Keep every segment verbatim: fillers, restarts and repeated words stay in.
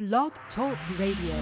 Blog Talk Radio.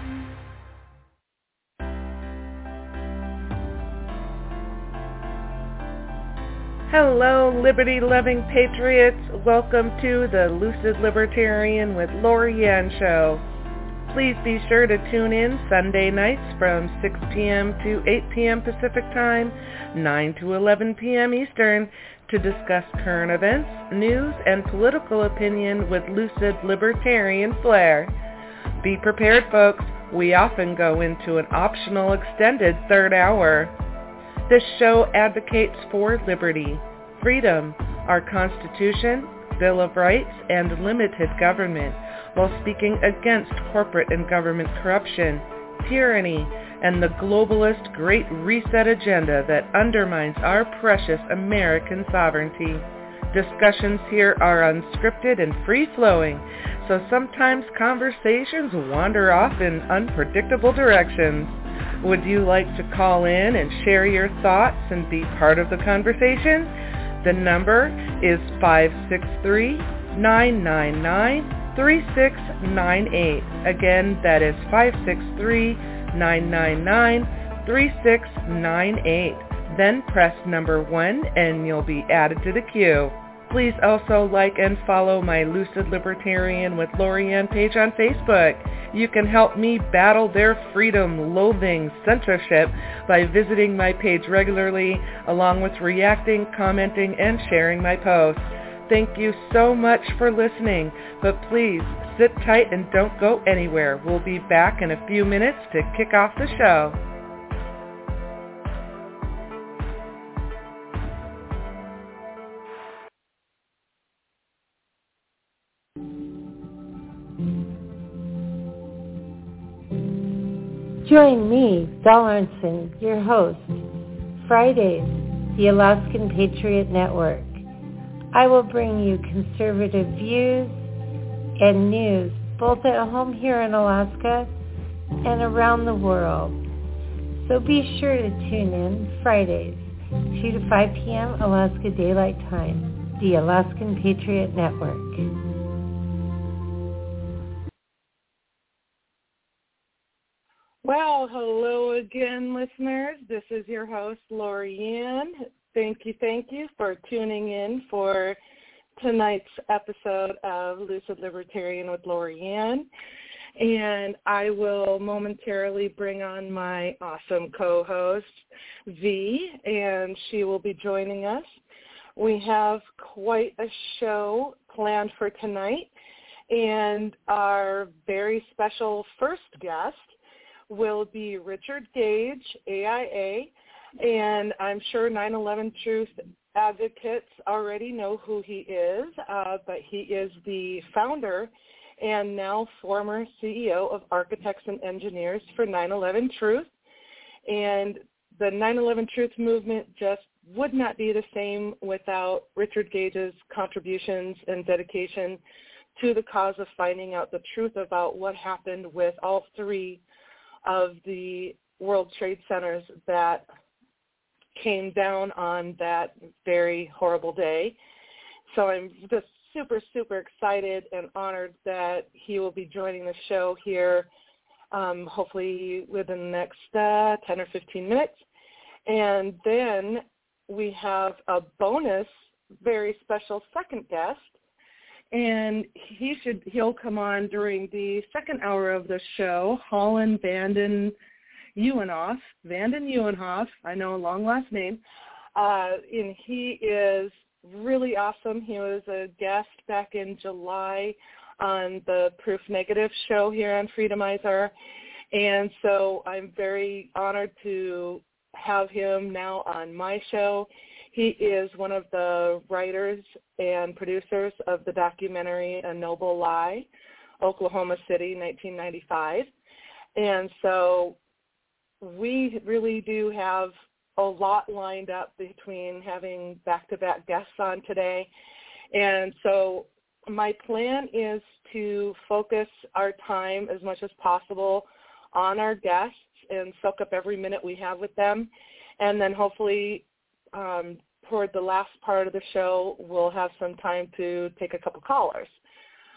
Hello, liberty-loving patriots. Welcome to the Lucid Libertarian with Lori Ann show. Please be sure to tune in Sunday nights from six p.m. to eight p.m. Pacific Time, nine to eleven p.m. Eastern, to discuss current events, news, and political opinion with lucid libertarian flair. Be prepared, folks. We often go into an optional extended third hour. This show advocates for liberty, freedom, our Constitution, Bill of Rights, and limited government, while speaking against corporate and government corruption, tyranny, and the globalist Great Reset agenda that undermines our precious American sovereignty. Discussions here are unscripted and free-flowing, so sometimes conversations wander off in unpredictable directions. Would you like to call in and share your thoughts and be part of the conversation? The number is five six three, nine nine nine, three six nine eight. Again, that is five six three, nine nine nine, three six nine eight. Then press number one and you'll be added to the queue. Please also like and follow my Lucid Libertarian with Lori Ann page on Facebook. You can help me battle their freedom-loathing censorship by visiting my page regularly, along with reacting, commenting, and sharing my posts. Thank you so much for listening, but please sit tight and don't go anywhere. We'll be back in a few minutes to kick off the show. Join me, Val Arntzen, your host, Fridays, the Alaskan Patriot Network. I will bring you conservative views and news both at home here in Alaska and around the world. So be sure to tune in Fridays, two to five p.m. Alaska Daylight Time, the Alaskan Patriot Network. Well, hello again, listeners. This is your host, Lori Ann. Thank you, thank you for tuning in for tonight's episode of Lucid Libertarian with Lori Ann. And I will momentarily bring on my awesome co-host, V, and she will be joining us. We have quite a show planned for tonight, and our very special first guest will be Richard Gage, A I A, and I'm sure nine eleven Truth advocates already know who he is, uh, but he is the founder and now former C E O of Architects and Engineers for nine eleven Truth, and the nine eleven Truth movement just would not be the same without Richard Gage's contributions and dedication to the cause of finding out the truth about what happened with all three of the World Trade Centers that came down on that very horrible day. So I'm just super, super excited and honored that he will be joining the show here, um, hopefully within the next uh, ten or fifteen minutes. And then we have a bonus, very special second guest, and he should he'll come on during the second hour of the show, Holland Vanden Uwenhoff, Vanden Uwenhoff, I know a long last name, uh, and he is really awesome. He was a guest back in July on the Proof Negative show here on Freedomizer, and so I'm very honored to have him now on my show. He is one of the writers and producers of the documentary A Noble Lie, Oklahoma City, nineteen ninety-five. And so we really do have a lot lined up between having back-to-back guests on today. And so my plan is to focus our time as much as possible on our guests and soak up every minute we have with them. And then hopefully um, toward the last part of the show, we'll have some time to take a couple callers.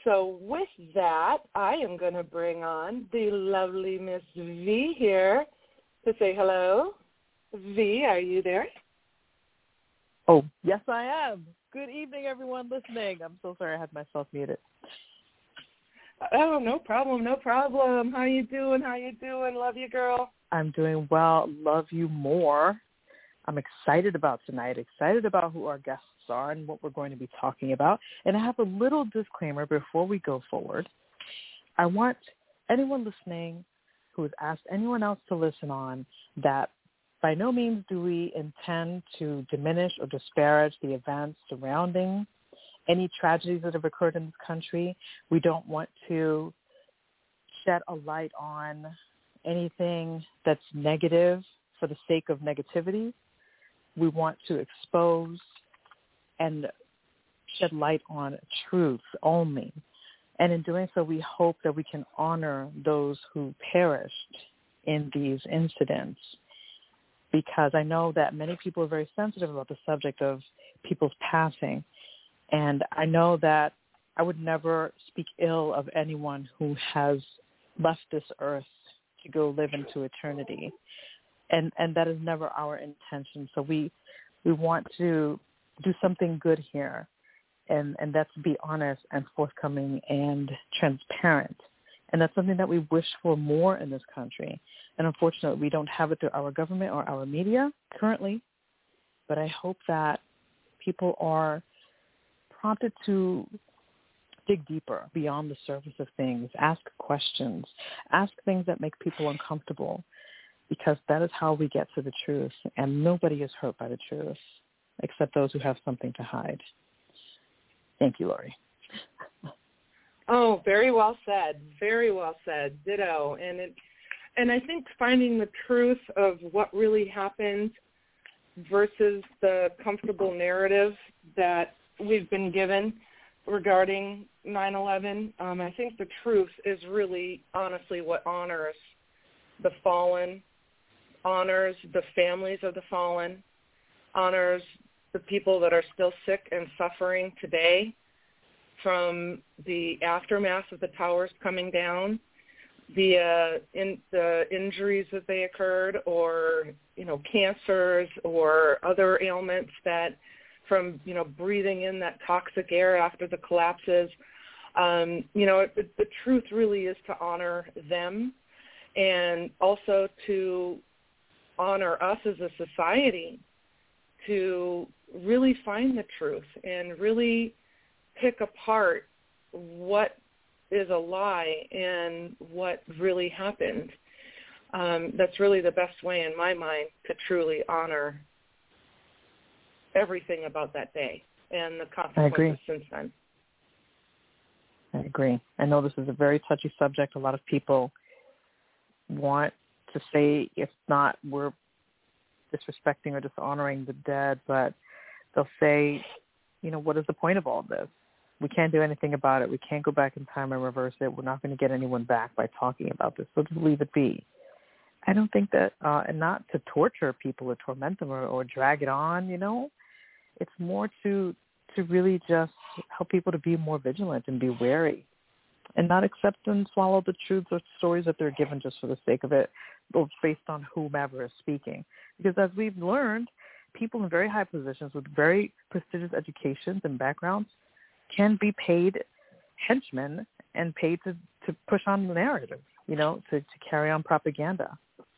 So with that, I am going to bring on the lovely Miss V here to say hello. V, are you there? Oh, yes, I am. Good evening, everyone listening. I'm so sorry I had myself muted. Oh, no problem, no problem. How you doing? How you doing? Love you, girl. I'm doing well. Love you more. I'm excited about tonight, excited about who our guests are and what we're going to be talking about. And I have a little disclaimer before we go forward. I want anyone listening who has asked anyone else to listen on that by no means do we intend to diminish or disparage the events surrounding any tragedies that have occurred in this country. We don't want to shed a light on anything that's negative for the sake of negativity. We want to expose and shed light on truth only. And in doing so, we hope that we can honor those who perished in these incidents, because I know that many people are very sensitive about the subject of people's passing. And I know that I would never speak ill of anyone who has left this earth to go live into eternity. And and that is never our intention. So we we want to do something good here, and, and that's be honest and forthcoming and transparent. And that's something that we wish for more in this country. And unfortunately, we don't have it through our government or our media currently. But I hope that people are prompted to dig deeper beyond the surface of things, ask questions, ask things that make people uncomfortable, because that is how we get to the truth. And nobody is hurt by the truth except those who have something to hide. Thank you, Lori. Oh, very well said. Very well said. Ditto. And it, and I think finding the truth of what really happened versus the comfortable narrative that we've been given regarding nine eleven, um, I think the truth is really honestly what honors the fallen, honors the families of the fallen, honors the people that are still sick and suffering today from the aftermath of the towers coming down, the uh, in the injuries that they occurred, or you know cancers or other ailments that from you know breathing in that toxic air after the collapses. Um, you know it, it, the truth really is to honor them, and also to honor us as a society to really find the truth and really pick apart what is a lie and what really happened. Um, that's really the best way in my mind to truly honor everything about that day and the consequences since then. I agree. I know this is a very touchy subject. A lot of people want to say, if not, we're disrespecting or dishonoring the dead, but they'll say, you know, what is the point of all this? We can't do anything about it. We can't go back in time and reverse it. We're not going to get anyone back by talking about this, so just leave it be. I don't think that, uh, and not to torture people or torment them or, or drag it on, you know. It's more to to really just help people to be more vigilant and be wary and not accept and swallow the truths or stories that they're given just for the sake of it or based on whomever is speaking. Because as we've learned, people in very high positions with very prestigious educations and backgrounds can be paid henchmen and paid to, to push on the narrative, you know, to, to carry on propaganda.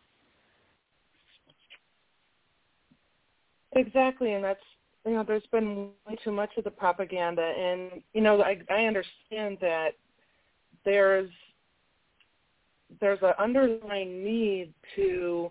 Exactly, and that's, you know, there's been way too much of the propaganda, and, you know, I, I understand that there's there's an underlying need to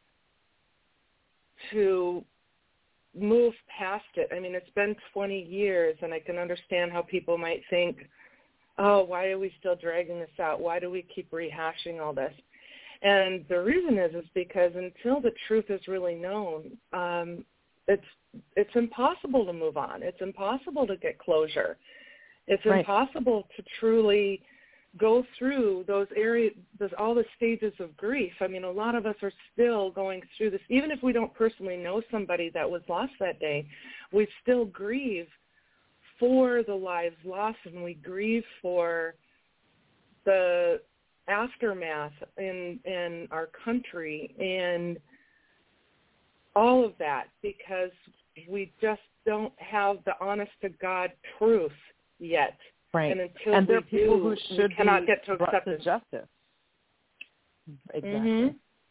to move past it. I mean, it's been twenty years, and I can understand how people might think, oh, why are we still dragging this out? Why do we keep rehashing all this? And the reason is is because until the truth is really known, um, it's it's impossible to move on. It's impossible to get closure. It's right. impossible to truly go through those areas, those, all the stages of grief. I mean, a lot of us are still going through this. Even if we don't personally know somebody that was lost that day, we still grieve for the lives lost, and we grieve for the aftermath in in our country and all of that, because we just don't have the honest-to-God truth yet. Right. And until and there we are people do, who should we cannot be get to brought to acceptance. justice. Exactly. Mm-hmm.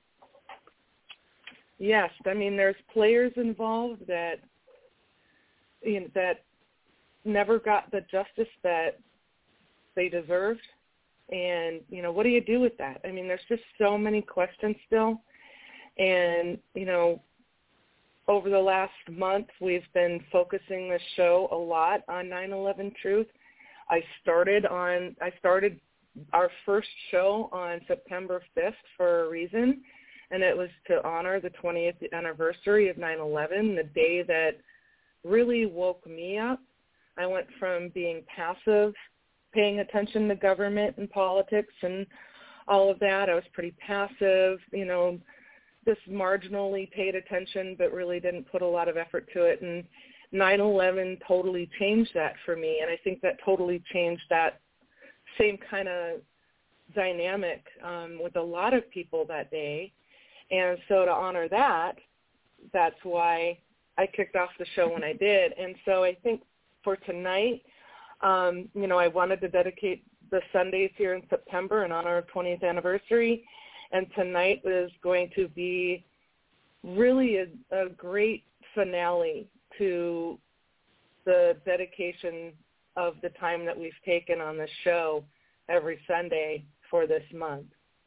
Yes, I mean, there's players involved that you know, that never got the justice that they deserved. And, you know, what do you do with that? I mean, there's just so many questions still. And, you know, over the last month, we've been focusing the show a lot on nine eleven Truth. I started on, I started our first show on September fifth for a reason, and it was to honor the twentieth anniversary of nine eleven, the day that really woke me up. I went from being passive, paying attention to government and politics and all of that. I was pretty passive, you know, just marginally paid attention, but really didn't put a lot of effort to it. And nine eleven totally changed that for me. And I think that totally changed that same kind of dynamic um, with a lot of people that day. And so to honor that, that's why I kicked off the show when I did. And so I think for tonight, um, you know, I wanted to dedicate the Sundays here in September in honor of twentieth anniversary. And tonight is going to be really a, a great finale to the dedication of the time that we've taken on this show every Sunday for this month.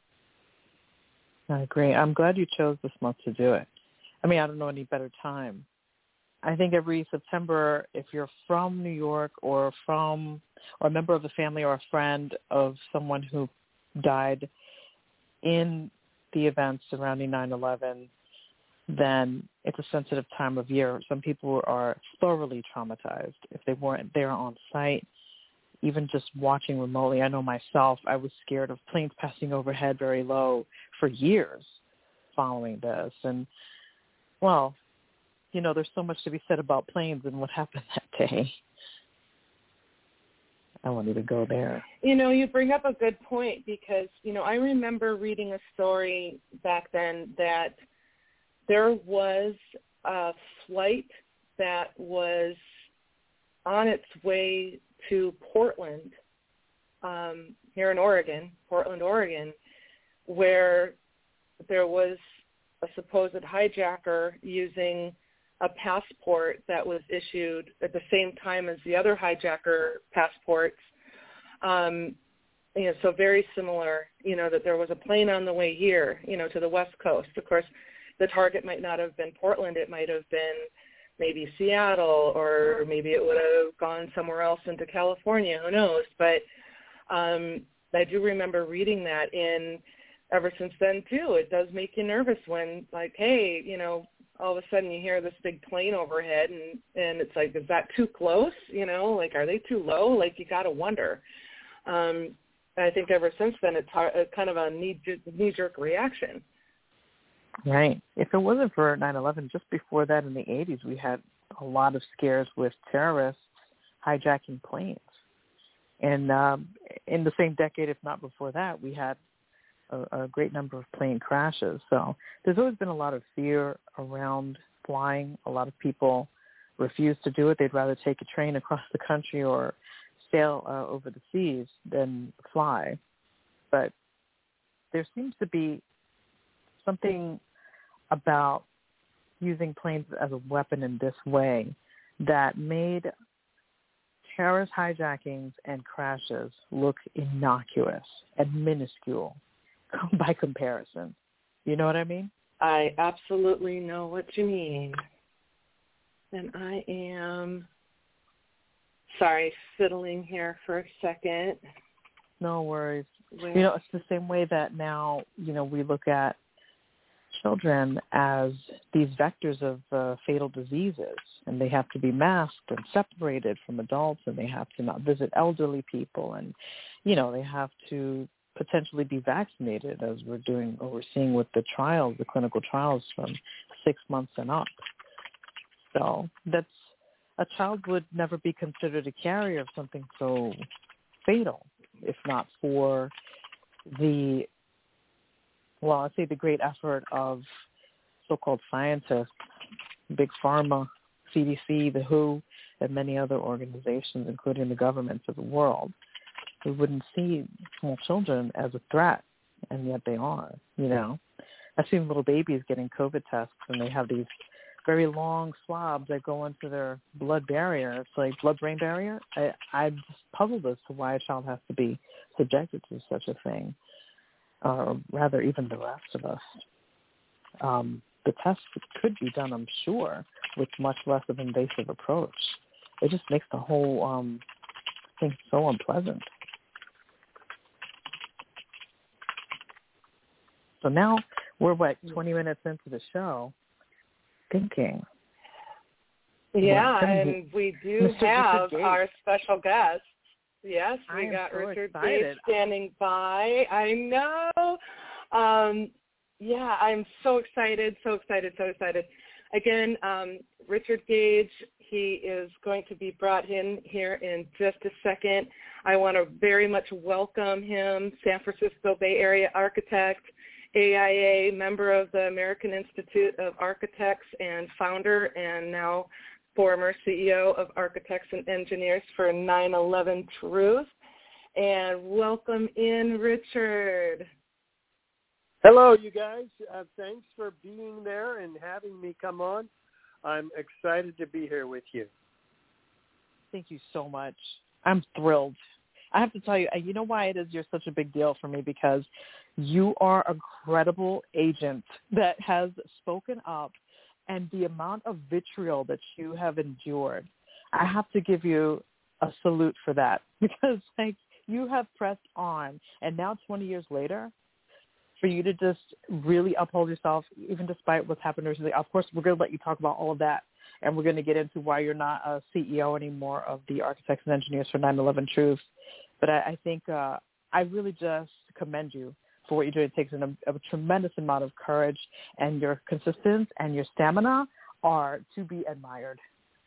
I agree. I'm glad you chose this month to do it. I mean, I don't know any better time. I think every September, if you're from New York or from or a member of the family or a friend of someone who died in the events surrounding nine eleven, then it's a sensitive time of year. Some people are thoroughly traumatized if they weren't there on site, even just watching remotely. I know myself, I was scared of planes passing overhead very low for years following this. And, well, you know, there's so much to be said about planes and what happened that day. I won't even go there. You know, you bring up a good point because, you know, I remember reading a story back then that there was a flight that was on its way to Portland, um, here in Oregon, Portland, Oregon, where there was a supposed hijacker using a passport that was issued at the same time as the other hijacker passports. Um, you know, so very similar, you know, that there was a plane on the way here, you know, to the West Coast. Of course, the target might not have been Portland. It might have been maybe Seattle, or maybe it would have gone somewhere else into California. Who knows? But um, I do remember reading that, and ever since then, too, it does make you nervous when, like, hey, you know, all of a sudden you hear this big plane overhead, and, and it's like, is that too close? You know, like, are they too low? Like, you got to wonder. Um, I think ever since then, it's hard, it's kind of a knee, knee-jerk reaction. Right. If it wasn't for nine eleven, just before that in the eighties, we had a lot of scares with terrorists hijacking planes. And um, in the same decade, if not before that, we had a, a great number of plane crashes. So there's always been a lot of fear around flying. A lot of people refuse to do it. They'd rather take a train across the country or sail uh, over the seas than fly. But there seems to be something about using planes as a weapon in this way that made terrorist hijackings and crashes look innocuous and minuscule by comparison. You know what I mean? I absolutely know what you mean. And I am, sorry, fiddling here for a second. No worries. Where? You know, it's the same way that now, you know, we look at children as these vectors of uh, fatal diseases, and they have to be masked and separated from adults, and they have to not visit elderly people, and, you know, they have to potentially be vaccinated, as we're doing, or we're seeing with the trials, the clinical trials from six months and up. So that's, a child would never be considered a carrier of something so fatal, if not for the, well, I'd say the great effort of so-called scientists, Big Pharma, C D C, the W H O, and many other organizations, including the governments of the world, who wouldn't see small children as a threat, and yet they are, you know. I've seen little babies getting COVID tests, and they have these very long swabs that go into their blood barrier. It's like blood-brain barrier. I, I'm just puzzled as to why a child has to be subjected to such a thing, or rather even the rest of us. Um, the test could be done, I'm sure, with much less of an invasive approach. It just makes the whole um, thing so unpleasant. So now we're, what, twenty minutes into the show, thinking. Yeah, and we do Mister have Richard our special guest. Yes, we got so Richard excited. Gage standing by. I know. Um, yeah, I'm so excited, so excited, so excited. Again, um, Richard Gage, he is going to be brought in here in just a second. I want to very much welcome him, San Francisco Bay Area architect, A I A, member of the American Institute of Architects, and founder and now former C E O of Architects and Engineers for nine eleven Truth. And welcome in, Richard. Hello, you guys. Uh, thanks for being there and having me come on. I'm excited to be here with you. Thank you so much. I'm thrilled. I have to tell you, you know why it is you're such a big deal for me? Because you are a credible agent that has spoken up, and the amount of vitriol that you have endured, I have to give you a salute for that, because like you have pressed on, and now twenty years later, for you to just really uphold yourself, even despite what's happened recently. Of course, we're going to let you talk about all of that, and we're going to get into why you're not a C E O anymore of the Architects and Engineers for nine eleven Truth. But I, I think uh, I really just commend you for what you're doing. It takes an, a, a tremendous amount of courage, and your consistency and your stamina are to be admired.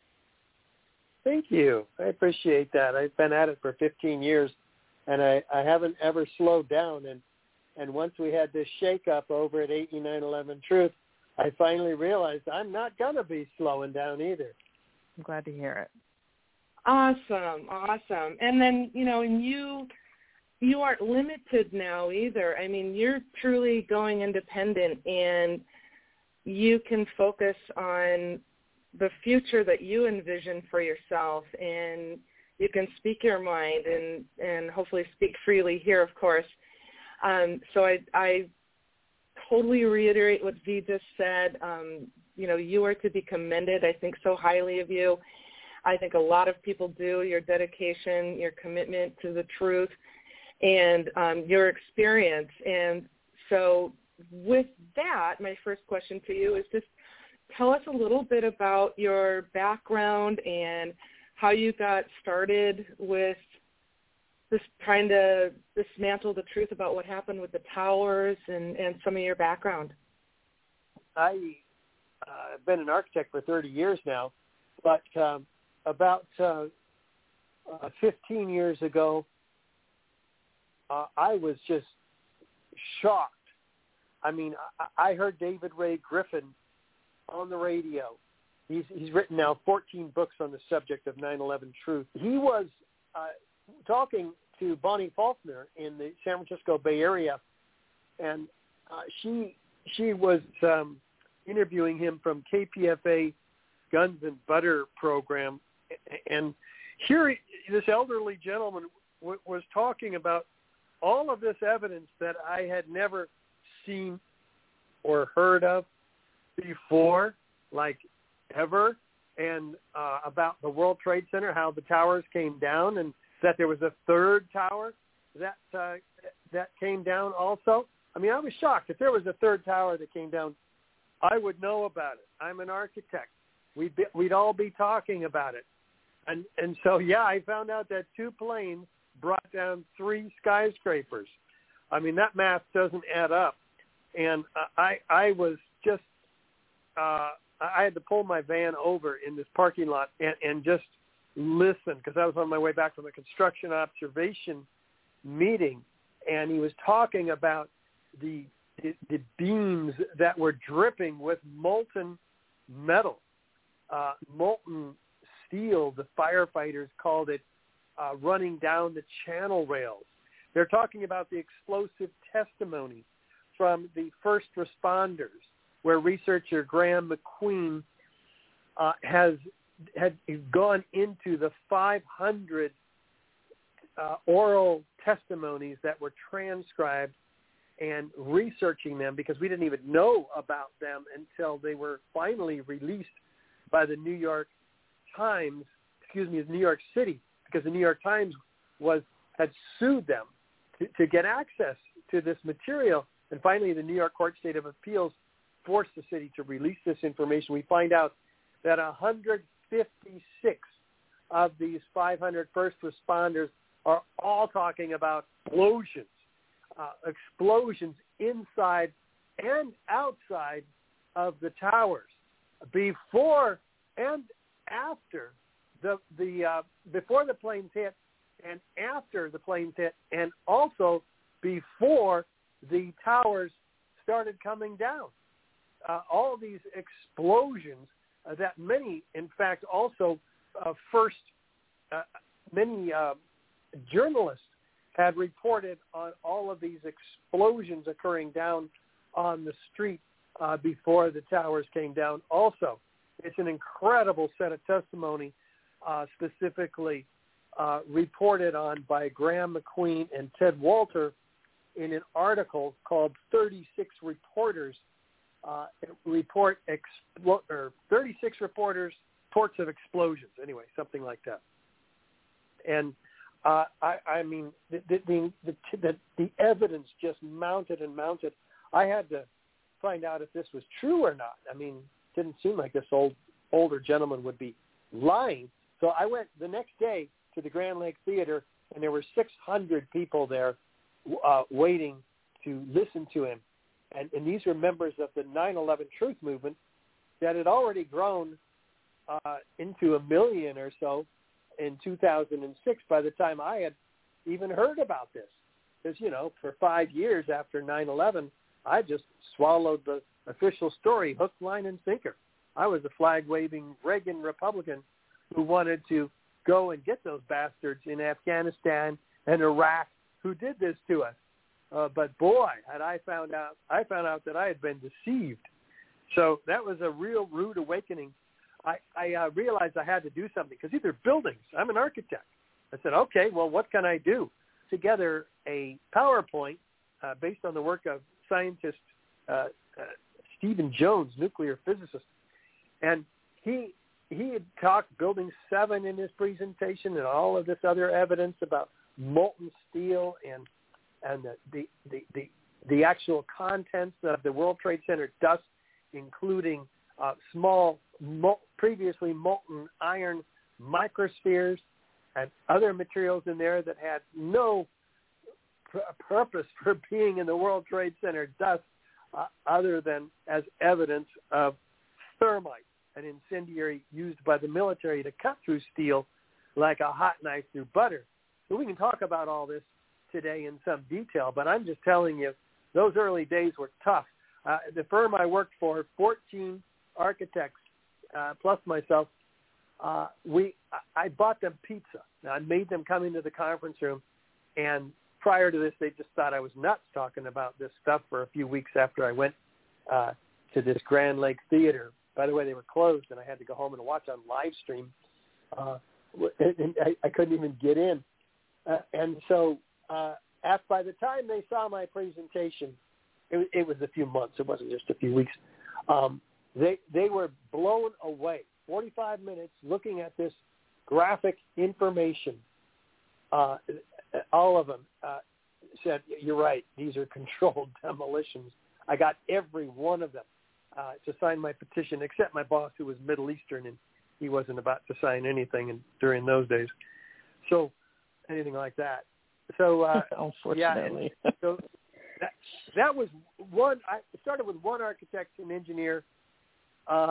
Thank you. I appreciate that. I've been at it for fifteen years, and I, I haven't ever slowed down. And, and once we had this shakeup over at eighty-nine eleven Truth, I finally realized I'm not going to be slowing down either. I'm glad to hear it. Awesome, awesome. And then, you know, and you you aren't limited now either. I mean, you're truly going independent, and you can focus on the future that you envision for yourself, and you can speak your mind and, and hopefully speak freely here, of course. Um, so I, I totally reiterate what V just said. Um, you know, you are to be commended. I think so highly of you. I think a lot of people do. Your dedication, your commitment to the truth, and um, your experience. And so with that, my first question to you is just tell us a little bit about your background and how you got started with this, trying to dismantle the truth about what happened with the towers, and, and some of your background. I've uh, been an architect for thirty years now, but um, about uh, uh, fifteen years ago, uh, I was just shocked. I mean, I, I heard David Ray Griffin on the radio. He's, he's written now fourteen books on the subject of nine eleven Truth. He was uh, talking to Bonnie Faulkner in the San Francisco Bay Area, and uh, she she was um, interviewing him from K P F A Guns and Butter program, and here this elderly gentleman w- was talking about all of this evidence that I had never seen or heard of before, like ever, and uh, about the World Trade Center, how the towers came down, and that there was a third tower that uh, that came down also. I mean, I was shocked. If there was a third tower that came down, I would know about it. I'm an architect. We'd, be, we'd all be talking about it. And and so, yeah, I found out that two planes brought down three skyscrapers. I mean, that math doesn't add up. And uh, I I was just uh, I had to pull my van over in this parking lot and, and just listen, because I was on my way back from a construction observation meeting, and he was talking about the, the, the beams that were dripping with molten metal, uh, molten steel. The firefighters called it uh, running down the channel rails. They're talking about the explosive testimony from the first responders, where researcher Graham McQueen uh, has had gone into the five hundred uh, oral testimonies that were transcribed and researching them, because we didn't even know about them until they were finally released by the New York Times, excuse me, the New York City, because the New York Times was had sued them to, to get access to this material. And finally, the New York Court State of Appeals forced the city to release this information. We find out that one hundred fifty-six of these five hundred first responders are all talking about explosions, uh, explosions inside and outside of the towers, before and after the the uh, before the planes hit, and after the planes hit, and also before the towers started coming down. Uh, all these explosions uh, that many, in fact, also uh, first, uh, many uh, journalists had reported on all of these explosions occurring down on the street uh, before the towers came down also. It's an incredible set of testimony, uh, specifically uh, reported on by Graham McQueen and Ted Walter in an article called thirty-six Reporters uh, Report Explo- or thirty-six Reporters Reports of Explosions. Anyway, something like that. And uh, I, I mean, the the, the the the evidence just mounted and mounted. I had to find out if this was true or not. I mean, it didn't seem like this old older gentleman would be lying. So I went the next day to the Grand Lake Theater, and there were six hundred people there uh, waiting to listen to him. And, and these were members of the nine eleven Truth Movement that had already grown uh, into a million or so in two thousand six by the time I had even heard about this. Because, you know, for five years after nine eleven, I just swallowed the official story, hook, line, and sinker. I was a flag-waving Reagan Republican who wanted to go and get those bastards in Afghanistan and Iraq who did this to us. Uh, but boy, had I found out, I found out that I had been deceived. So that was a real rude awakening. I, I uh, realized I had to do something, because these are buildings. I'm an architect. I said, okay, well, what can I do? Together a PowerPoint uh, based on the work of scientist uh, uh, Stephen Jones, nuclear physicist. And he he had talked Building seven in his presentation and all of this other evidence about molten steel and and the the, the, the, the actual contents of the World Trade Center dust, including uh, small, mol- previously molten iron microspheres and other materials in there that had no pr- purpose for being in the World Trade Center dust uh, other than as evidence of thermite, an incendiary used by the military to cut through steel like a hot knife through butter. So we can talk about all this today in some detail, but I'm just telling you, those early days were tough. Uh, the firm I worked for, fourteen architects uh, plus myself, uh, we I bought them pizza. I made them come into the conference room, and prior to this, they just thought I was nuts talking about this stuff for a few weeks after I went uh, to this Grand Lake Theater. By the way, they were closed, and I had to go home and watch on live stream. Uh, and I, I couldn't even get in. Uh, and so uh, at, by the time they saw my presentation, it, it was a few months. It wasn't just a few weeks. Um, they they were blown away. forty-five minutes looking at this graphic information. Uh, all of them uh, said, "You're right. These are controlled demolitions." I got every one of them uh, to sign my petition, except my boss, who was Middle Eastern, and he wasn't about to sign anything in, during those days. So anything like that. So uh, unfortunately, yeah, so that that was one. I started with one architect and engineer, uh,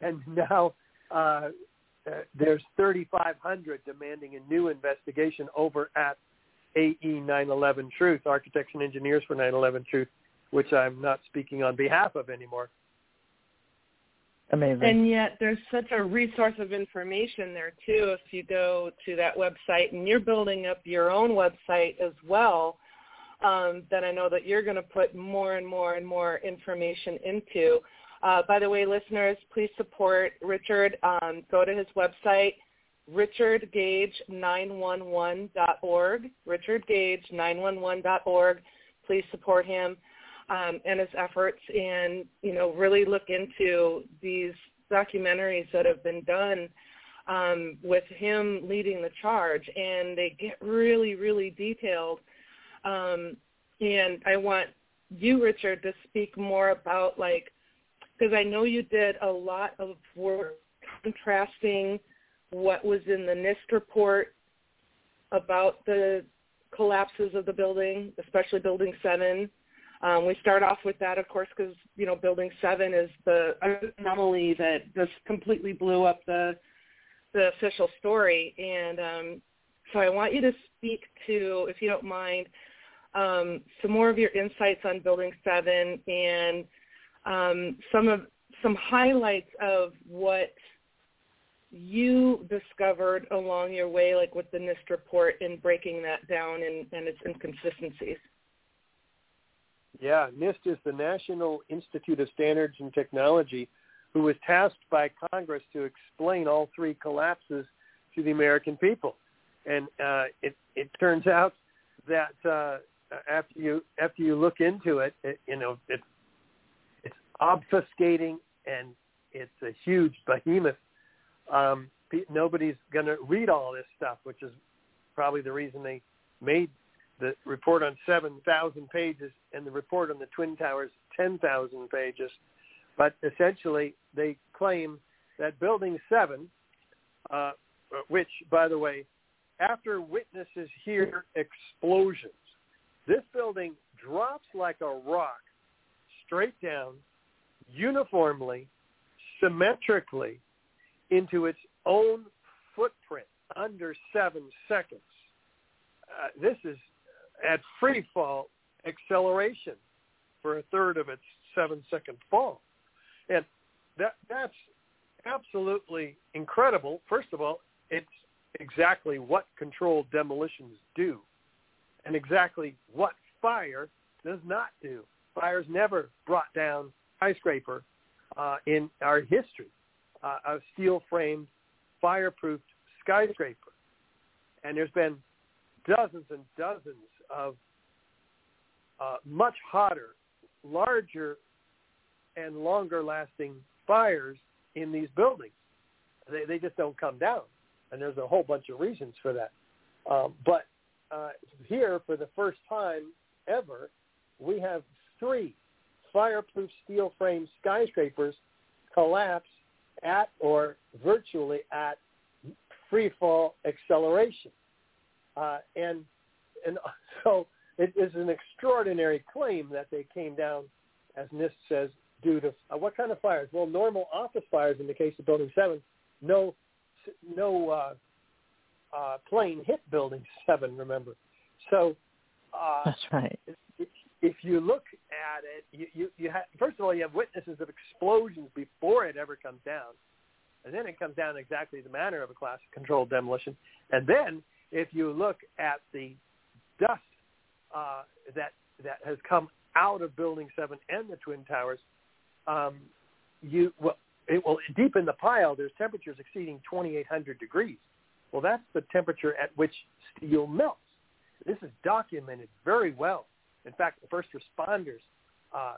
and now uh, uh, there's thirty-five hundred demanding a new investigation over at A E nine eleven Truth, Architects and Engineers for nine eleven Truth, which I'm not speaking on behalf of anymore. Amazing. And yet there's such a resource of information there, too, if you go to that website. And you're building up your own website as well, um, that I know that you're going to put more and more and more information into. Uh, by the way, listeners, please support Richard. Um, go to his website, richard gage nine one one dot org, richard gage nine one one dot org. Please support him um, and his efforts, and, you know, really look into these documentaries that have been done um, with him leading the charge, and they get really, really detailed. Um, and I want you, Richard, to speak more about, like, because I know you did a lot of work contrasting what was in the NIST report about the collapses of the building, especially Building seven. Um, we start off with that, of course, because, you know, Building seven is the anomaly that just completely blew up the the official story. And um, so I want you to speak to, if you don't mind, um, some more of your insights on Building seven and um, some of some highlights of what you discovered along your way, like with the NIST report, and breaking that down and, and its inconsistencies. Yeah, NIST is the National Institute of Standards and Technology, who was tasked by Congress to explain all three collapses to the American people. And uh, it, it turns out that uh, after you after you look into it, it you know, it, it's obfuscating, and it's a huge behemoth. Um, nobody's going to read all this stuff, which is probably the reason they made the report on seven thousand pages and the report on the Twin Towers ten thousand pages. But essentially, they claim that Building seven, uh, which, by the way, after witnesses hear explosions, this building drops like a rock straight down, uniformly, symmetrically, into its own footprint under seven seconds. Uh, this is at free fall acceleration for a third of its seven-second fall. And that that's absolutely incredible. First of all, it's exactly what controlled demolitions do and exactly what fire does not do. Fire's never brought down skyscraper uh, in our history. Uh, a steel-framed, fireproofed skyscraper. And there's been dozens and dozens of uh, much hotter, larger, and longer-lasting fires in these buildings. They, they just don't come down, and there's a whole bunch of reasons for that. Um, but uh, here, for the first time ever, we have three fireproof steel-framed skyscrapers collapse at or virtually at free fall acceleration. Uh, and and so it is an extraordinary claim that they came down, as NIST says, due to uh, what kind of fires? Well, normal office fires in the case of Building seven. No, no uh, uh, plane hit Building seven, remember. So uh, that's right. If, if you look at it, you, you, you have, first of all, you have witnesses of explosions before it ever comes down. And then it comes down exactly the manner of a class-controlled demolition. And then if you look at the dust uh, that that has come out of Building seven and the Twin Towers, um, you well, it will deep in the pile. There's temperatures exceeding twenty-eight hundred degrees. Well, that's the temperature at which steel melts. This is documented very well. In fact, the first responders uh,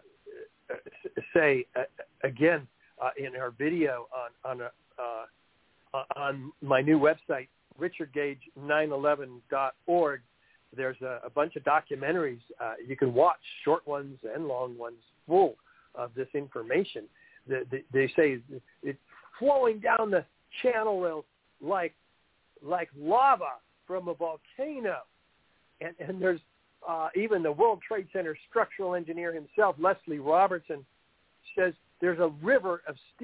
say uh, again uh, in our video on on a, uh, on my new website, richard gage nine eleven dot org. There's a, a bunch of documentaries uh, you can watch, short ones and long ones, full of this information. The, the, they say it's flowing down the channel rails like like lava from a volcano, and and there's uh, even the World Trade Center structural engineer himself, Leslie Robertson, says there's a river of steel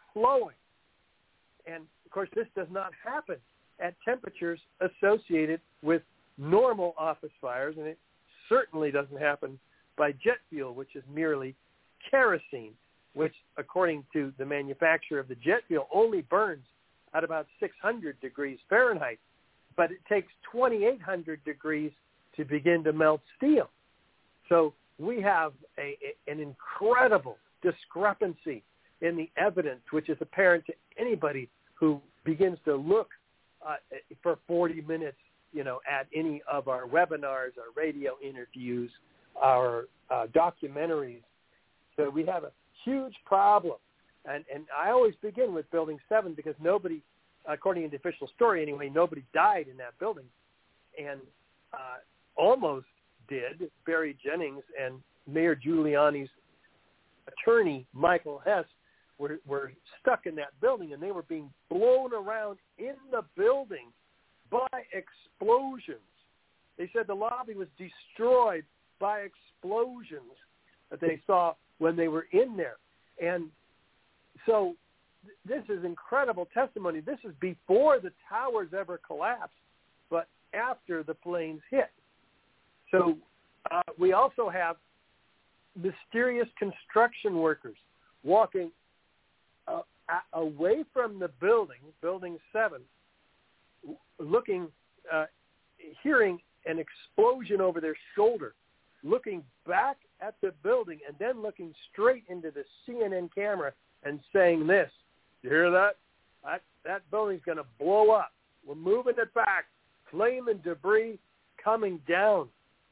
flowing. And, of course, this does not happen at temperatures associated with normal office fires, and it certainly doesn't happen by jet fuel, which is merely kerosene, which, according to the manufacturer of the jet fuel, only burns at about six hundred degrees Fahrenheit, but it takes twenty-eight hundred degrees to begin to melt steel. So we have a, a, an incredible discrepancy in the evidence, which is apparent to anybody who begins to look uh, for forty minutes, you know, at any of our webinars, our radio interviews, our uh, documentaries. So we have a huge problem. And, and I always begin with Building seven because nobody, according to the official story anyway, nobody died in that building. And uh, almost did. Barry Jennings and Mayor Giuliani's attorney, Michael Hess, were, were stuck in that building, and they were being blown around in the building by explosions. They said the lobby was destroyed by explosions that they saw when they were in there. And so th- this is incredible testimony. This is before the towers ever collapsed, but after the planes hit. So uh, we also have mysterious construction workers walking uh, a- away from the building, Building seven, looking, uh, hearing an explosion over their shoulder, looking back at the building, and then looking straight into the C N N camera and saying this, you hear that? That, that building's going to blow up. We're moving it back. Flame and debris coming down.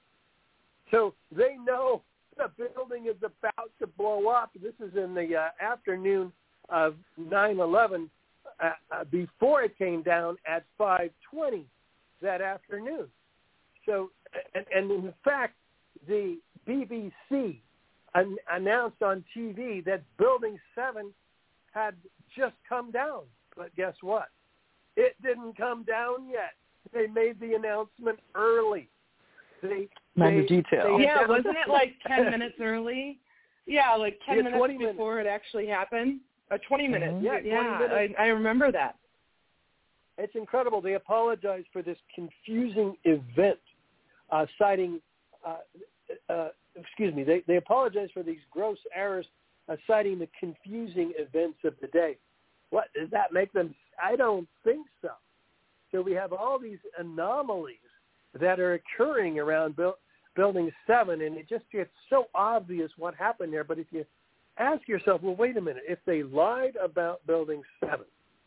So they know the building is about to blow up. This is in the uh, afternoon of nine eleven, uh, uh, before it came down at five twenty that afternoon. So, and, and in fact, the B B C an- announced on T V that Building seven had just come down. But guess what? It didn't come down yet. They made the announcement early. They, Mind they, the detail. they Yeah, announced- wasn't it like ten minutes early? Yeah, like ten Yeah, minutes twenty minutes. before it actually happened. Uh, twenty minutes. Mhm. Yeah, twenty yeah, minutes. I, I remember that. It's incredible. They apologized for this confusing event, uh, citing, uh, uh, excuse me, they, they apologized for these gross errors, uh, citing the confusing events of the day. What, does that make them? I don't think so. So we have all these anomalies that are occurring around build, Building seven, and it just gets so obvious what happened there. But if you ask yourself, well, wait a minute, if they lied about Building seven,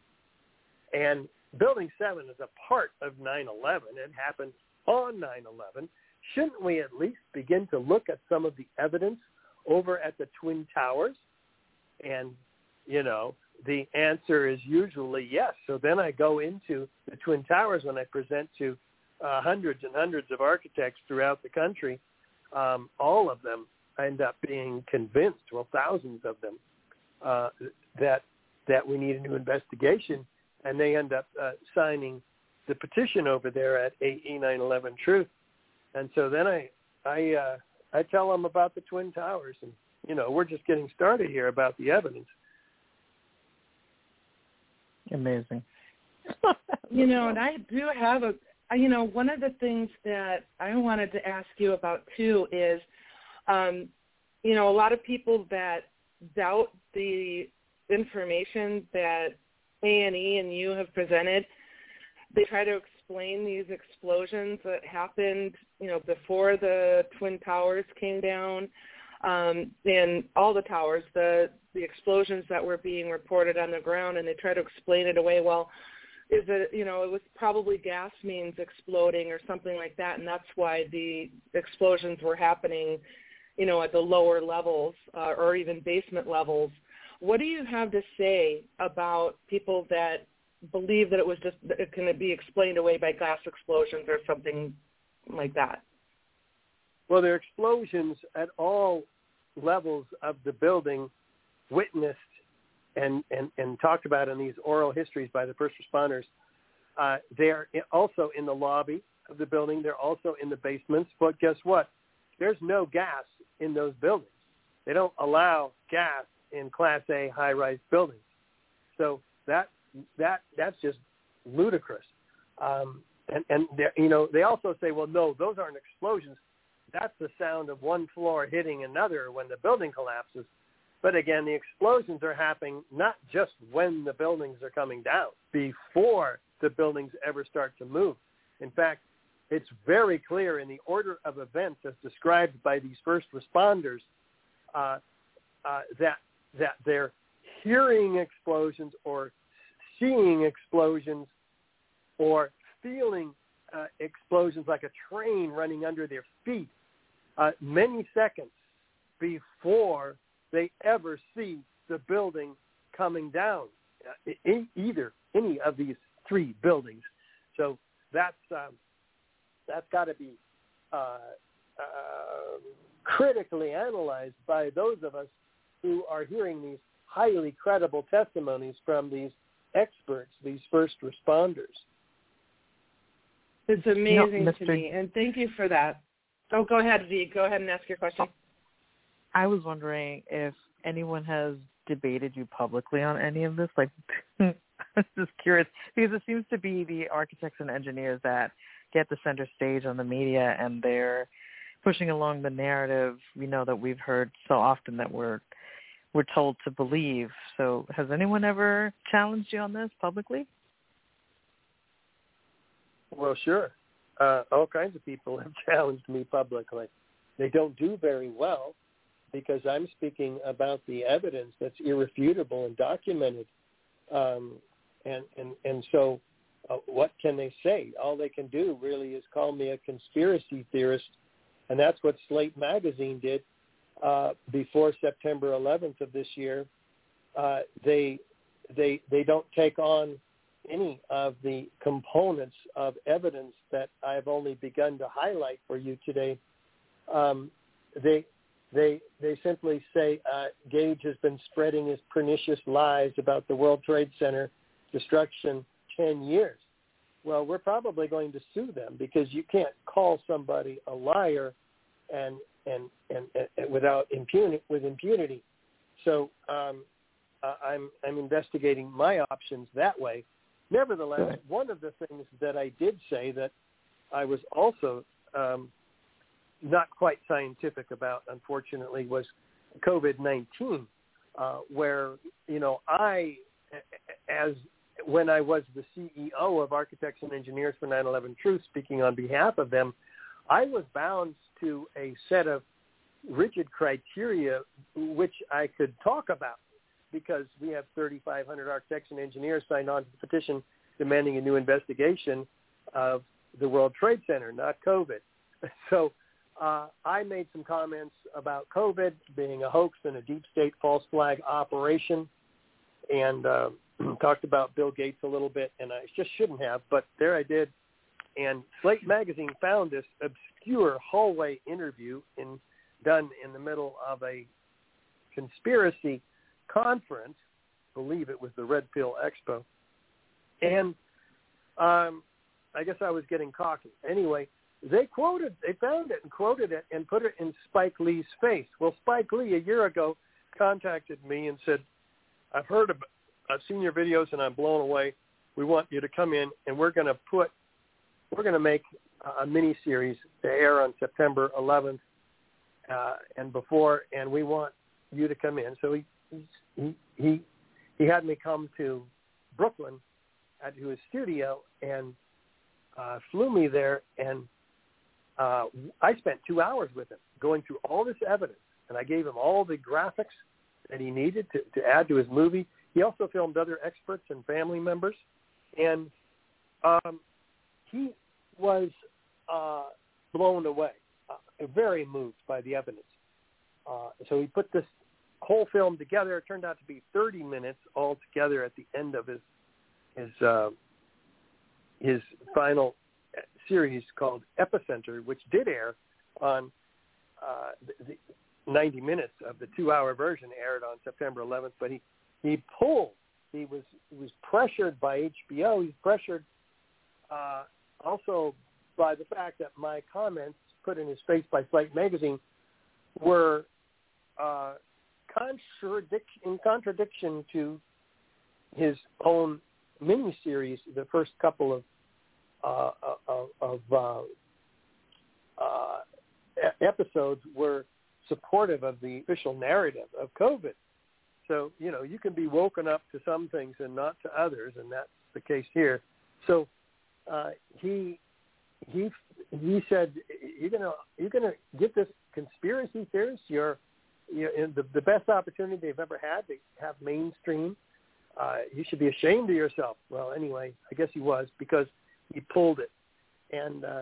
and Building seven is a part of nine eleven, it happened on nine eleven, shouldn't we at least begin to look at some of the evidence over at the Twin Towers? And, you know, the answer is usually yes. So then I go into the Twin Towers when I present to uh, hundreds and hundreds of architects throughout the country. Um, all of them end up being convinced, well, thousands of them, uh, that that we need a new investigation, and they end up uh, signing the petition over there at A E nine eleven Truth. And so then I I uh, I tell them about the Twin Towers, and you know we're just getting started here about the evidence. Amazing. You know, and I do have a, you know, one of the things that I wanted to ask you about too is, um, you know, a lot of people that doubt the information that A and E and you have presented, they try to explain these explosions that happened, you know, before the Twin Towers came down, um, and all the towers, the the explosions that were being reported on the ground, and they try to explain it away. Well, is it, you know, it was probably gas mains exploding or something like that, and that's why the explosions were happening, you know, at the lower levels uh, or even basement levels. What do you have to say about people that believe that it was just it can be explained away by gas explosions or something like that? Well, there are explosions at all levels of the building, witnessed and, and, and talked about in these oral histories by the first responders. Uh, they're also in the lobby of the building. They're also in the basements. But guess what? There's no gas in those buildings. They don't allow gas in Class A high-rise buildings. So that that that's just ludicrous. Um, and and you know, they also say, well, no, those aren't explosions. That's the sound of one floor hitting another when the building collapses. But again, the explosions are happening not just when the buildings are coming down, before the buildings ever start to move. In fact, it's very clear in the order of events as described by these first responders uh, uh, that that they're hearing explosions or seeing explosions or feeling uh, explosions like a train running under their feet uh, many seconds before they ever see the building coming down, uh, in either any of these three buildings. So that's um, that's got to be uh, uh, critically analyzed by those of us who are hearing these highly credible testimonies from these experts, these first responders. It's amazing no, to me, and thank you for that. Oh, go ahead, V. Go ahead and ask your question. I was wondering if anyone has debated you publicly on any of this. Like, I'm just curious, because it seems to be the architects and engineers that get the center stage on the media, and they're pushing along the narrative, you know, that we've heard so often that we're we're told to believe. So has anyone ever challenged you on this publicly? Well, sure. Uh, all kinds of people have challenged me publicly. They don't do very well because I'm speaking about the evidence that's irrefutable and documented. Um, and, and, and so uh, what can they say? All they can do really is call me a conspiracy theorist. And that's what Slate Magazine did uh, before September eleventh of this year. Uh, they, they, they don't take on any of the components of evidence that I've only begun to highlight for you today. Um, they, they, they simply say uh, Gage has been spreading his pernicious lies about the World Trade Center destruction ten years. Well, we're probably going to sue them because you can't call somebody a liar and and and, and without impunity with impunity. So um, uh, I'm I'm investigating my options that way. Nevertheless, right. One of the things that I did say that I was also um, not quite scientific about, unfortunately, was COVID nineteen, uh, where, you know, I, as when I was the C E O of Architects and Engineers for nine eleven Truth, speaking on behalf of them, I was bound to a set of rigid criteria which I could talk about, because we have thirty-five hundred architects and engineers signed on to the petition demanding a new investigation of the World Trade Center, not COVID. So uh, I made some comments about COVID being a hoax and a deep state false flag operation, and uh, talked about Bill Gates a little bit, and I just shouldn't have, but there I did. And Slate Magazine found this obscure hallway interview in, done in the middle of a conspiracy conference, believe it was the Red Pill Expo, and um, I guess I was getting cocky. Anyway, they quoted, they found it and quoted it and put it in Spike Lee's face. Well, Spike Lee a year ago contacted me and said, I've heard about, I've seen your videos and I'm blown away. We want you to come in and we're going to put, we're going to make a mini series to air on September eleventh uh, and before, and we want you to come in. So he, he, he, he had me come to Brooklyn at to his studio and uh, flew me there, and uh, I spent two hours with him going through all this evidence, and I gave him all the graphics that he needed to, to add to his movie. He also filmed other experts and family members, and um, he was uh, blown away, uh, very moved by the evidence. Uh, so he put this whole film together. It turned out to be thirty minutes altogether at the end of his his uh, his final series called Epicenter, which did air on uh, the, the ninety minutes of the two-hour version aired on September eleventh. But he he pulled. He was he was pressured by H B O. He's pressured uh, also by the fact that my comments put in his face by Slate Magazine were uh, contradic- in contradiction to his own miniseries, the first couple of uh, of, of uh, uh, episodes were supportive of the official narrative of COVID. So, you know, you can be woken up to some things and not to others, and that's the case here. So uh, he he he said, you're gonna you're gonna give this conspiracy theorists your you know, the the best opportunity they've ever had to have mainstream. Uh, you should be ashamed of yourself. Well, anyway, I guess he was, because he pulled it, and uh,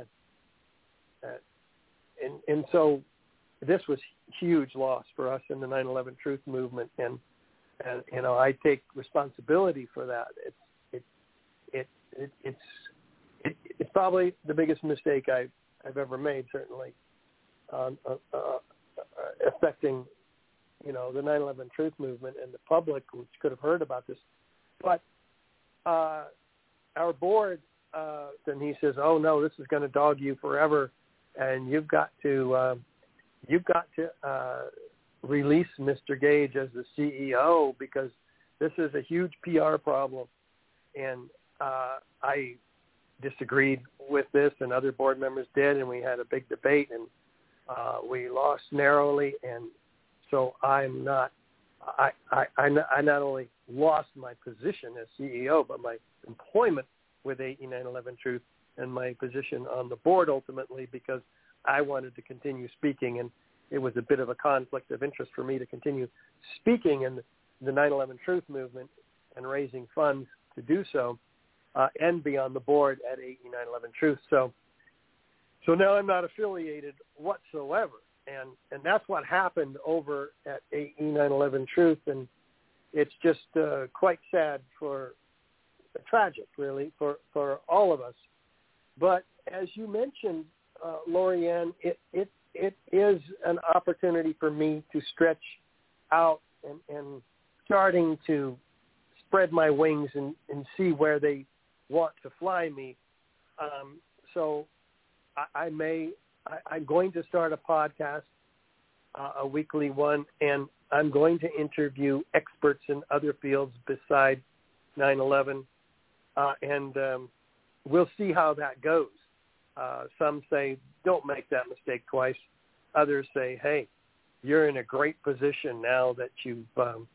uh, and and so this was huge loss for us in the nine eleven Truth movement, and and you know I take responsibility for that. It's it it, it it's it, it's probably the biggest mistake I've I've ever made, certainly, um, uh, uh, affecting you know the nine eleven Truth movement and the public, which could have heard about this. But uh, our board, uh, then he says, "Oh no, this is going to dog you forever, and you've got to uh, you've got to uh, release Mister Gage as the C E O, because this is a huge P R problem." And uh, I disagreed with this, and other board members did, and we had a big debate, and uh, we lost narrowly. And so I'm not. I, I, I not only lost my position as C E O, but my employment with A E nine eleven Truth and my position on the board ultimately, because I wanted to continue speaking, and it was a bit of a conflict of interest for me to continue speaking in the nine eleven Truth movement and raising funds to do so, uh, and be on the board at A E nine eleven Truth. So, so now I'm not affiliated whatsoever. And and that's what happened over at A E nine eleven Truth, and it's just uh, quite sad, for uh, tragic, really, for, for all of us. But as you mentioned, uh, Lorianne, it, it it is an opportunity for me to stretch out and, and starting to spread my wings and, and see where they want to fly me. Um, so I, I may. I'm going to start a podcast, uh, a weekly one, and I'm going to interview experts in other fields beside nine eleven, uh, and um, we'll see how that goes. Uh, some say, don't make that mistake twice. Others say, hey, you're in a great position now that you've, um,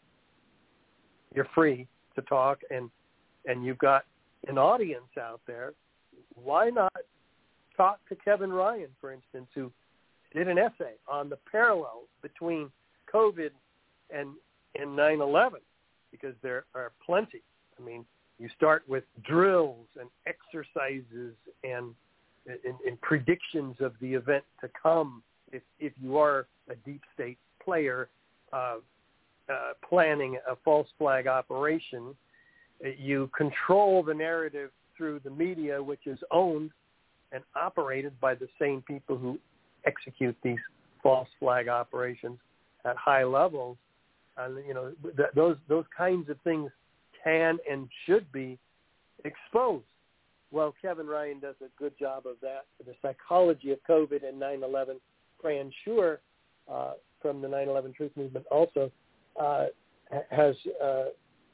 you're free to talk, and, and you've got an audience out there. Why not talk to Kevin Ryan, for instance, who did an essay on the parallels between COVID and and nine eleven, because there are plenty. I mean, you start with drills and exercises and, and, and predictions of the event to come. If if you are a deep state player uh, uh, planning a false flag operation, you control the narrative through the media, which is owned and operated by the same people who execute these false flag operations at high levels. And, you know, th- those those kinds of things can and should be exposed. Well, Kevin Ryan does a good job of that. The psychology of COVID and nine eleven, Fran Schuer uh, from the nine eleven Truth Movement also uh, has uh,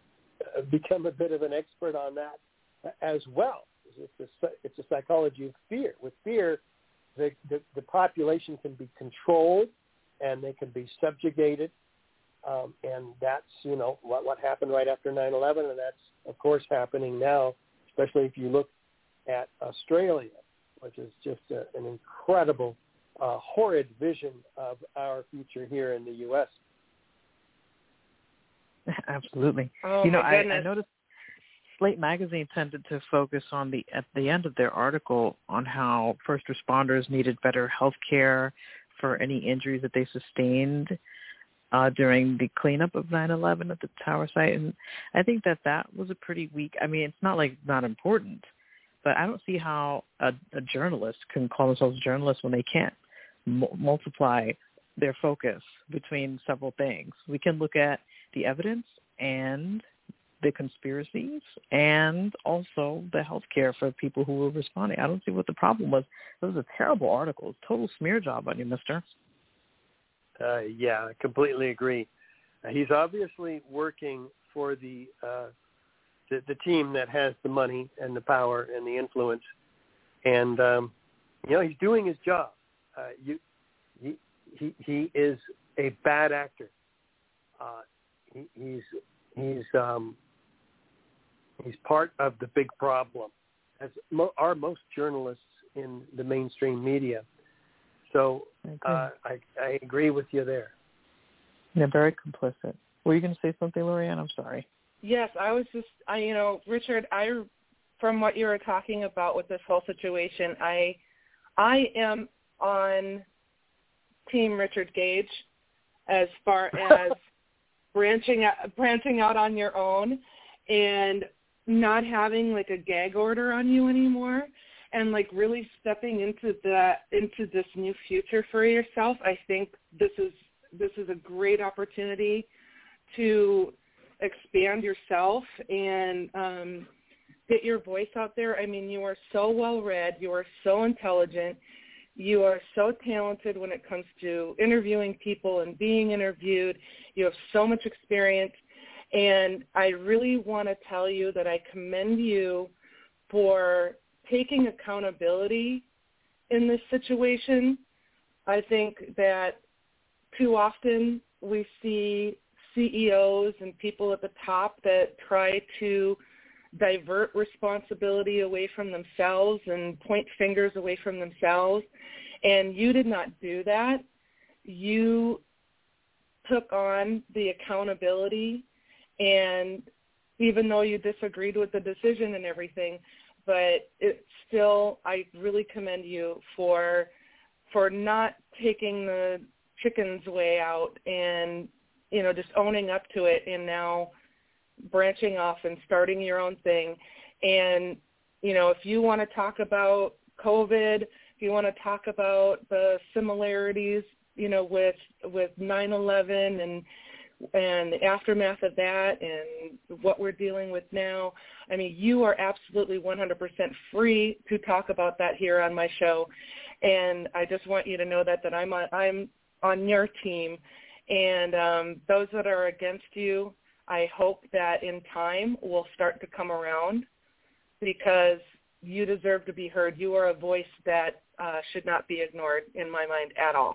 become a bit of an expert on that as well. It's a, it's a psychology of fear. With fear, the, the, the population can be controlled and they can be subjugated. Um, and that's, you know, what, what happened right after nine eleven. And that's, of course, happening now, especially if you look at Australia, which is just a, an incredible, uh, horrid vision of our future here in the U S. Absolutely. Oh, you know, my I, goodness. I noticed Slate Magazine tended to focus on the at the end of their article on how first responders needed better health care for any injuries that they sustained uh, during the cleanup of nine eleven at the tower site. And I think that that was a pretty weak, I mean, it's not like not important, but I don't see how a, a journalist can call themselves journalists when they can't m- multiply their focus between several things. We can look at the evidence and the conspiracies and also the health care for people who were responding. I don't see what the problem was. It was a terrible article. Total smear job on you, mister. Uh, yeah, I completely agree. Uh, he's obviously working for the uh, the, the team that has the money and the power and the influence. And, um, you know, he's doing his job. Uh, you, he, he, he is a bad actor. Uh, he, he's, he's, um, he's part of the big problem, as mo- are most journalists in the mainstream media. So uh, I, I agree with you there. They're very complicit. Were you going to say something, Lorianne? I'm sorry. Yes, I was just, I, you know, Richard, I, from what you were talking about with this whole situation, I, I am on Team Richard Gage as far as branching out, branching out on your own and not having like a gag order on you anymore, and like really stepping into that, into this new future for yourself. I think this is this is a great opportunity to expand yourself and um, get your voice out there. I mean, you are so well read, you are so intelligent, you are so talented when it comes to interviewing people and being interviewed. You have so much experience. And I really want to tell you that I commend you for taking accountability in this situation. I think that too often we see C E Os and people at the top that try to divert responsibility away from themselves and point fingers away from themselves. And you did not do that. You took on the accountability. And even though you disagreed with the decision and everything, but it's still, I really commend you for for not taking the chicken's way out and, you know, just owning up to it and now branching off and starting your own thing. And, you know, if you want to talk about COVID, if you want to talk about the similarities, you know, with with nine eleven and and the aftermath of that and what we're dealing with now. I mean, you are absolutely one hundred percent free to talk about that here on my show. And I just want you to know that, that I'm on, I'm on your team. And um, those that are against you, I hope that in time will start to come around because you deserve to be heard. You are a voice that uh, should not be ignored in my mind at all.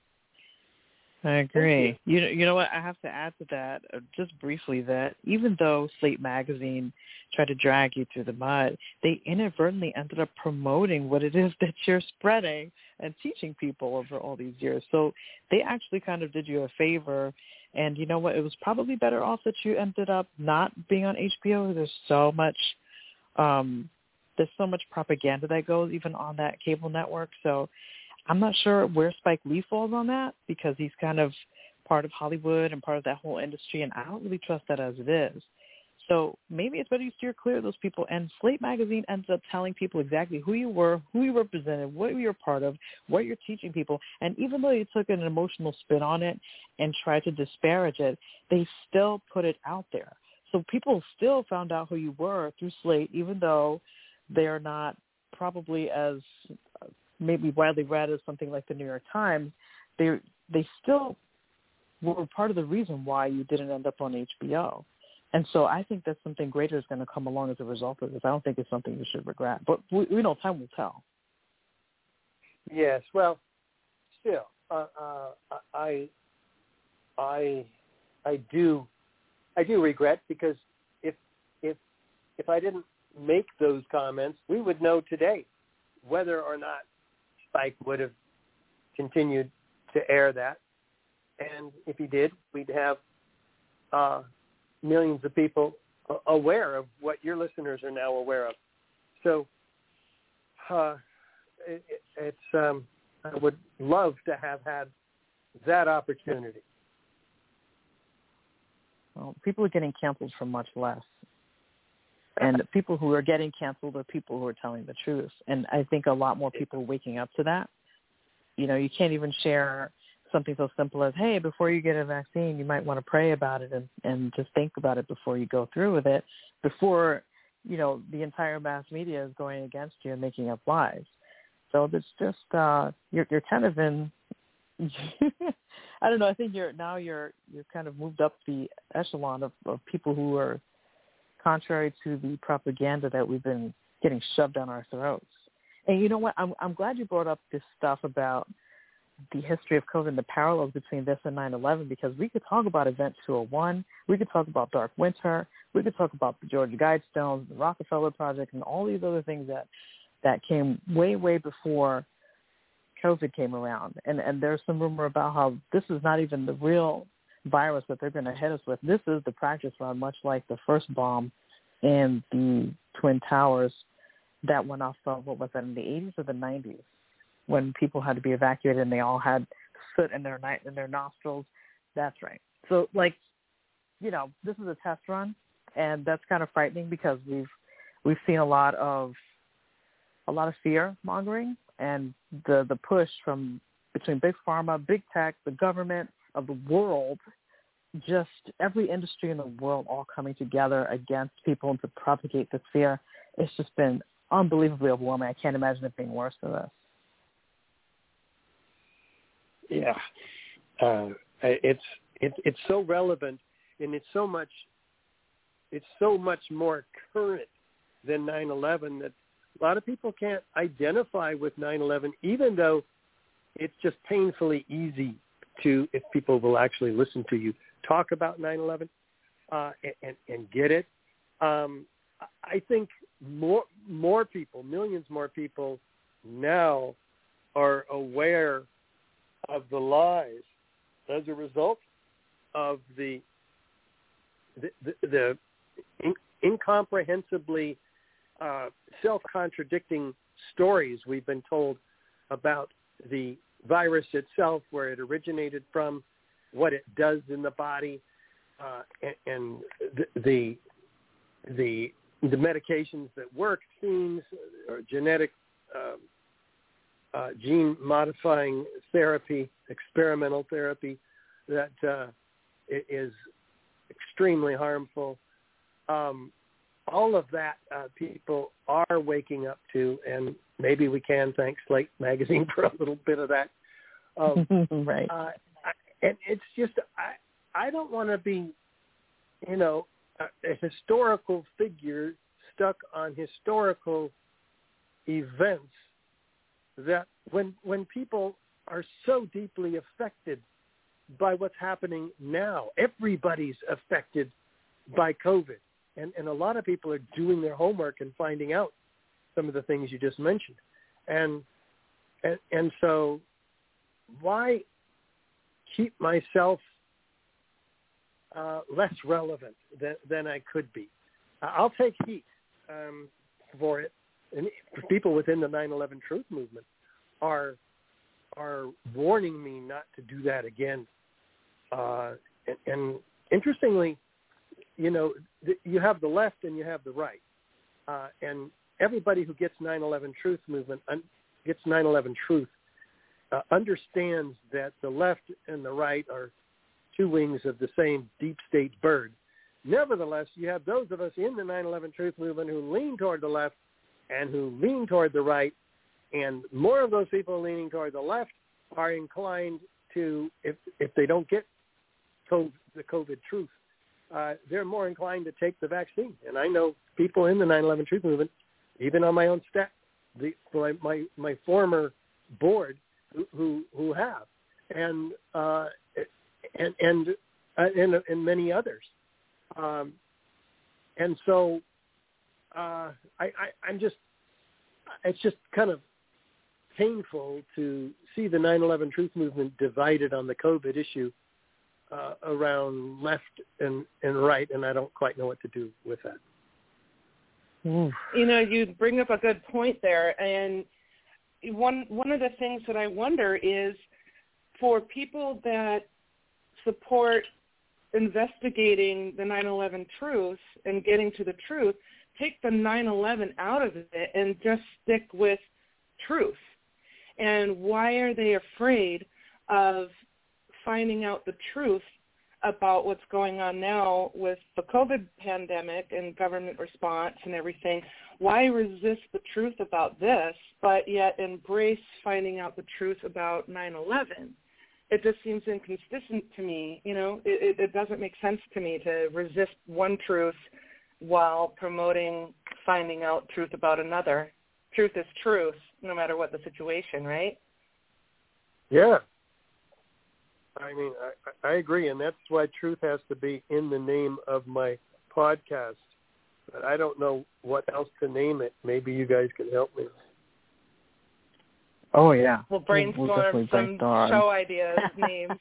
I agree. You know, you know what? I have to add to that uh, just briefly that even though Slate Magazine tried to drag you through the mud, they inadvertently ended up promoting what it is that you're spreading and teaching people over all these years. So they actually kind of did you a favor. And you know what? It was probably better off that you ended up not being on H B O. There's so much, um, there's so much propaganda that goes even on that cable network. So I'm not sure where Spike Lee falls on that because he's kind of part of Hollywood and part of that whole industry, and I don't really trust that as it is. So maybe it's better you steer clear of those people. And Slate Magazine ends up telling people exactly who you were, who you represented, what you're part of, what you're teaching people. And even though you took an emotional spin on it and tried to disparage it, they still put it out there. So people still found out who you were through Slate, even though they're not probably as maybe widely read as something like the New York Times. They they still were part of the reason why you didn't end up on H B O. And so I think that something greater is going to come along as a result of this. I don't think it's something you should regret. But we, we know time will tell. Yes, well, still, uh, uh, I, I, I do, I do regret because if if if I didn't make those comments, we would know today whether or not Spike would have continued to air that. And if he did, we'd have uh, millions of people aware of what your listeners are now aware of. So uh, it, it's um, I would love to have had that opportunity. Well, people are getting canceled for much less. And people who are getting canceled are people who are telling the truth. And I think a lot more people are waking up to that. You know, you can't even share something so simple as, hey, before you get a vaccine, you might want to pray about it and, and just think about it before you go through with it, before, you know, the entire mass media is going against you and making up lies. So it's just, uh, you're, you're kind of in, I don't know, I think you're now you're, you're kind of moved up the echelon of, of people who are contrary to the propaganda that we've been getting shoved down our throats. And you know what? I'm, I'm glad you brought up this stuff about the history of COVID and the parallels between this and nine eleven, because we could talk about Event two oh one, we could talk about Dark Winter, we could talk about the Georgia Guidestones, the Rockefeller Project, and all these other things that, that came way, way before COVID came around. And, and there's some rumor about how this is not even the real virus that they're going to hit us with. This is the practice run, much like the first bomb in the Twin Towers that went off, uh, what was that, in the eighties or the nineties, when people had to be evacuated and they all had soot in their night in their nostrils. That's right. So, like, you know, this is a test run, and that's kind of frightening because we've we've seen a lot of a lot of fear mongering and the the push from between big pharma, big tech, the government of the world, just every industry in the world all coming together against people to propagate this fear. It's just been unbelievably overwhelming. I can't imagine it being worse than this. Yeah, uh, it's it, it's so relevant, and it's so much it's so much more current than nine eleven that a lot of people can't identify with nine eleven, even though it's just painfully easy to, if people will actually listen to you talk about nine eleven uh, and, and get it. Um, I think more more people, millions more people now are aware of the lies as a result of the the, the, the in, incomprehensibly uh, self-contradicting stories we've been told about the virus itself, where it originated from, what it does in the body, uh, and, and the, the the the medications that work, themes, or genetic uh, uh, gene-modifying therapy, experimental therapy that uh, is extremely harmful. Um, all of that uh, people are waking up to, and maybe we can thank Slate Magazine for a little bit of that. Um, right. Uh, I, and it's just, I, I don't want to be, you know, a, a historical figure stuck on historical events that when when people are so deeply affected by what's happening now, everybody's affected by COVID. And, and a lot of people are doing their homework and finding out some of the things you just mentioned. And and, and so why keep myself uh, less relevant than, than I could be? I'll take heat um, for it. And people within the nine eleven Truth Movement are are warning me not to do that again. Uh, and, and interestingly, you know, th- you have the left and you have the right. Uh, and everybody who gets nine eleven Truth Movement, un- gets nine eleven Truth, uh, understands that the left and the right are two wings of the same deep state bird. Nevertheless, you have those of us in the nine eleven Truth Movement who lean toward the left and who lean toward the right, and more of those people leaning toward the left are inclined to, if if they don't get COVID, the COVID truth, uh, they're more inclined to take the vaccine. And I know people in the nine eleven Truth Movement, even on my own staff, the, my, my my former board, who who, who have, and uh, and and uh, and, and many others, um, and so. Uh, I, I, I'm just, it's just kind of painful to see the nine eleven Truth Movement divided on the COVID issue uh, around left and, and right, and I don't quite know what to do with that. You know, you bring up a good point there, and one one of the things that I wonder is for people that support investigating the nine eleven truth and getting to the truth, take the nine eleven out of it and just stick with truth. And why are they afraid of finding out the truth about what's going on now with the COVID pandemic and government response and everything? Why resist the truth about this, but yet embrace finding out the truth about nine eleven? It just seems inconsistent to me. You know, it, it, it doesn't make sense to me to resist one truth while promoting finding out truth about another. Truth is truth, no matter what the situation, right? Yeah. I mean, I, I agree, and that's why truth has to be in the name of my podcast. But I don't know what else to name it. Maybe you guys can help me. Oh, yeah. We'll brainstorm we'll some brainstorm. show ideas, names.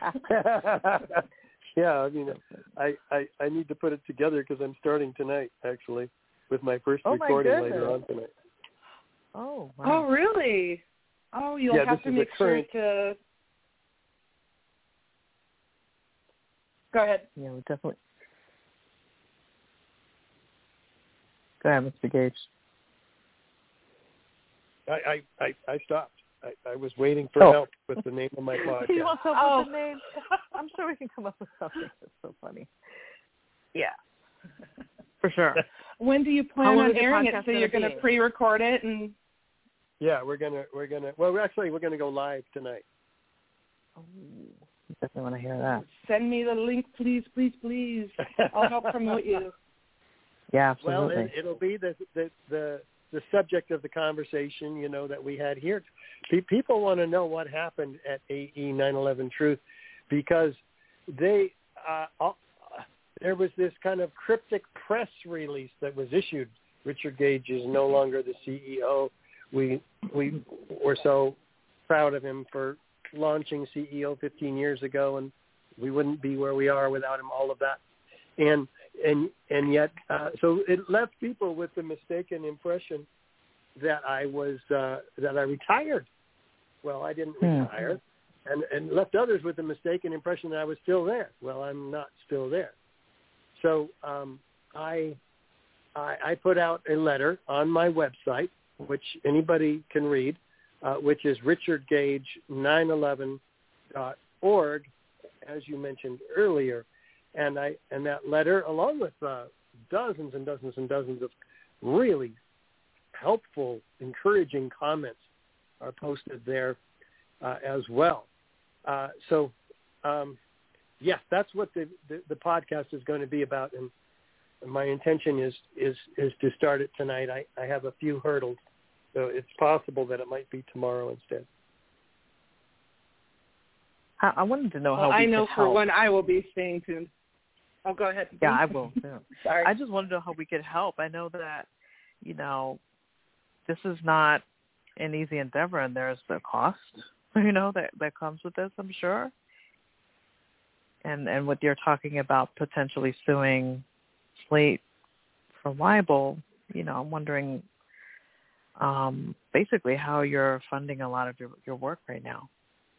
Yeah, I mean, I, I, I need to put it together because I'm starting tonight, actually, with my first oh recording my later on tonight. Oh, wow. Oh, really? Oh, you'll yeah, have to make sure to... Go ahead. Yeah, we definitely... Go ahead, Mister Gage. I, I, I, I stopped. I, I was waiting for oh. help with the name of my podcast. He wants help oh. with the name. I'm sure we can come up with something. That's so funny. Yeah, for sure. When do you plan How on long is the airing it? podcast So you're going to be? pre-record it and... Yeah, we're gonna we're gonna well actually we're gonna go live tonight. Oh, definitely want to hear that. Send me the link, please, please, please. I'll help promote you. Yeah, absolutely. Well, it, it'll be the, the the the subject of the conversation, you know, that we had here. Pe- people want to know what happened at A E nine eleven Truth because they uh, uh, there was this kind of cryptic press release that was issued. Richard Gage is no longer the C E O. We we were so proud of him for launching C E O fifteen years ago, and we wouldn't be where we are without him. All of that, and and and yet, uh, so it left people with the mistaken impression that I was uh, that I retired. Well, I didn't retire, and and left others with the mistaken impression that I was still there. Well, I'm not still there. So um, I, I I put out a letter on my website, which anybody can read, uh, which is richard gage nine eleven dot org, as you mentioned earlier. And I and that letter, along with uh, dozens and dozens and dozens of really helpful, encouraging comments, are posted there uh, as well. Uh, so, um, yes, that's what the, the, the podcast is going to be about. And my intention is is, is to start it tonight. I, I have a few hurdles. So it's possible that it might be tomorrow instead. I, I wanted to know Well, how we I know could for help. when I will be staying tuned. Oh, go ahead. Yeah, I will. Yeah. Sorry. I just wanted to know how we could help. I know that, you know, this is not an easy endeavor, and there's the cost, you know, that, that comes with this, I'm sure. And and what you're talking about potentially suing Slate for libel, you know, I'm wondering um, basically how you're funding a lot of your, your work right now.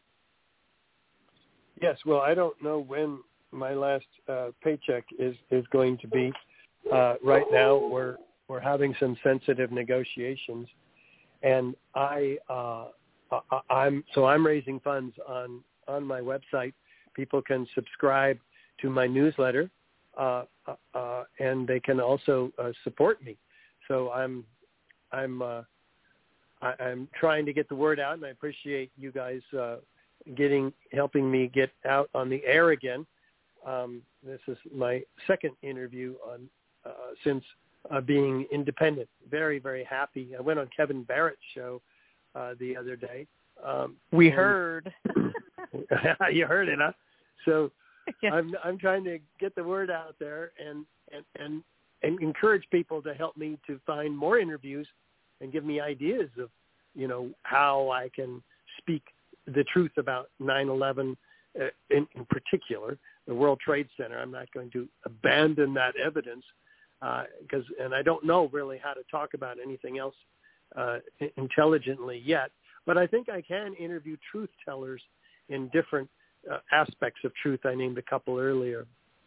Yes, well, I don't know when my last uh, paycheck is, is going to be. Uh, right now, we're we're having some sensitive negotiations, and I uh, I, I'm so I'm raising funds on on my website. People can subscribe to my newsletter, uh, uh, and they can also uh, support me. So I'm I'm uh, I, I'm trying to get the word out, and I appreciate you guys uh, getting helping me get out on the air again. Um, this is my second interview on uh, since uh, being independent. Very very happy. I went on Kevin Barrett's show uh, the other day. Um, we and, heard. You heard it, huh? So Yes. I'm I'm trying to get the word out there and, and, and, and encourage people to help me to find more interviews and give me ideas of, you know, how I can speak the truth about nine eleven uh, in, in particular, the World Trade Center. I'm not going to abandon that evidence because, uh, and I don't know really how to talk about anything else uh, intelligently yet. But I think I can interview truth tellers in different uh, aspects of truth. I named a couple earlier.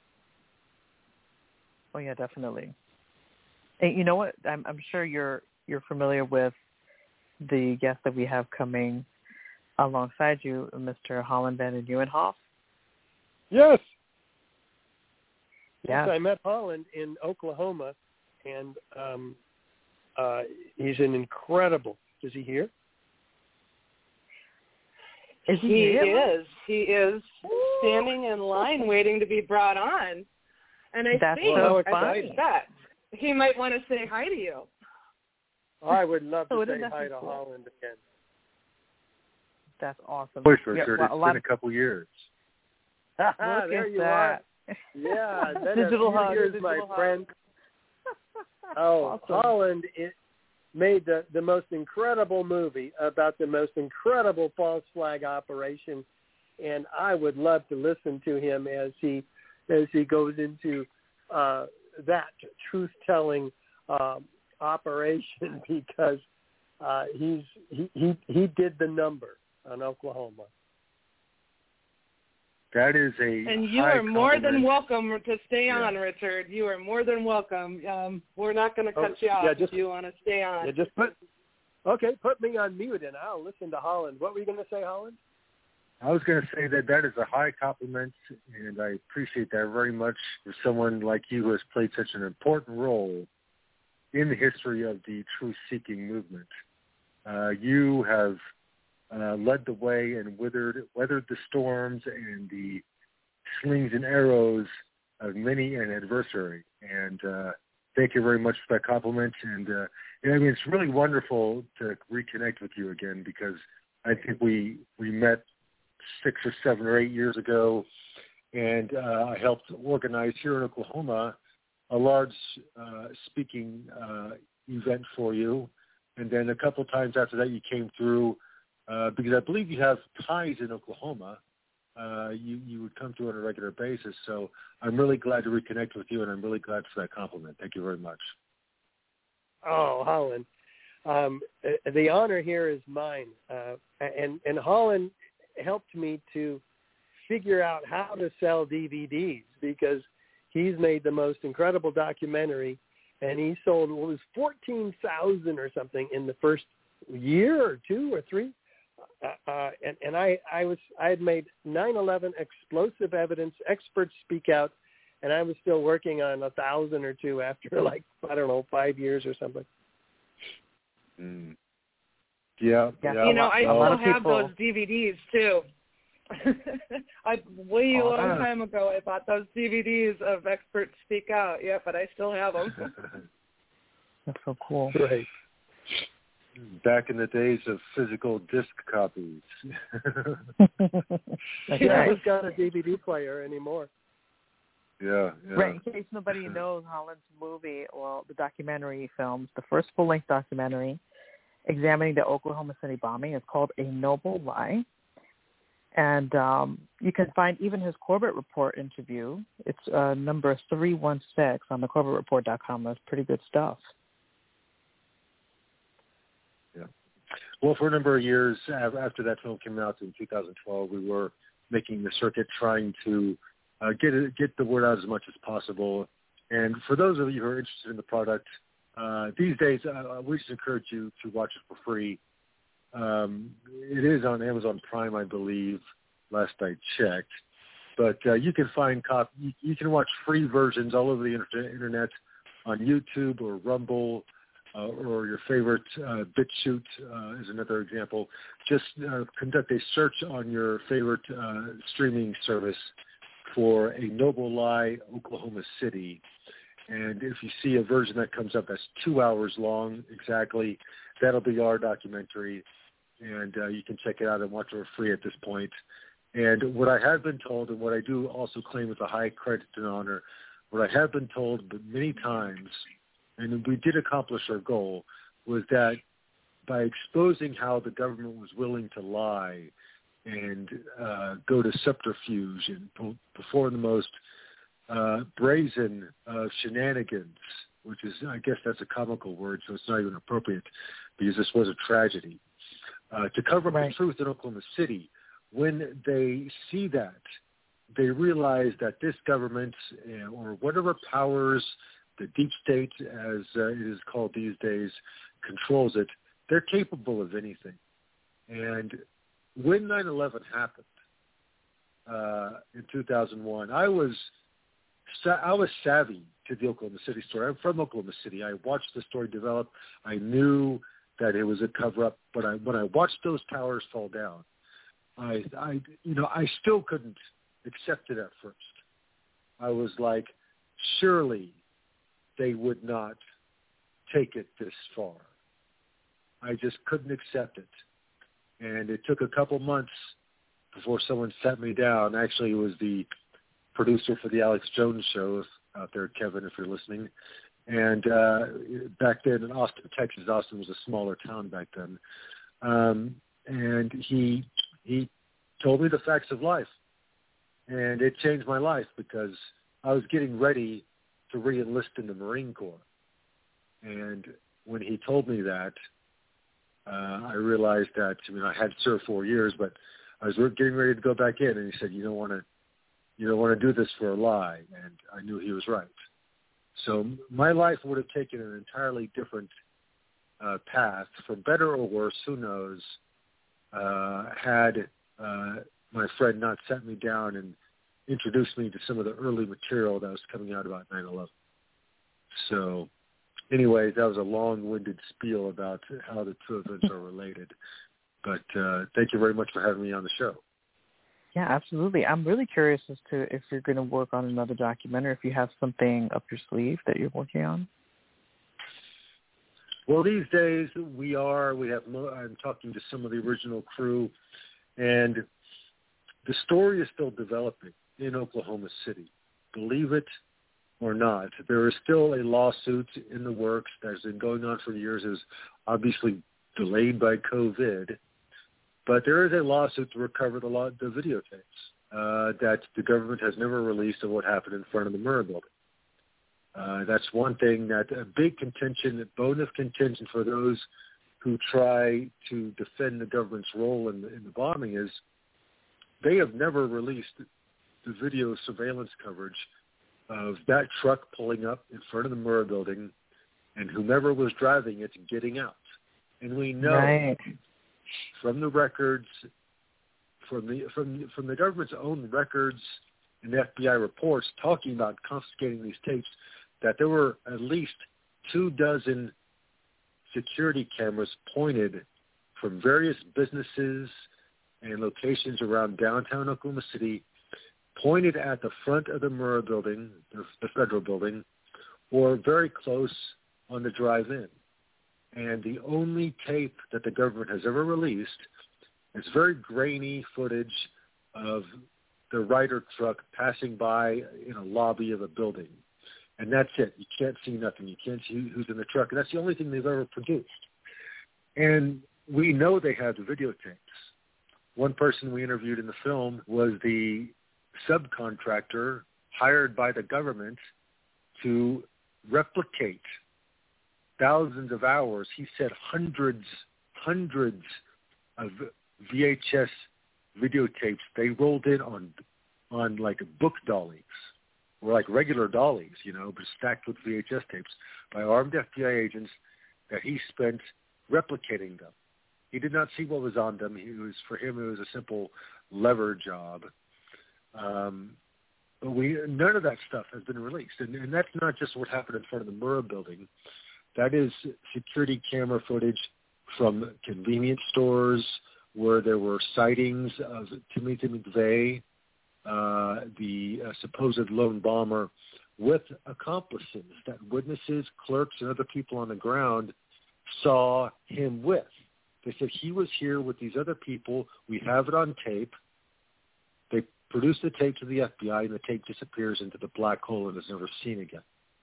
Oh yeah, definitely. And you know what? I'm, I'm sure you're you're familiar with the guest that we have coming alongside you, Mister Holland Van den Nieuwenhof. Yes. Yes. Yes, I met Holland in Oklahoma, and um, uh, he's an incredible. Is he here? Is he, he here? is. He is standing in line waiting to be brought on. And I That's think, so I funny. think that he might want to say hi to you. I would love to Oh, say isn't that hi to cool? Holland again. That's awesome. Voice, Yeah, Richard. well, It's a been lot a couple years. Look there at you that. are. Yeah, been Digital a few hug, years, digital my hug. friend. Oh, Awesome. Holland it made the, the most incredible movie about the most incredible false flag operation, and I would love to listen to him as he as he goes into uh, that truth-telling um, operation because uh, he's he, he he did the number on Oklahoma. That is a And you high are more than compliment. welcome to stay Yeah. on, Richard. You are more than welcome. Um, we're not going to cut Oh, you off yeah, just- if you want to stay on. Yeah, just put okay, put me on mute and I'll listen to Holland. What were you going to say, Holland? I was going to say that that is a high compliment, and I appreciate that very much for someone like you who has played such an important role in the history of the truth-seeking movement. Uh, you have uh, led the way and withered, weathered the storms and the slings and arrows of many an adversary. And uh, thank you very much for that compliment. And, uh, and I mean, it's really wonderful to reconnect with you again because I think we we met six or seven or eight years ago, and uh, I helped organize here in Oklahoma a large uh, speaking uh, event for you. And then a couple times after that, you came through uh, because I believe you have ties in Oklahoma. Uh, you, you would come through on a regular basis. So I'm really glad to reconnect with you, and I'm really glad for that compliment. Thank you very much. Oh, Holland. Um, the honor here is mine. Uh, and, and Holland helped me to figure out how to sell D V Ds because he's made the most incredible documentary, and he sold, well, it was fourteen thousand or something in the first year or two or three. Uh, uh, and, and I, I was, I had made nine eleven explosive evidence, experts speak out, and I was still working on a thousand or two after like, I don't know, five years or something. Mm. Yeah, Yeah. yeah. You know, I a lot still of have people- those D V Ds too. I way Oh, long nice. time ago I bought those D V Ds of Experts Speak Out. Yeah, but I still have them. That's so cool. Right. Back in the days of physical disc copies. That's Yeah, right. who's got a D V D player anymore? Yeah, yeah. Right. In case nobody knows, Holland's movie, well, the documentary he films, the first full-length documentary examining the Oklahoma City bombing is called A Noble Lie. And um, you can find even his Corbett Report interview. It's uh, number three one six on the corbett report dot com. That's pretty good stuff. Yeah. Well, for a number of years after that film came out in two thousand twelve, we were making the circuit trying to uh, get it, get the word out as much as possible. And for those of you who are interested in the product, uh, these days uh, we just encourage you to watch it for free. Um, it is on Amazon Prime, I believe, last I checked. But uh, you can find cop- you, you can watch free versions all over the inter- internet on YouTube or Rumble uh, or your favorite uh, BitChute uh, is another example. Just uh, conduct a search on your favorite uh, streaming service for A Noble Lie, Oklahoma City. And if you see a version that comes up that's two hours long exactly, that'll be our documentary. And uh, you can check it out and watch it for free at this point. And what I have been told, and what I do also claim with a high credit and honor, what I have been told but many times, and we did accomplish our goal, was that by exposing how the government was willing to lie and uh, go to subterfuge and perform the most uh, brazen uh, shenanigans, which is, I guess that's a comical word, so it's not even appropriate because this was a tragedy. Uh, to cover up Right. the truth in Oklahoma City, when they see that, they realize that this government uh, or whatever powers the deep state, as uh, it is called these days, controls it, they're capable of anything. And when nine eleven happened uh, in two thousand one, I was I was savvy to the Oklahoma City story. I'm from Oklahoma City. I watched the story develop. I knew that it was a cover-up, but I, when I watched those towers fall down, I, I, you know, I still couldn't accept it at first. I was like, surely they would not take it this far. I just couldn't accept it. And it took a couple months before someone sat me down. Actually, it was the producer for the Alex Jones show out there, Kevin, if you're listening. And uh, back then in Austin, Texas, Austin was a smaller town back then. Um, and he he told me the facts of life. And it changed my life because I was getting ready to re-enlist in the Marine Corps. And when he told me that, uh, I realized that, I mean, I had served four years, but I was getting ready to go back in. And he said, you don't want to, you don't want to do this for a lie. And I knew he was right. So my life would have taken an entirely different uh, path, for better or worse, who knows, uh, had uh, my friend not sat me down and introduced me to some of the early material that was coming out about nine eleven. So anyway, that was a long-winded spiel about how the two events are related. But uh, thank you very much for having me on the show. Yeah, absolutely. I'm really curious as to if you're going to work on another documentary, if you have something up your sleeve that you're working on. Well, these days we are. We have. I'm talking to some of the original crew, and the story is still developing in Oklahoma City. Believe it or not, there is still a lawsuit in the works that has been going on for years. It was obviously delayed by COVID. But there is a lawsuit to recover the, law, the videotapes uh, that the government has never released of what happened in front of the Murrah building. Uh, that's one thing, that a big contention, a bone of contention for those who try to defend the government's role in the, in the bombing is they have never released the video surveillance coverage of that truck pulling up in front of the Murrah building and whomever was driving it getting out. And we know... Right. From the records, from the from from the government's own records and F B I reports talking about confiscating these tapes, that there were at least two dozen security cameras pointed from various businesses and locations around downtown Oklahoma City, pointed at the front of the Murrah building, the, the federal building, or very close on the drive-in. And the only tape that the government has ever released is very grainy footage of the Ryder truck passing by in a lobby of a building. And that's it. You can't see nothing. You can't see who's in the truck. And that's the only thing they've ever produced. And we know they have the videotapes. One person we interviewed in the film was the subcontractor hired by the government to replicate thousands of hours. He said hundreds, hundreds of V H S videotapes they rolled in on, on like book dollies, or like regular dollies, you know, but stacked with V H S tapes by armed F B I agents that he spent replicating them. He did not see what was on them. He was, for him, it was a simple lever job. Um, but we none of that stuff has been released, and, and that's not just what happened in front of the Murrah building. That is security camera footage from convenience stores where there were sightings of Timothy McVeigh, uh, the uh, supposed lone bomber, with accomplices that witnesses, clerks, and other people on the ground saw him with. They said he was here with these other people. We have it on tape. They produced the tape to the F B I, and the tape disappears into the black hole and is never seen again.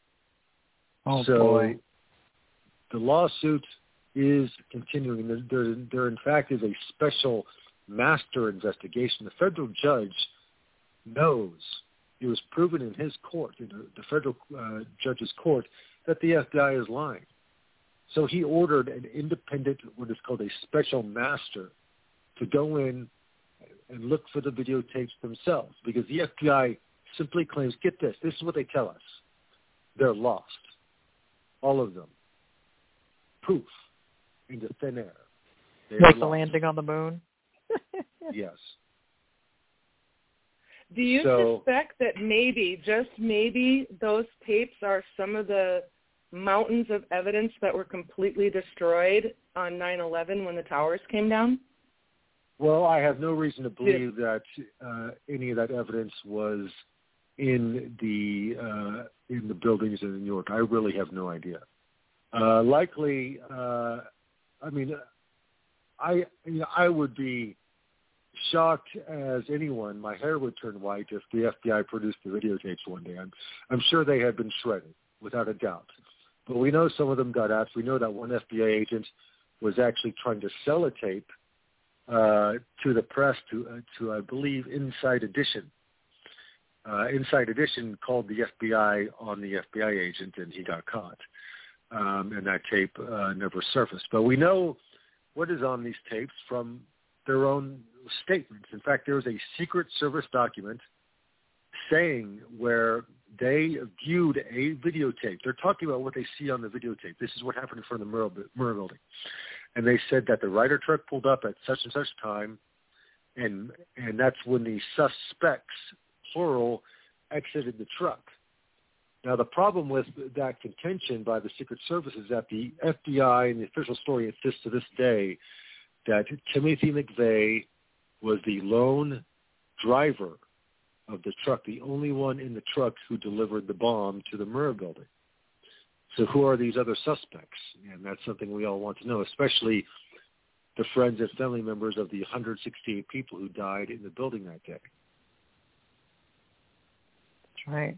Oh, so, boy. The lawsuit is continuing. There, there, there, in fact, is a special master investigation. The federal judge knows, it was proven in his court, in the, the federal uh, judge's court, that the F B I is lying. So he ordered an independent, what is called a special master, to go in and look for the videotapes themselves, because the F B I simply claims, get this, this is what they tell us, they're lost, all of them. Poof, into thin air. Like the landing on the moon? Yes. Do you so, suspect that maybe, just maybe, those tapes are some of the mountains of evidence that were completely destroyed on nine eleven when the towers came down? Well, I have no reason to believe that uh, any of that evidence was in the uh, in the buildings in New York. I really have no idea. Uh, likely, uh, I mean, I you know, I would be shocked as anyone. My hair would turn white if the F B I produced the videotapes one day. I'm I'm sure they have been shredded, without a doubt. But we know some of them got out. We know that one F B I agent was actually trying to sell a tape uh, to the press, to, uh, to I believe, Inside Edition. Uh, Inside Edition called the F B I on the F B I agent, and he got caught. Um, and that tape uh, never surfaced. But we know what is on these tapes from their own statements. In fact, there was a Secret Service document saying where they viewed a videotape. They're talking about what they see on the videotape. This is what happened in front of the Murrah, Murrah building. And they said that the Ryder truck pulled up at such and such time, and and that's when the suspects, plural, exited the truck. Now, the problem with that contention by the Secret Service is that the F B I and the official story insists to this day that Timothy McVeigh was the lone driver of the truck, the only one in the truck who delivered the bomb to the Murrah building. So who are these other suspects? And that's something we all want to know, especially the friends and family members of the one hundred sixty-eight people who died in the building that day. That's right.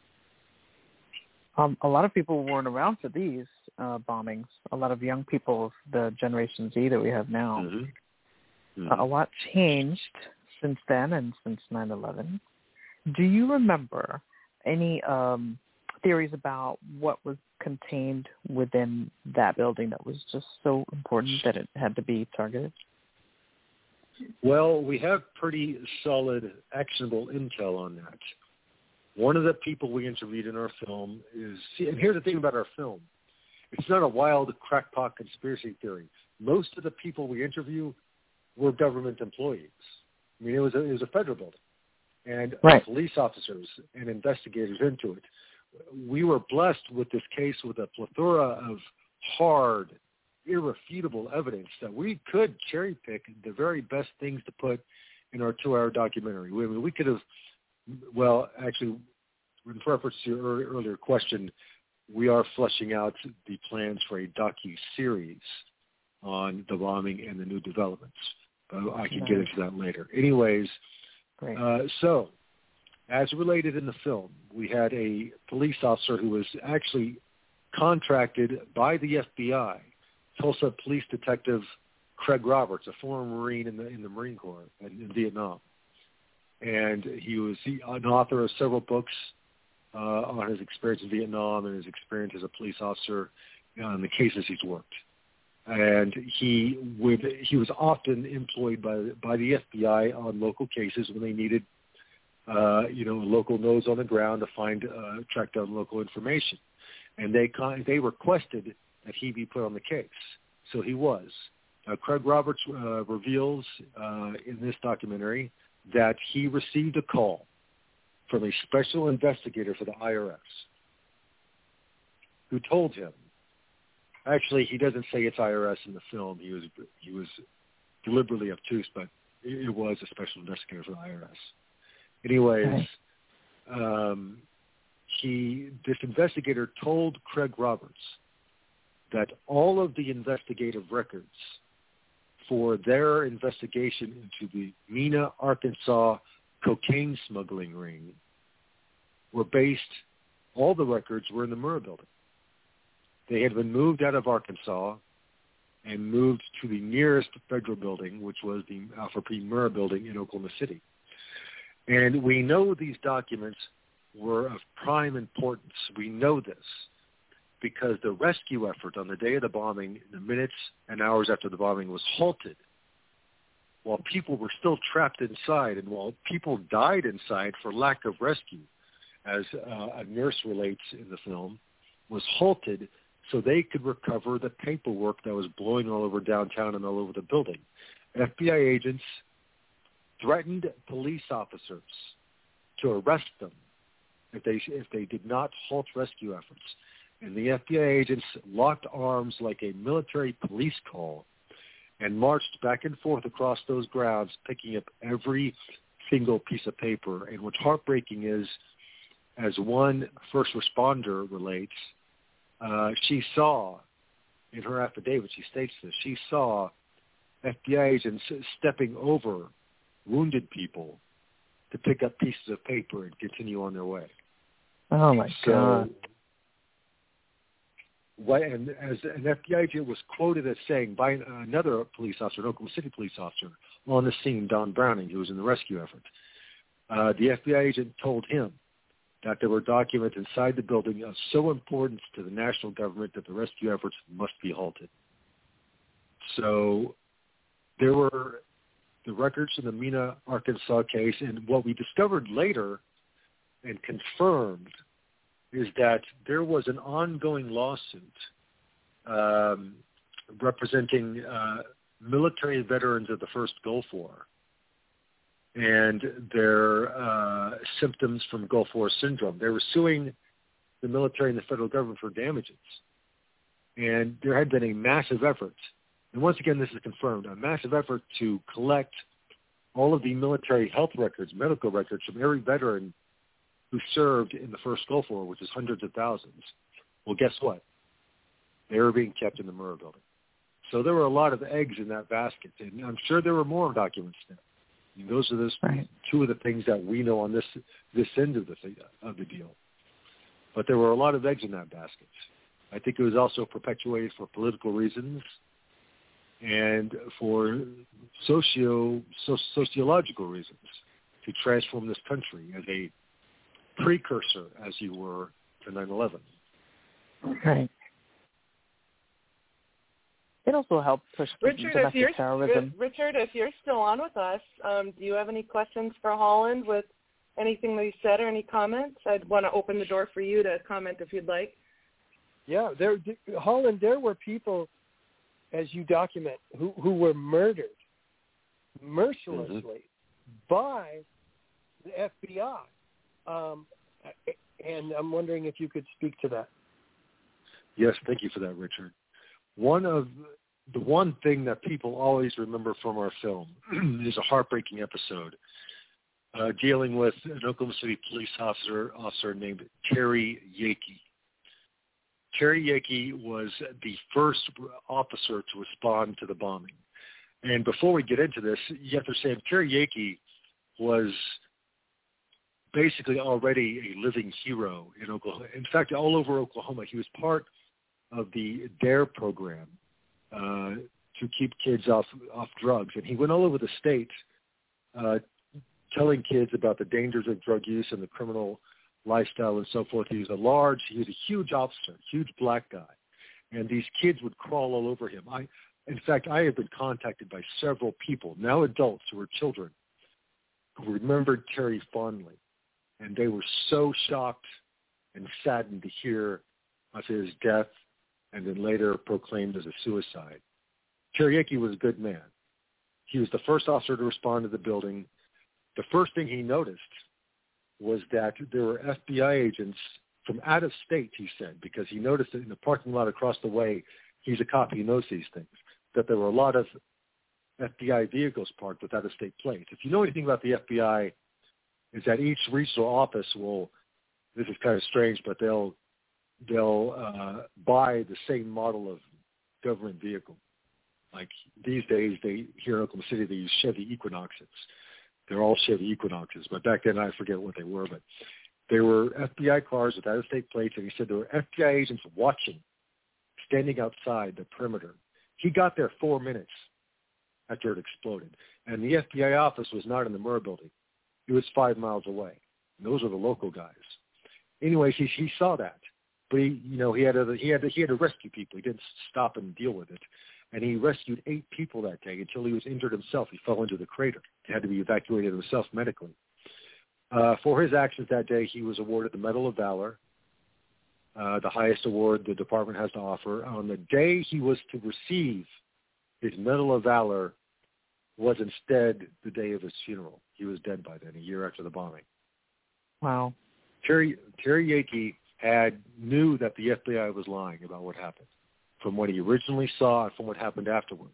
Um, a lot of people weren't around for these uh, bombings. A lot of young people of the Generation Z that we have now. Mm-hmm. Mm-hmm. Uh, a lot changed since then and since nine eleven. Do you remember any um, theories about what was contained within that building that was just so important that it had to be targeted? Well, we have pretty solid, actionable intel on that. One of the people we interviewed in our film is, see, and here's the thing about our film. It's not a wild crackpot conspiracy theory. Most of the people we interview were government employees. I mean, it was a, it was a federal building, and right. police officers and investigators into it. We were blessed with this case with a plethora of hard, irrefutable evidence that we could cherry pick the very best things to put in our two-hour documentary. We, I mean, we could have, well, actually, in reference to your earlier question, we are fleshing out the plans for a docu-series on the bombing and the new developments. Uh, I can nice. get into that later. Anyways, uh, so as related in the film, we had a police officer who was actually contracted by the F B I, Tulsa Police Detective Craig Roberts, a former Marine in the in the Marine Corps in, in Vietnam, and he was he, an author of several books uh, on his experience in Vietnam and his experience as a police officer on the cases he's worked. And he would he was often employed by by the F B I on local cases when they needed, uh, you know, a local nose on the ground to find uh, track down local information, and they they requested that he be put on the case. So he was. Uh, Craig Roberts uh, reveals uh, in this documentary that he received a call from a special investigator for the I R S who told him. Actually, he doesn't say it's I R S in the film. He was he was deliberately obtuse, but it, it was a special investigator for the I R S. Anyways, um, he this investigator told Craig Roberts that all of the investigative records for their investigation into the Mena, Arkansas cocaine smuggling ring were based, all the records were in the Murrah building. They had been moved out of Arkansas and moved to the nearest federal building, which was the Alfred P. Murrah building in Oklahoma City. And we know these documents were of prime importance. We know this because the rescue effort on the day of the bombing, the minutes and hours after the bombing, was halted while people were still trapped inside and while people died inside for lack of rescue, as uh, a nurse relates in the film, was halted so they could recover the paperwork that was blowing all over downtown and all over the building. F B I agents threatened police officers to arrest them if they if they did not halt rescue efforts. And the F B I agents locked arms like a military police call and marched back and forth across those grounds, picking up every single piece of paper. And what's heartbreaking is as one first responder relates, uh, she saw, in her affidavit, she states this, she saw F B I agents stepping over wounded people to pick up pieces of paper and continue on their way. Oh, my so, God. What, and as an F B I agent was quoted as saying by another police officer, an Oklahoma City police officer, on the scene, Don Browning, who was in the rescue effort, uh, the F B I agent told him that there were documents inside the building of so importance to the national government that the rescue efforts must be halted. So there were the records in the Mena, Arkansas case, and what we discovered later and confirmed is that there was an ongoing lawsuit um, representing uh, military veterans of the first Gulf War and their uh, symptoms from Gulf War syndrome. They were suing the military and the federal government for damages. And there had been a massive effort, and once again this is confirmed, a massive effort to collect all of the military health records, medical records from every veteran who served in the first Gulf War, which is hundreds of thousands. Well, guess what? They were being kept in the Murrah building. So there were a lot of eggs in that basket, and I'm sure there were more documents there. I mean, those are those right. two of the things that we know on this this end of the thing, of the deal. But there were a lot of eggs in that basket. I think it was also perpetuated for political reasons and for socio so, sociological reasons to transform this country as a precursor, as you were, to nine eleven. Right. It also helped push Richard, if domestic you're, terrorism. Richard, if you're still on with us, um, do you have any questions for Holland with anything that he said or any comments? I'd want to open the door for you to comment if you'd like. Yeah, there, Holland, there were people, as you document, who, who were murdered mercilessly mm-hmm. by the F B I. Um, and I'm wondering if you could speak to that. Yes, thank you for that, Richard. One of the one thing that people always remember from our film is a heartbreaking episode uh, dealing with an Oklahoma City police officer officer named Terry Yakey. Terry Yakey was the first officer to respond to the bombing. And before we get into this, you have to say Terry Yakey was basically already a living hero in Oklahoma. In fact, all over Oklahoma, he was part of the DARE program uh, to keep kids off off drugs. And he went all over the state uh, telling kids about the dangers of drug use and the criminal lifestyle and so forth. He was a large, he was a huge officer, huge black guy. And these kids would crawl all over him. I, in fact, I have been contacted by several people, now adults who were children, who remembered Terry fondly. And they were so shocked and saddened to hear of his death and then later proclaimed as a suicide. Terry Yakey was a good man. He was the first officer to respond to the building. The first thing he noticed was that there were F B I agents from out of state, he said, because he noticed that in the parking lot across the way, he's a cop, he knows these things, that there were a lot of F B I vehicles parked with out-of-state plates. If you know anything about the F B I, is that each regional office will, this is kind of strange, but they'll they'll uh, buy the same model of government vehicle. Like these days, they here in Oklahoma City, they use Chevy Equinoxes. They're all Chevy Equinoxes, but back then I forget what they were, but they were F B I cars with out-of-state plates, and he said there were F B I agents watching, standing outside the perimeter. He got there four minutes after it exploded, and the F B I office was not in the Murrah building. It was five miles away. And those are the local guys. Anyways, he he saw that, but he you know he had to he had to, he had to rescue people. He didn't stop and deal with it, and he rescued eight people that day until he was injured himself. He fell into the crater. He had to be evacuated himself medically. Uh, for his actions that day, he was awarded the Medal of Valor, uh, the highest award the department has to offer. On the day he was to receive his Medal of Valor was instead the day of his funeral. He was dead by then, a year after the bombing. Wow. Terry Terry Yakey had knew that the F B I was lying about what happened, from what he originally saw and from what happened afterwards.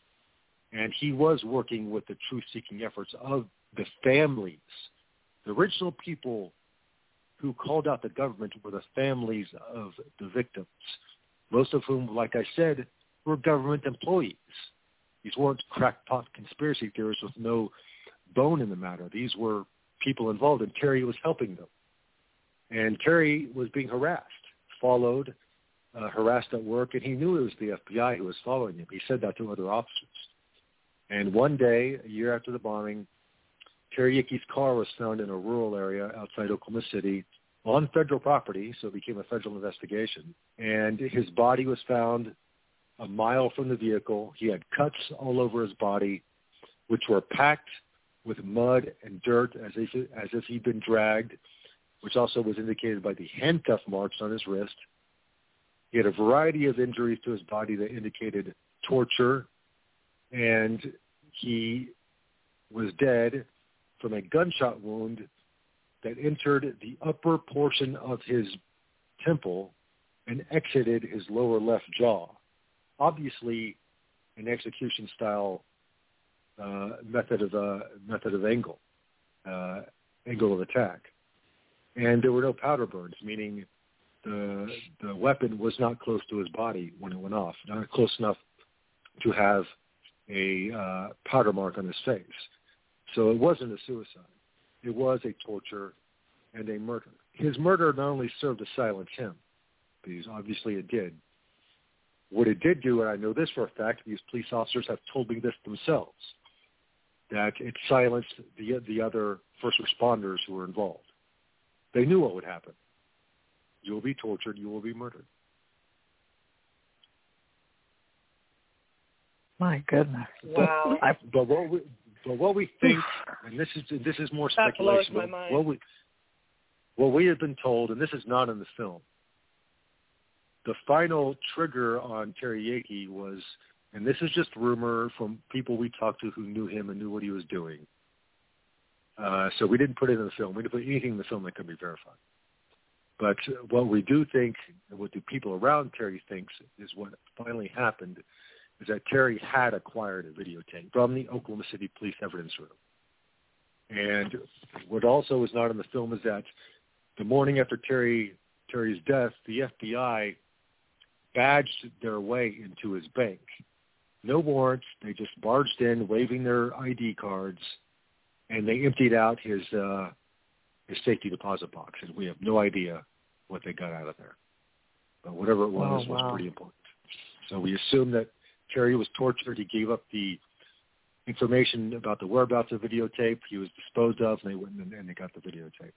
And he was working with the truth-seeking efforts of the families, the original people who called out the government were the families of the victims, most of whom, like I said, were government employees. These weren't crackpot conspiracy theorists with no bone in the matter. These were people involved, and Terry was helping them. And Terry was being harassed, followed, uh, harassed at work, and he knew it was the F B I who was following him. He said that to other officers. And one day, a year after the bombing, Terry Hickey's car was found in a rural area outside Oklahoma City on federal property, so it became a federal investigation. And his body was found a mile from the vehicle. He had cuts all over his body, which were packed with mud and dirt as if, as if he'd been dragged, which also was indicated by the handcuff marks on his wrist. He had a variety of injuries to his body that indicated torture, and he was dead from a gunshot wound that entered the upper portion of his temple and exited his lower left jaw. Obviously, an execution-style uh, method of uh, method of angle, uh, angle of attack, and there were no powder burns, meaning the the weapon was not close to his body when it went off, not close enough to have a uh, powder mark on his face. So it wasn't a suicide. It was a torture and a murder. His murder not only served to silence him, because obviously it did. What it did do, and I know this for a fact, these police officers have told me this themselves, that it silenced the the other first responders who were involved. They knew what would happen. You will be tortured. You will be murdered. My goodness. Wow. But, but what we but what we think, and this is this is more That blows speculation. my mind. What we what we have been told, and this is not in the film. The final trigger on Terry Hickey was, and this is just rumor from people we talked to who knew him and knew what he was doing. Uh, so we didn't put it in the film. We didn't put anything in the film that could be verified. But what we do think, and what the people around Terry thinks, is what finally happened, is that Terry had acquired a videotape from the Oklahoma City Police Evidence Room. And what also is not in the film is that the morning after Terry Terry's death, the F B I badged their way into his bank. No warrants. They just barged in, waving their I D cards, and they emptied out his uh, his safety deposit box. And we have no idea what they got out of there. But whatever it was, oh, wow. was pretty important. So we assume that Terry was tortured. He gave up the information about the whereabouts of the videotape. He was disposed of, and they went and, and they got the videotape.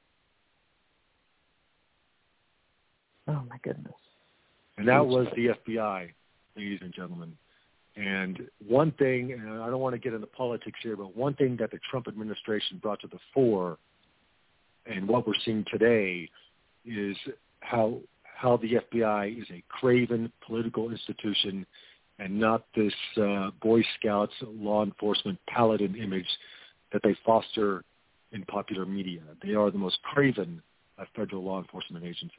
Oh, my goodness. And that was the F B I, ladies and gentlemen. And one thing, and I don't want to get into politics here, but one thing that the Trump administration brought to the fore and what we're seeing today is how how the F B I is a craven political institution and not this uh, Boy Scouts law enforcement paladin image that they foster in popular media. They are the most craven of federal law enforcement agencies.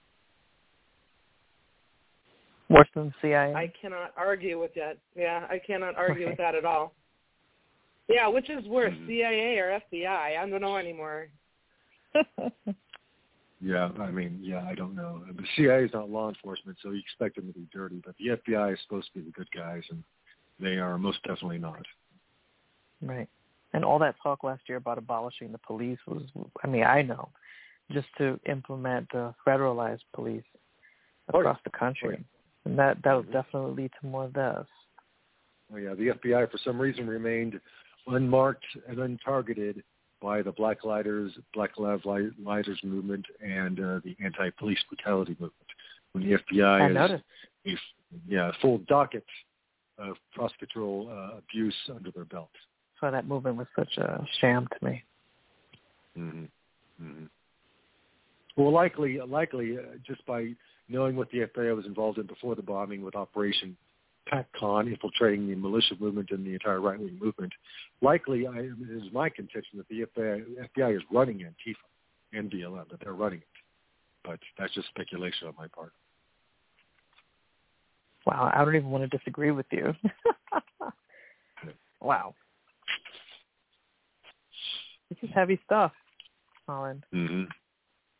Worse than the C I A? I cannot argue with that. Yeah, I cannot argue with that at all. Yeah, which is worse, mm-hmm. C I A or F B I? I don't know anymore. Yeah, I mean, yeah, I don't know. The C I A is not law enforcement, so you expect them to be dirty, but the F B I is supposed to be the good guys, and they are most definitely not. Right. And all that talk last year about abolishing the police was, I mean, I know, just to implement the federalized police across oh, the country. Right. And that, that would definitely lead to more of this. Oh, yeah, the F B I, for some reason, remained unmarked and untargeted by the Black Lighters, Black Lives Lighters movement and uh, the anti-police brutality movement. When the F B I I has a yeah, full docket of prosecutorial uh, abuse under their belt. So that movement was such a sham to me. Mm-hmm. Mm-hmm. Well, likely, likely, uh, just by knowing what the F B I was involved in before the bombing with Operation PACCON, infiltrating the militia movement and the entire right-wing movement, likely, I, it is my contention that the F B I, F B I is running Antifa and B L M, that they're running it. But that's just speculation on my part. Wow, I don't even want to disagree with you. Wow. This is heavy stuff, Colin. Mm-hmm.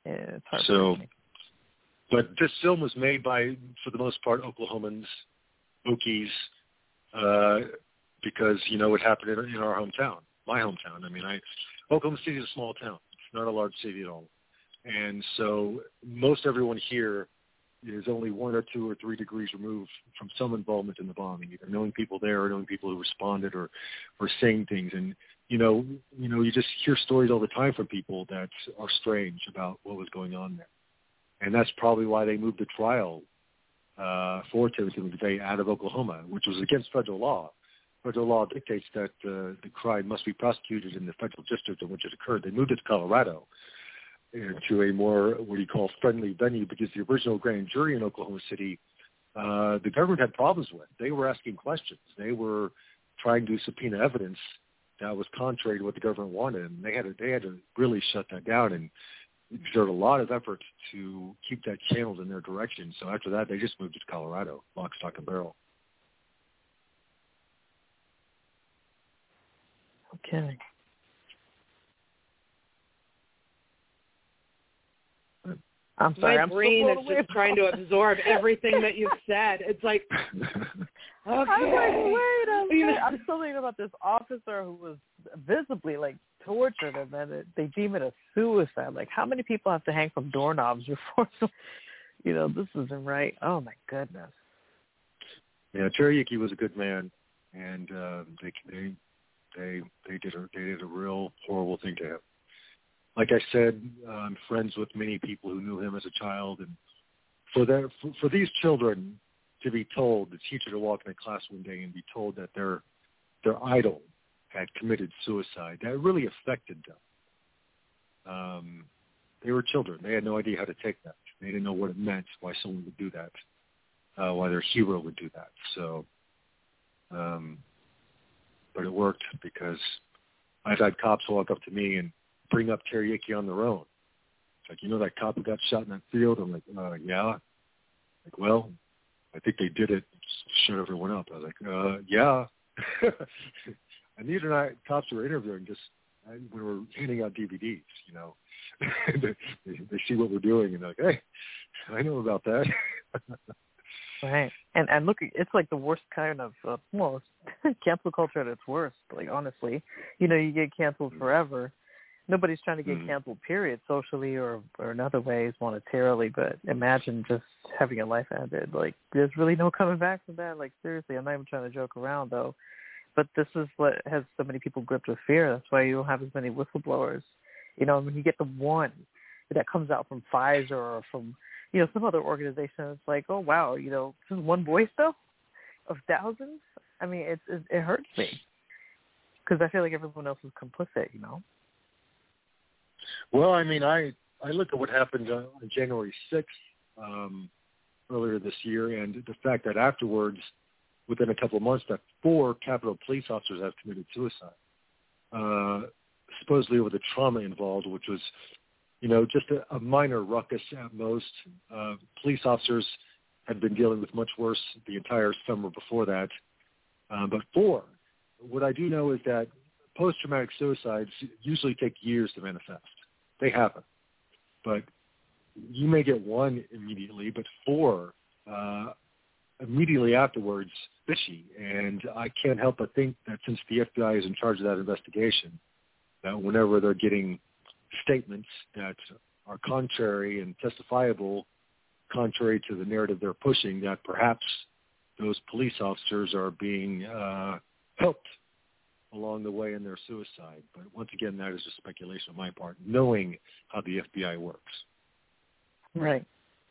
It's hard so, for me. But this film was made by, for the most part, Oklahomans, Okies, uh, because, you know, it happened in, in our hometown, my hometown. I mean, I Oklahoma City is a small town. It's not a large city at all. And so most everyone here is only one or two or three degrees removed from some involvement in the bombing, either knowing people there or knowing people who responded or, or saying things. And, you know, you know, you just hear stories all the time from people that are strange about what was going on there. And that's probably why they moved the trial uh, for Timothy McVeigh out of Oklahoma, which was against federal law. Federal law dictates that uh, the crime must be prosecuted in the federal district in which it occurred. They moved it to Colorado, to a more, what do you call, friendly venue, because the original grand jury in Oklahoma City, uh, the government had problems with. They were asking questions. They were trying to subpoena evidence that was contrary to what the government wanted, and they had to, they had to really shut that down and exert a lot of effort to keep that channeled in their direction. So after that, they just moved it to Colorado, lock, stock, and barrel. Okay. I'm sorry. My I'm brain is away just trying to absorb everything that you've said. It's like, okay. I'm like, wait a minute. I'm still thinking about this officer who was visibly, like, tortured, and then it, they deem it a suicide. Like, how many people have to hang from doorknobs before, you know, this isn't right? Oh, my goodness. Yeah, Terry Hickey was a good man, and uh, they, they they they did a, they did a real horrible thing to him. Like I said, I'm friends with many people who knew him as a child, and for their for, for these children to be told, the teacher to walk in a class one day and be told that their their idol had committed suicide, that really affected them. Um, they were children; they had no idea how to take that. They didn't know what it meant, why someone would do that, uh, why their hero would do that. So, um, but it worked, because I've had cops walk up to me and bring up Terry Hickey on their own. It's like, you know that cop who got shot in that field? I'm like, uh, yeah. Like, well, I think they did it to shut everyone up. I was like, uh, yeah. And these are not cops who were interviewing, just we were handing out D V Ds, you know. they, they see what we're doing, and they're like, hey, I know about that. Right. And and look, it's like the worst kind of, uh, well, cancel culture at its worst, like, honestly. You know, you get canceled forever. Nobody's trying to get mm-hmm. canceled, period, socially or, or in other ways, monetarily. But imagine just having your life ended. Like, there's really no coming back from that. Like, seriously, I'm not even trying to joke around, though. But this is what has so many people gripped with fear. That's why you don't have as many whistleblowers. You know, when you get the one that comes out from Pfizer or from, you know, some other organization, it's like, oh, wow, you know, this is one voice, though, of thousands? I mean, it, it, it hurts me, because I feel like everyone else is complicit, you know? Well, I mean, I, I look at what happened on January sixth um, earlier this year, and the fact that afterwards, within a couple of months, that four Capitol police officers have committed suicide, uh, supposedly over the trauma involved, which was, you know, just a, a minor ruckus at most. Uh, police officers had been dealing with much worse the entire summer before that. Uh, but four, what I do know is that post-traumatic suicides usually take years to manifest. They happen. But you may get one immediately, but four uh, immediately afterwards, fishy. And I can't help but think that since the F B I is in charge of that investigation, that whenever they're getting statements that are contrary and testifiable, contrary to the narrative they're pushing, that perhaps those police officers are being uh, helped along the way in their suicide. But once again, that is just speculation on my part, knowing how the F B I works. Right.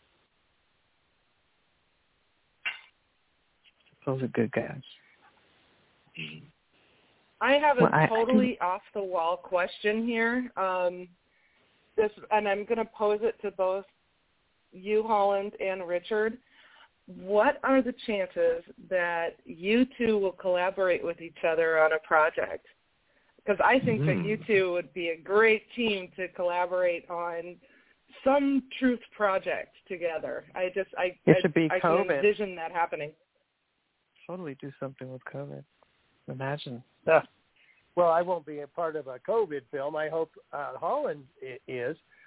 Those are good guys. Mm-hmm. I have a well, totally I, I off-the-wall question here. Um, this, and I'm going to pose it to both you, Holland, and Richard. What are the chances that you two will collaborate with each other on a project? Because I think mm. that you two would be a great team to collaborate on some truth project together. I just, I, it I, should be I COVID. can envision that happening. Totally do something with COVID. Imagine. Uh, well, I won't be a part of a COVID film. I hope uh, Holland is.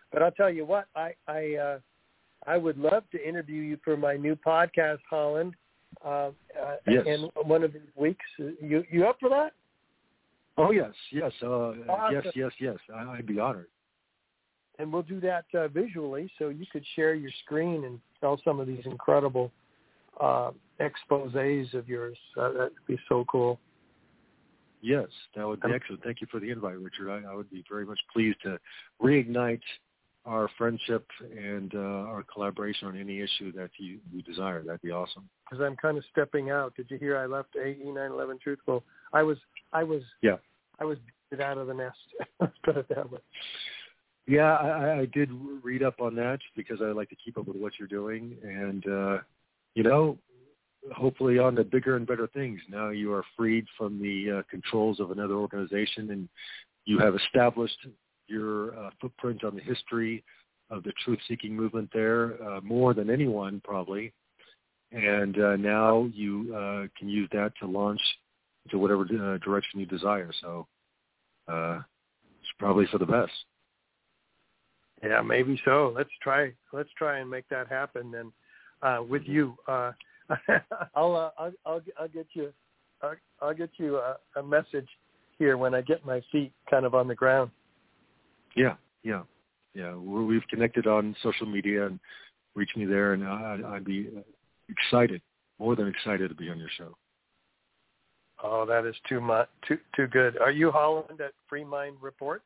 But I'll tell you what, I I, uh, I would love to interview you for my new podcast, Holland. Uh, uh, yes. In one of these weeks, you you up for that? Oh yes, yes, uh, awesome. yes, yes, yes. I, I'd be honored. And we'll do that uh, visually, so you could share your screen and tell some of these incredible uh, exposés of yours. Uh, that'd be so cool. Yes, that would be excellent. Thank you for the invite, Richard. I, I would be very much pleased to reignite our friendship and uh, our collaboration on any issue that you, you desire. That'd be awesome. Because I'm kind of stepping out. Did you hear I left A E nine eleven Truthful? I was, I was, yeah, I was booted out of the nest. Let's put it that way. Yeah, I, I did read up on that because I like to keep up with what you're doing, and uh, you know, hopefully on to bigger and better things. Now you are freed from the uh, controls of another organization, and you have established your uh, footprint on the history of the truth-seeking movement there uh, more than anyone probably. And uh, now you uh, can use that to launch to whatever uh, direction you desire. So uh, it's probably for the best. Yeah, maybe so. Let's try. Let's try and make that happen. And uh, with you, uh, I'll, uh, I'll I'll I'll get you I'll, I'll get you a, a message here when I get my feet kind of on the ground. Yeah, yeah, yeah. We're, we've connected on social media and reach me there, and I, I'd be excited, more than excited, to be on your show. Oh, that is too much, too too good. Are you Holland at Free Mind Report?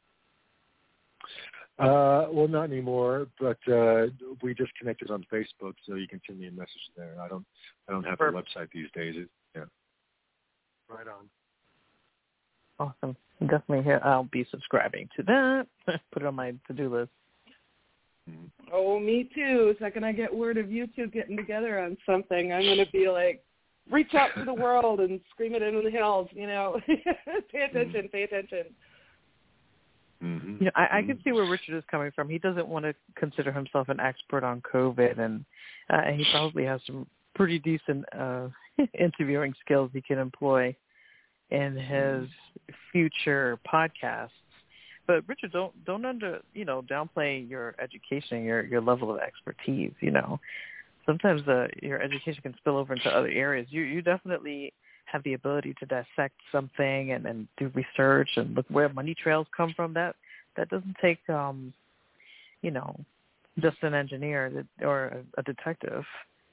Uh, well, not anymore, but uh, we just connected on Facebook, so you can send me a message there. I don't, I don't have Perfect. a website these days. It, yeah. Right on. Awesome. Definitely here. I'll be subscribing to that. Put it on my to-do list. Mm-hmm. Oh, me too. Second I get word of you two getting together on something, I'm going to be like, reach out to the world and scream it into the hills, you know. Pay attention, pay attention. Mm-hmm. You know, I, I can see where Richard is coming from. He doesn't want to consider himself an expert on COVID, and uh, he probably has some pretty decent uh, interviewing skills he can employ in his future podcasts. But Richard, don't don't under you know downplay your education, your your level of expertise. You know, sometimes uh, your education can spill over into other areas. You you definitely have the ability to dissect something and, and do research and look where money trails come from. That that doesn't take, um, you know, just an engineer or a, a detective.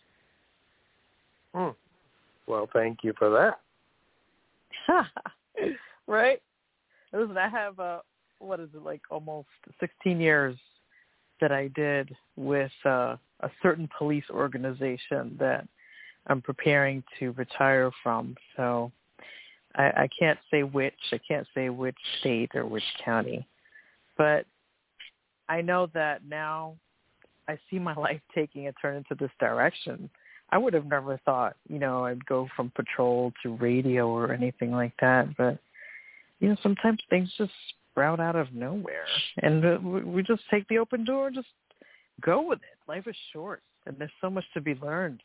Hmm. Well, thank you for that. Right? Listen, I have, uh, what is it, like almost sixteen years that I did with uh, a certain police organization that I'm preparing to retire from. So I, I can't say which. I can't say which state or which county. But I know that now I see my life taking a turn into this direction. I would have never thought, you know, I'd go from patrol to radio or anything like that. But, you know, sometimes things just sprout out of nowhere. And we just take the open door and just go with it. Life is short, and there's so much to be learned.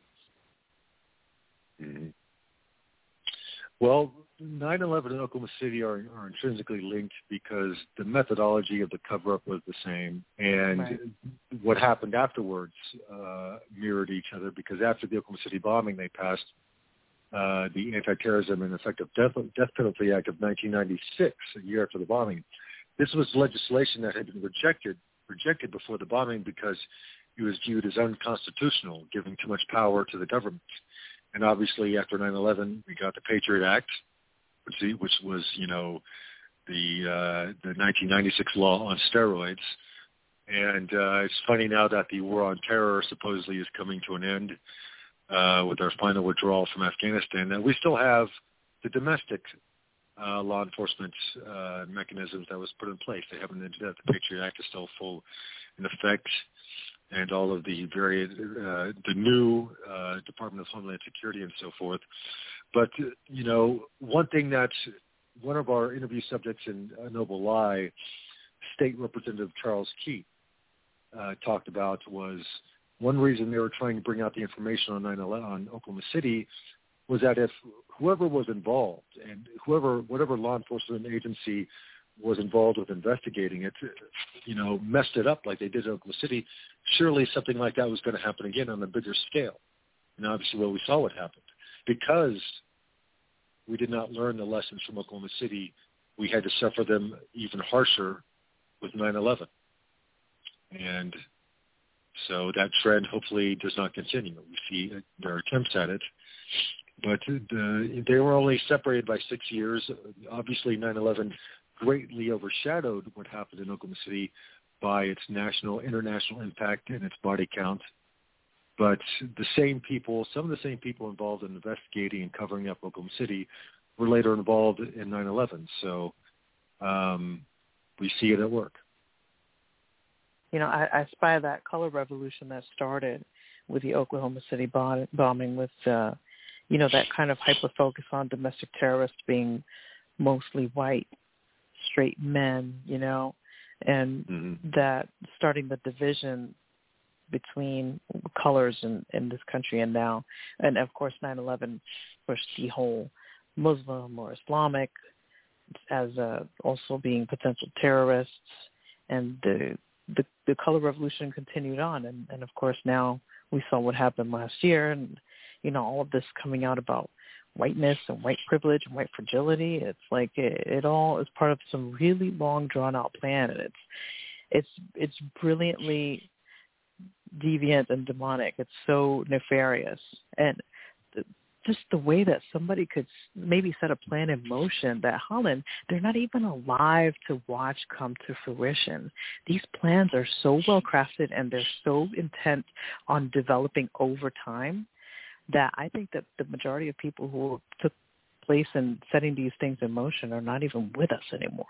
Mm-hmm. Well, nine eleven and Oklahoma City are, are intrinsically linked because the methodology of the cover-up was the same, and right. what happened afterwards uh, mirrored each other, because after the Oklahoma City bombing, they passed uh, the Anti-Terrorism and Effective Death, Death Penalty Act of nineteen ninety-six, a year after the bombing. This was legislation that had been rejected rejected before the bombing because it was viewed as unconstitutional, giving too much power to the government. And obviously, after nine eleven, we got the Patriot Act, which, which was, you know, the uh, the nineteen ninety-six law on steroids. And uh, it's funny now that the war on terror supposedly is coming to an end uh, with our final withdrawal from Afghanistan. That we still have the domestic uh, law enforcement uh, mechanisms that was put in place. They haven't ended up. The Patriot Act is still full in effect. And all of the very, uh, the new uh, Department of Homeland Security and so forth. But, uh, you know, one thing that one of our interview subjects in A Noble Lie, State Representative Charles Keith, uh, talked about was one reason they were trying to bring out the information on nine eleven, on Oklahoma City, was that if whoever was involved and whoever, whatever law enforcement agency was involved with investigating it, you know, messed it up like they did in Oklahoma City, surely something like that was going to happen again on a bigger scale. And obviously, well, we saw what happened. Because we did not learn the lessons from Oklahoma City, we had to suffer them even harsher with nine eleven. And so that trend hopefully does not continue. We see there are attempts at it. But the, they were only separated by six years. Obviously, nine eleven greatly overshadowed what happened in Oklahoma City by its national, international impact and its body count. But the same people, some of the same people involved in investigating and covering up Oklahoma City were later involved in nine eleven. So um, we see it at work. You know, I, I spy that color revolution that started with the Oklahoma City bomb, bombing with, uh, you know, that kind of hyper-focus on domestic terrorists being mostly white, straight men, you know, and mm-hmm. that starting the division between colors in, in this country and now. And, of course, nine eleven pushed the whole Muslim or Islamic as uh, also being potential terrorists. And the, the the color revolution continued on. And, and, of course, now we saw what happened last year. And, you know, all of this coming out about whiteness and white privilege and white fragility. It's like it, it all is part of some really long, drawn-out plan. And it's it's it's brilliantly deviant and demonic. It's so nefarious. And th- just the way that somebody could maybe set a plan in motion that, Holland, they're not even alive to watch come to fruition. These plans are so well crafted and they're so intent on developing over time that I think that the majority of people who took place in setting these things in motion are not even with us anymore.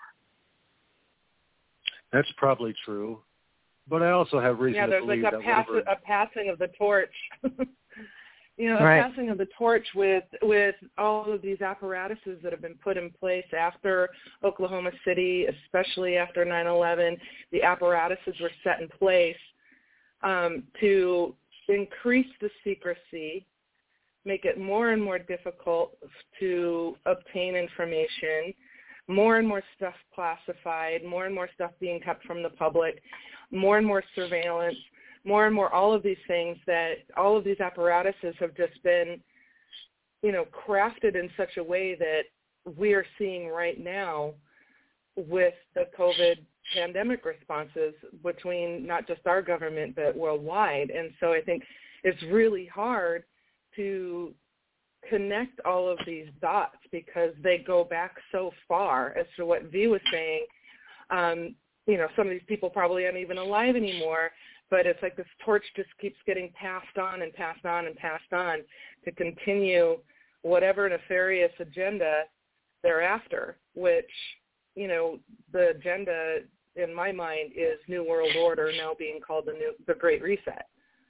That's probably true. But I also have reason yeah, to believe like a that pass- whatever... a passing of the torch. you know, a right. passing of the torch with with all of these apparatuses that have been put in place after Oklahoma City, especially after nine eleven. The apparatuses were set in place um, to increase the secrecy, make it more and more difficult to obtain information, more and more stuff classified, more and more stuff being kept from the public, more and more surveillance, more and more all of these things that all of these apparatuses have just been, you know, crafted in such a way that we are seeing right now with the COVID pandemic responses between not just our government but worldwide. And so I think it's really hard to connect all of these dots because they go back so far. As to what V was saying, um, you know, some of these people probably aren't even alive anymore, but it's like this torch just keeps getting passed on and passed on and passed on to continue whatever nefarious agenda they're after, which, you know, the agenda in my mind is New World Order, now being called the new, the Great Reset.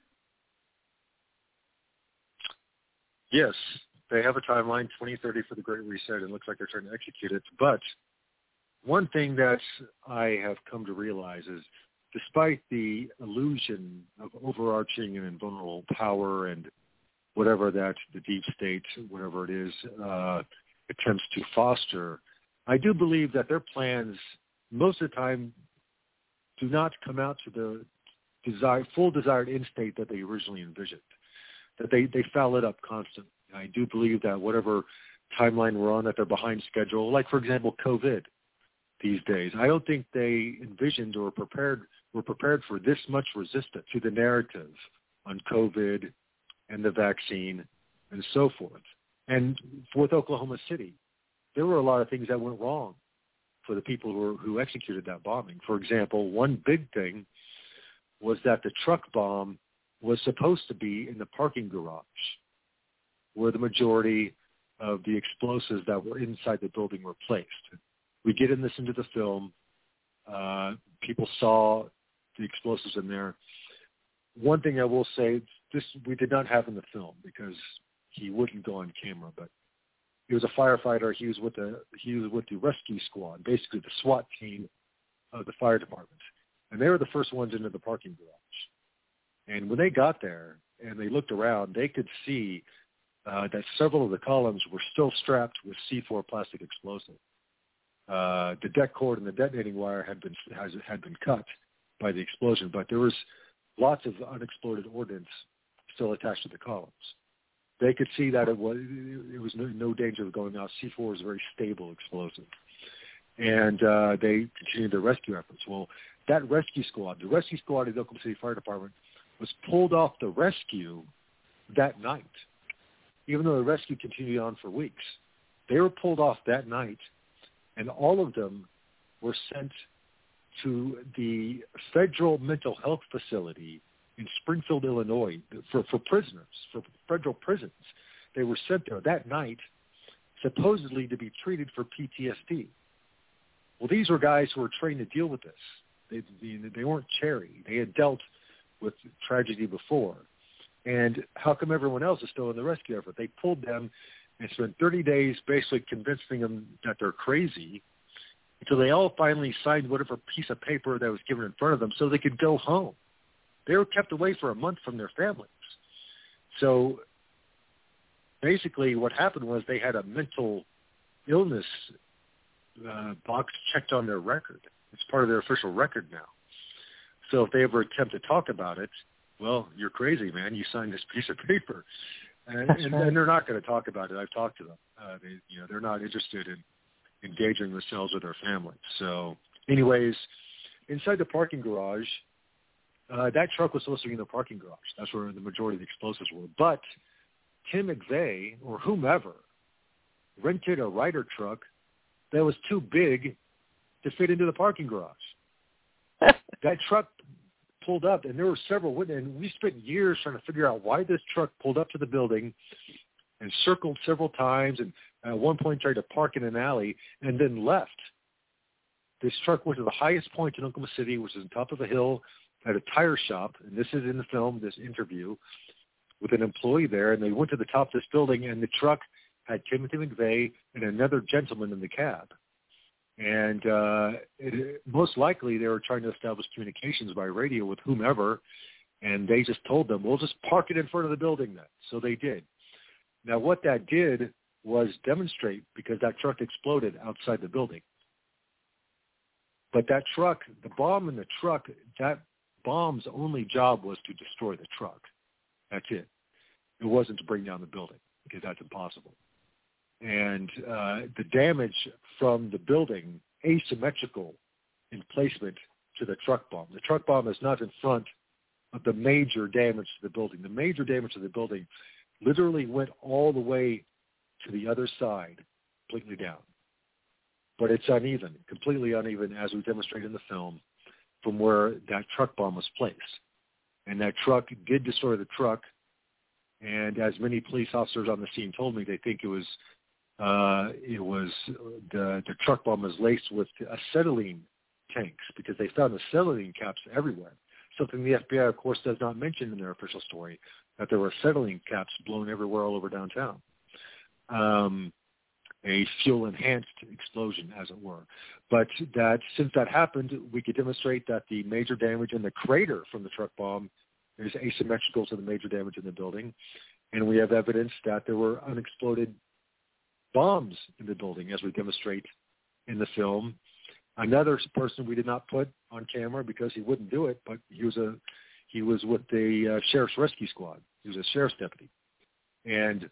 Yes, they have a timeline, twenty thirty for the Great Reset, and it looks like they're trying to execute it. But one thing that I have come to realize is despite the illusion of overarching and invulnerable power and whatever that the deep state, whatever it is, uh, attempts to foster, I do believe that their plans most of the time do not come out to the desire, full desired end state that they originally envisioned, that they, they foul it up constantly. I do believe that whatever timeline we're on, that they're behind schedule, like, for example, COVID these days. I don't think they envisioned or prepared were prepared for this much resistance to the narrative on COVID and the vaccine and so forth. And with Oklahoma City, there were a lot of things that went wrong for the people who, were, who executed that bombing. For example, one big thing was that the truck bomb was supposed to be in the parking garage where the majority of the explosives that were inside the building were placed. We get in this into the film. Uh, people saw the explosives in there. One thing I will say, this we did not have in the film because he wouldn't go on camera, but he was a firefighter. He was with the he was with the rescue squad, basically the SWAT team of the fire department, and they were the first ones into the parking garage. And when they got there and they looked around, they could see uh, that several of the columns were still strapped with C four plastic explosive. uh, the det cord and the detonating wire had been has, had been cut by the explosion, but there was lots of unexploded ordnance still attached to the columns. They could see that it was it was no, no danger of going out. C four is a very stable explosive, and uh, they continued their rescue efforts. Well, that rescue squad, the rescue squad of the Oklahoma City Fire Department, was pulled off the rescue that night, even though the rescue continued on for weeks. They were pulled off that night, and all of them were sent to the Federal Mental Health Facility in Springfield, Illinois, for, for prisoners, for federal prisons. They were sent there that night, supposedly to be treated for P T S D. Well, these were guys who were trained to deal with this. They, they, they weren't cherry. They had dealt with tragedy before. And how come everyone else is still in the rescue effort? They pulled them and spent thirty days basically convincing them that they're crazy until they all finally signed whatever piece of paper that was given in front of them so they could go home. They were kept away for a month from their families. So basically what happened was they had a mental illness uh, box checked on their record. It's part of their official record now. So if they ever attempt to talk about it, well, you're crazy, man. You signed this piece of paper. And, and, right. and they're not going to talk about it. I've talked to them. Uh, they, you know, they're not interested in engaging themselves with their families. So anyways, inside the parking garage, Uh, that truck was supposed to be in the parking garage. That's where the majority of the explosives were. But Tim McVeigh, or whomever, rented a Ryder truck that was too big to fit into the parking garage. That truck pulled up, and there were several witnesses, and we spent years trying to figure out why this truck pulled up to the building and circled several times, and at one point tried to park in an alley, and then left. This truck went to the highest point in Oklahoma City, which is on top of a hill, at a tire shop, and this is in the film, this interview, with an employee there, and they went to the top of this building, and the truck had Timothy McVeigh and another gentleman in the cab. And uh, it, most likely they were trying to establish communications by radio with whomever, and they just told them, we'll just park it in front of the building then. So they did. Now what that did was demonstrate, because that truck exploded outside the building. But that truck, the bomb in the truck, that bomb's only job was to destroy the truck. That's it. It wasn't to bring down the building, because that's impossible. And uh, the damage from the building, asymmetrical in placement to the truck bomb. The truck bomb is not in front of the major damage to the building. The major damage to the building literally went all the way to the other side, completely down. But it's uneven, completely uneven, as we demonstrate in the film, from where that truck bomb was placed. And that truck did destroy the truck, and as many police officers on the scene told me, they think it was uh, it was the, the truck bomb was laced with acetylene tanks, because they found acetylene caps everywhere. Something the F B I, of course, does not mention in their official story, that there were acetylene caps blown everywhere all over downtown. Um, a fuel-enhanced explosion, as it were. But that since that happened, we could demonstrate that the major damage in the crater from the truck bomb is asymmetrical to the major damage in the building. And we have evidence that there were unexploded bombs in the building, as we demonstrate in the film. Another person we did not put on camera because he wouldn't do it, but he was a he was with the uh, Sheriff's Rescue Squad. He was a sheriff's deputy. And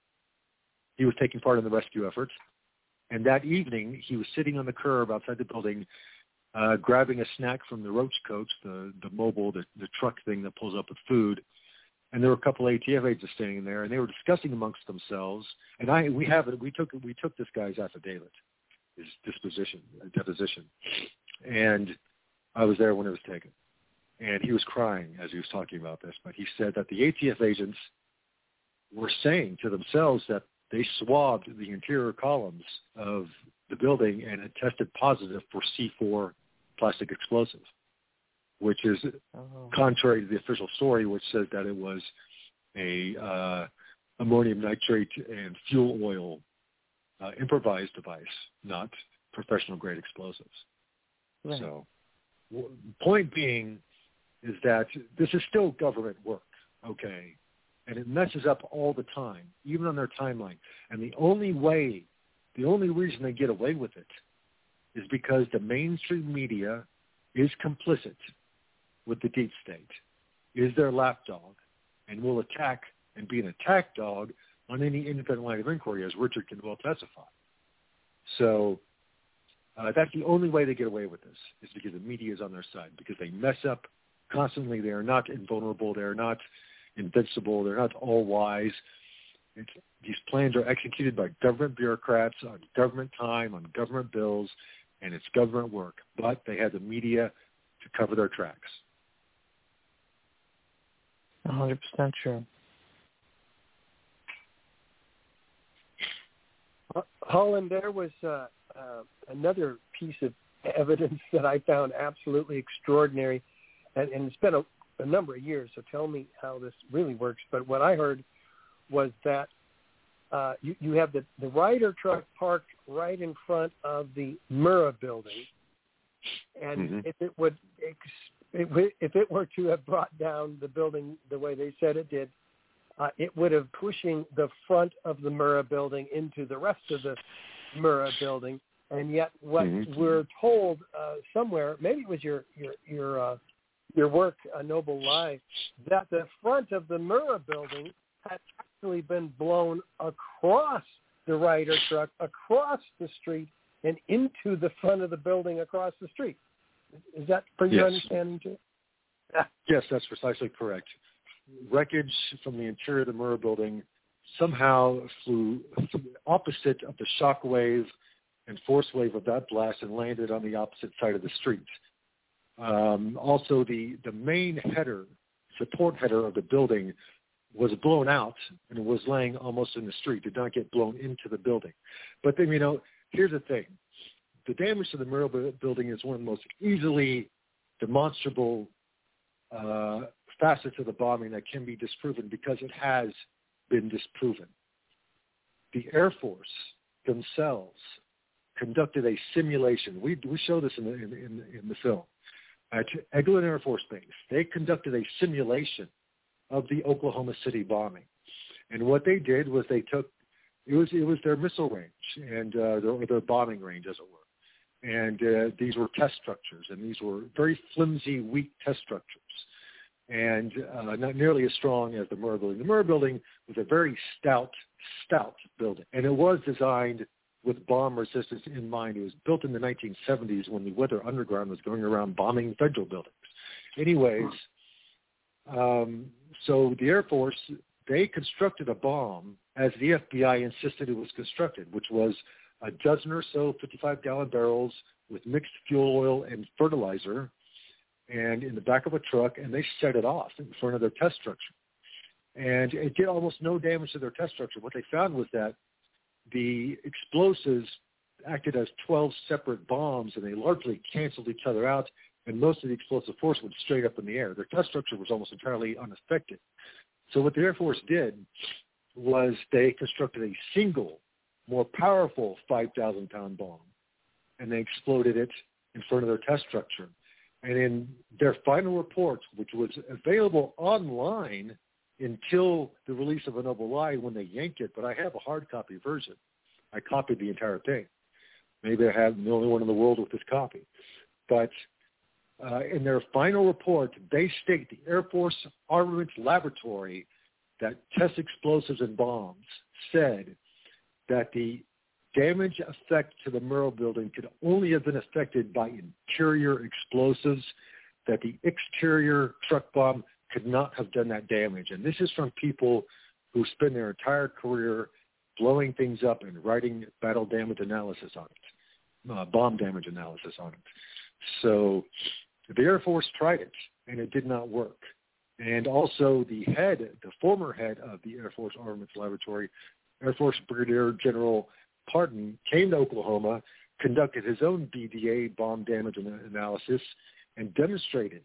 he was taking part in the rescue efforts. And that evening, he was sitting on the curb outside the building, uh, grabbing a snack from the roach coach, the, the mobile, the, the truck thing that pulls up with food. And there were a couple of A T F agents standing there, and they were discussing amongst themselves. And I, we have it. We took we took this guy's affidavit, his disposition, deposition, and I was there when it was taken. And he was crying as he was talking about this. But he said that the A T F agents were saying to themselves that they swabbed the interior columns of the building and it tested positive for C four plastic explosive, which is oh. contrary to the official story, which says that it was a uh, ammonium nitrate and fuel oil uh, improvised device, not professional-grade explosives. Right. So w- point being is that this is still government work, okay? And it messes up all the time, even on their timeline. And the only way, the only reason they get away with it is because the mainstream media is complicit with the deep state, is their lapdog, and will attack and be an attack dog on any independent line of inquiry, as Richard can well testify. So uh, that's the only way they get away with this, is because the media is on their side, because they mess up constantly. They are not invulnerable. They are not invincible. They're not all-wise. It's, these plans are executed by government bureaucrats on government time, on government bills, and it's government work. But they have the media to cover their tracks. one hundred percent true. Holland, there was uh, uh, another piece of evidence that I found absolutely extraordinary, and, and it's been a, a number of years, so tell me how this really works. But what I heard was that uh, you, you have the, the Ryder truck parked right in front of the Murrah building, and mm-hmm. if it would if it were to have brought down the building the way they said it did, Uh, it would have pushing the front of the Murrah building into the rest of the Murrah building, and yet what mm-hmm. we're told uh, somewhere, maybe it was your your your uh, your work, uh, Noble Lie, that the front of the Murrah building had actually been blown across the Ryder truck, across the street, and into the front of the building across the street. Is that for your yes. understanding too? Yes, that's precisely correct. Wreckage from the interior of the Murrah building somehow flew opposite of the shock wave and force wave of that blast and landed on the opposite side of the street. Um, also, the, the main header, support header of the building was blown out and was laying almost in the street, did not get blown into the building. But then, you know, here's the thing. The damage to the Murrah building is one of the most easily demonstrable uh, facets of the bombing that can be disproven because it has been disproven. The Air Force themselves conducted a simulation. We we show this in the in, in, in the film at Eglin Air Force Base. They conducted a simulation of the Oklahoma City bombing, and what they did was they took it was it was their missile range and uh, their, their bombing range, as it were, and uh, these were test structures, and these were very flimsy, weak test structures. And uh, not nearly as strong as the Murrah building. The Murrah building was a very stout, stout building, and it was designed with bomb resistance in mind. It was built in the nineteen seventies when the Weather Underground was going around bombing federal buildings. Anyways, um, so the Air Force, they constructed a bomb as the F B I insisted it was constructed, which was a dozen or so fifty-five gallon barrels with mixed fuel oil and fertilizer, and in the back of a truck, and they set it off in front of their test structure. And it did almost no damage to their test structure. What they found was that the explosives acted as twelve separate bombs, and they largely canceled each other out, and most of the explosive force went straight up in the air. Their test structure was almost entirely unaffected. So what the Air Force did was they constructed a single, more powerful five thousand pound bomb, and they exploded it in front of their test structure. And in their final report, which was available online until the release of A Noble Lie when they yanked it, but I have a hard copy version. I copied the entire thing. Maybe I have the only one in the world with this copy. But uh, in their final report, they state the Air Force Armaments Laboratory that tests explosives and bombs said that the damage effect to the Murrah building could only have been affected by interior explosives, that the exterior truck bomb could not have done that damage. And this is from people who spend their entire career blowing things up and writing battle damage analysis on it, uh, bomb damage analysis on it. So the Air Force tried it, and it did not work. And also the head, the former head of the Air Force Armaments Laboratory, Air Force Brigadier General Parton, came to Oklahoma, conducted his own B D A, bomb damage analysis, and demonstrated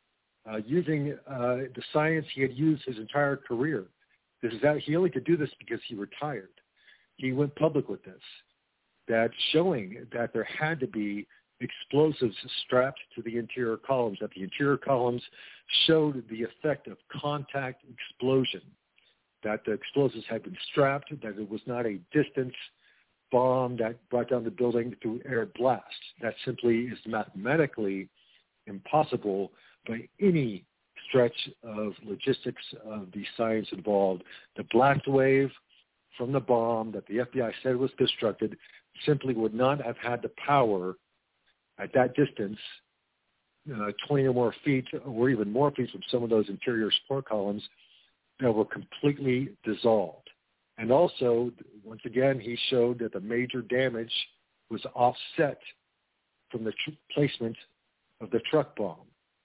uh, using uh, the science he had used his entire career. This is how he only could do this because he retired. He went public with this, that showing that there had to be explosives strapped to the interior columns, that the interior columns showed the effect of contact explosion, that the explosives had been strapped, that it was not a distance bomb that brought down the building through air blast. That simply is mathematically impossible by any stretch of logistics of the science involved. The blast wave from the bomb that the F B I said was constructed simply would not have had the power at that distance, uh, twenty or more feet, or even more feet from some of those interior support columns, that were completely dissolved. And also, once again, he showed that the major damage was offset from the tr- placement of the truck bomb.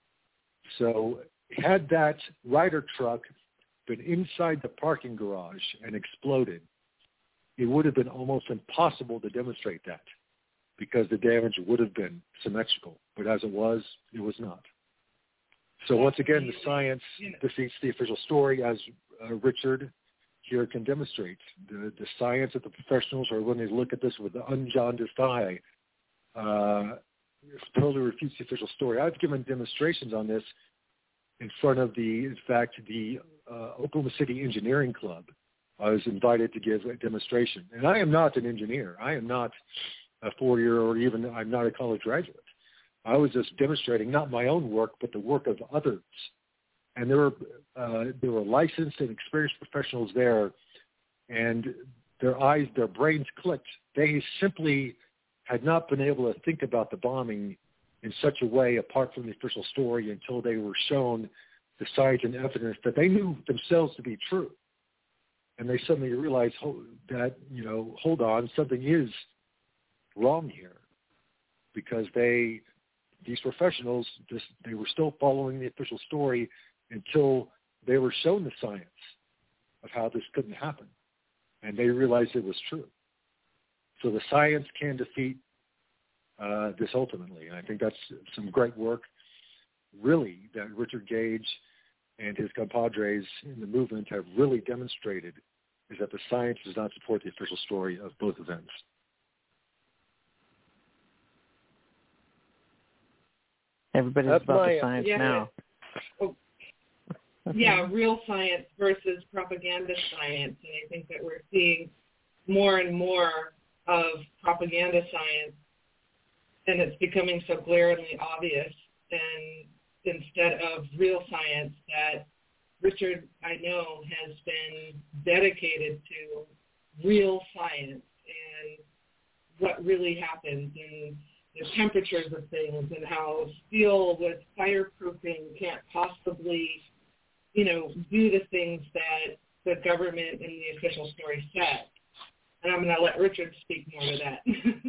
So had that Ryder truck been inside the parking garage and exploded, it would have been almost impossible to demonstrate that because the damage would have been symmetrical. But as it was, it was not. So once again, the science defeats the official story, as uh, Richard here can demonstrate. The, the science that the professionals are willing to look at this with the unjaundiced eye uh, totally refutes the official story. I've given demonstrations on this in front of the, in fact, the uh, Oklahoma City Engineering Club. I was invited to give a demonstration. And I am not an engineer. I am not a four-year or even, I'm not a college graduate. I was just demonstrating not my own work, but the work of others. And there were, uh, there were licensed and experienced professionals there, and their eyes, their brains clicked. They simply had not been able to think about the bombing in such a way, apart from the official story, until they were shown the science and evidence that they knew themselves to be true. And they suddenly realized that, you know, hold on, something is wrong here, because they, these professionals, just, they were still following the official story until they were shown the science of how this couldn't happen. And they realized it was true. So the science can defeat uh, this ultimately. And I think that's some great work, really, that Richard Gage and his compadres in the movement have really demonstrated, is that the science does not support the official story of both events. Everybody's That's about my, the science yeah. now. Oh, yeah, real science versus propaganda science. And I think that we're seeing more and more of propaganda science, and it's becoming so glaringly obvious, and instead of real science that Richard, I know, has been dedicated to real science and what really happens and the temperatures of things and how steel with fireproofing can't possibly, you know, do the things that the government and the official story said. And I'm going to let Richard speak more to that.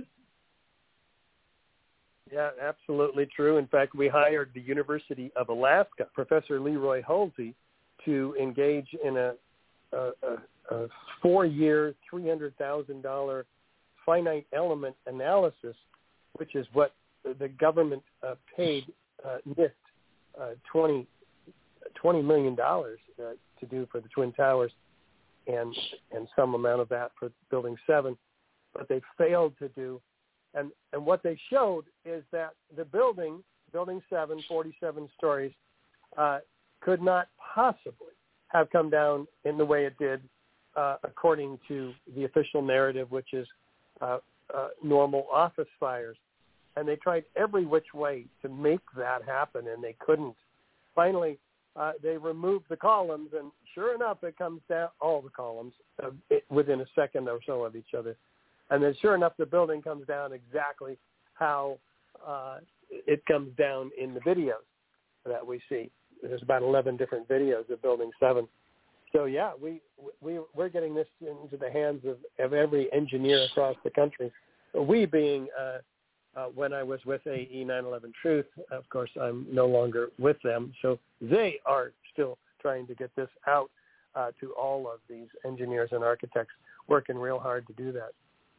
Yeah, absolutely true. In fact, we hired the University of Alaska, Professor Leroy Halsey, to engage in a, a, a, a four-year, three hundred thousand dollars finite element analysis, which is what the government uh, paid uh, NIST uh, twenty, twenty million dollars uh, to do for the Twin Towers, and and some amount of that for Building seven, but they failed to do. And, and what they showed is that the building, Building seven, forty-seven stories, uh, could not possibly have come down in the way it did, uh, according to the official narrative, which is uh, uh, normal office fires. And they tried every which way to make that happen, and they couldn't. Finally, uh, they removed the columns, and sure enough, it comes down, all the columns, uh, it, within a second or so of each other. And then sure enough, the building comes down exactly how uh, it comes down in the videos that we see. There's about eleven different videos of Building seven. So, yeah, we, we, we're getting this into the hands of, of every engineer across the country. We being, uh, uh, when I was with A E nine eleven Truth, of course, I'm no longer with them. So they are still trying to get this out uh, to all of these engineers and architects, working real hard to do that.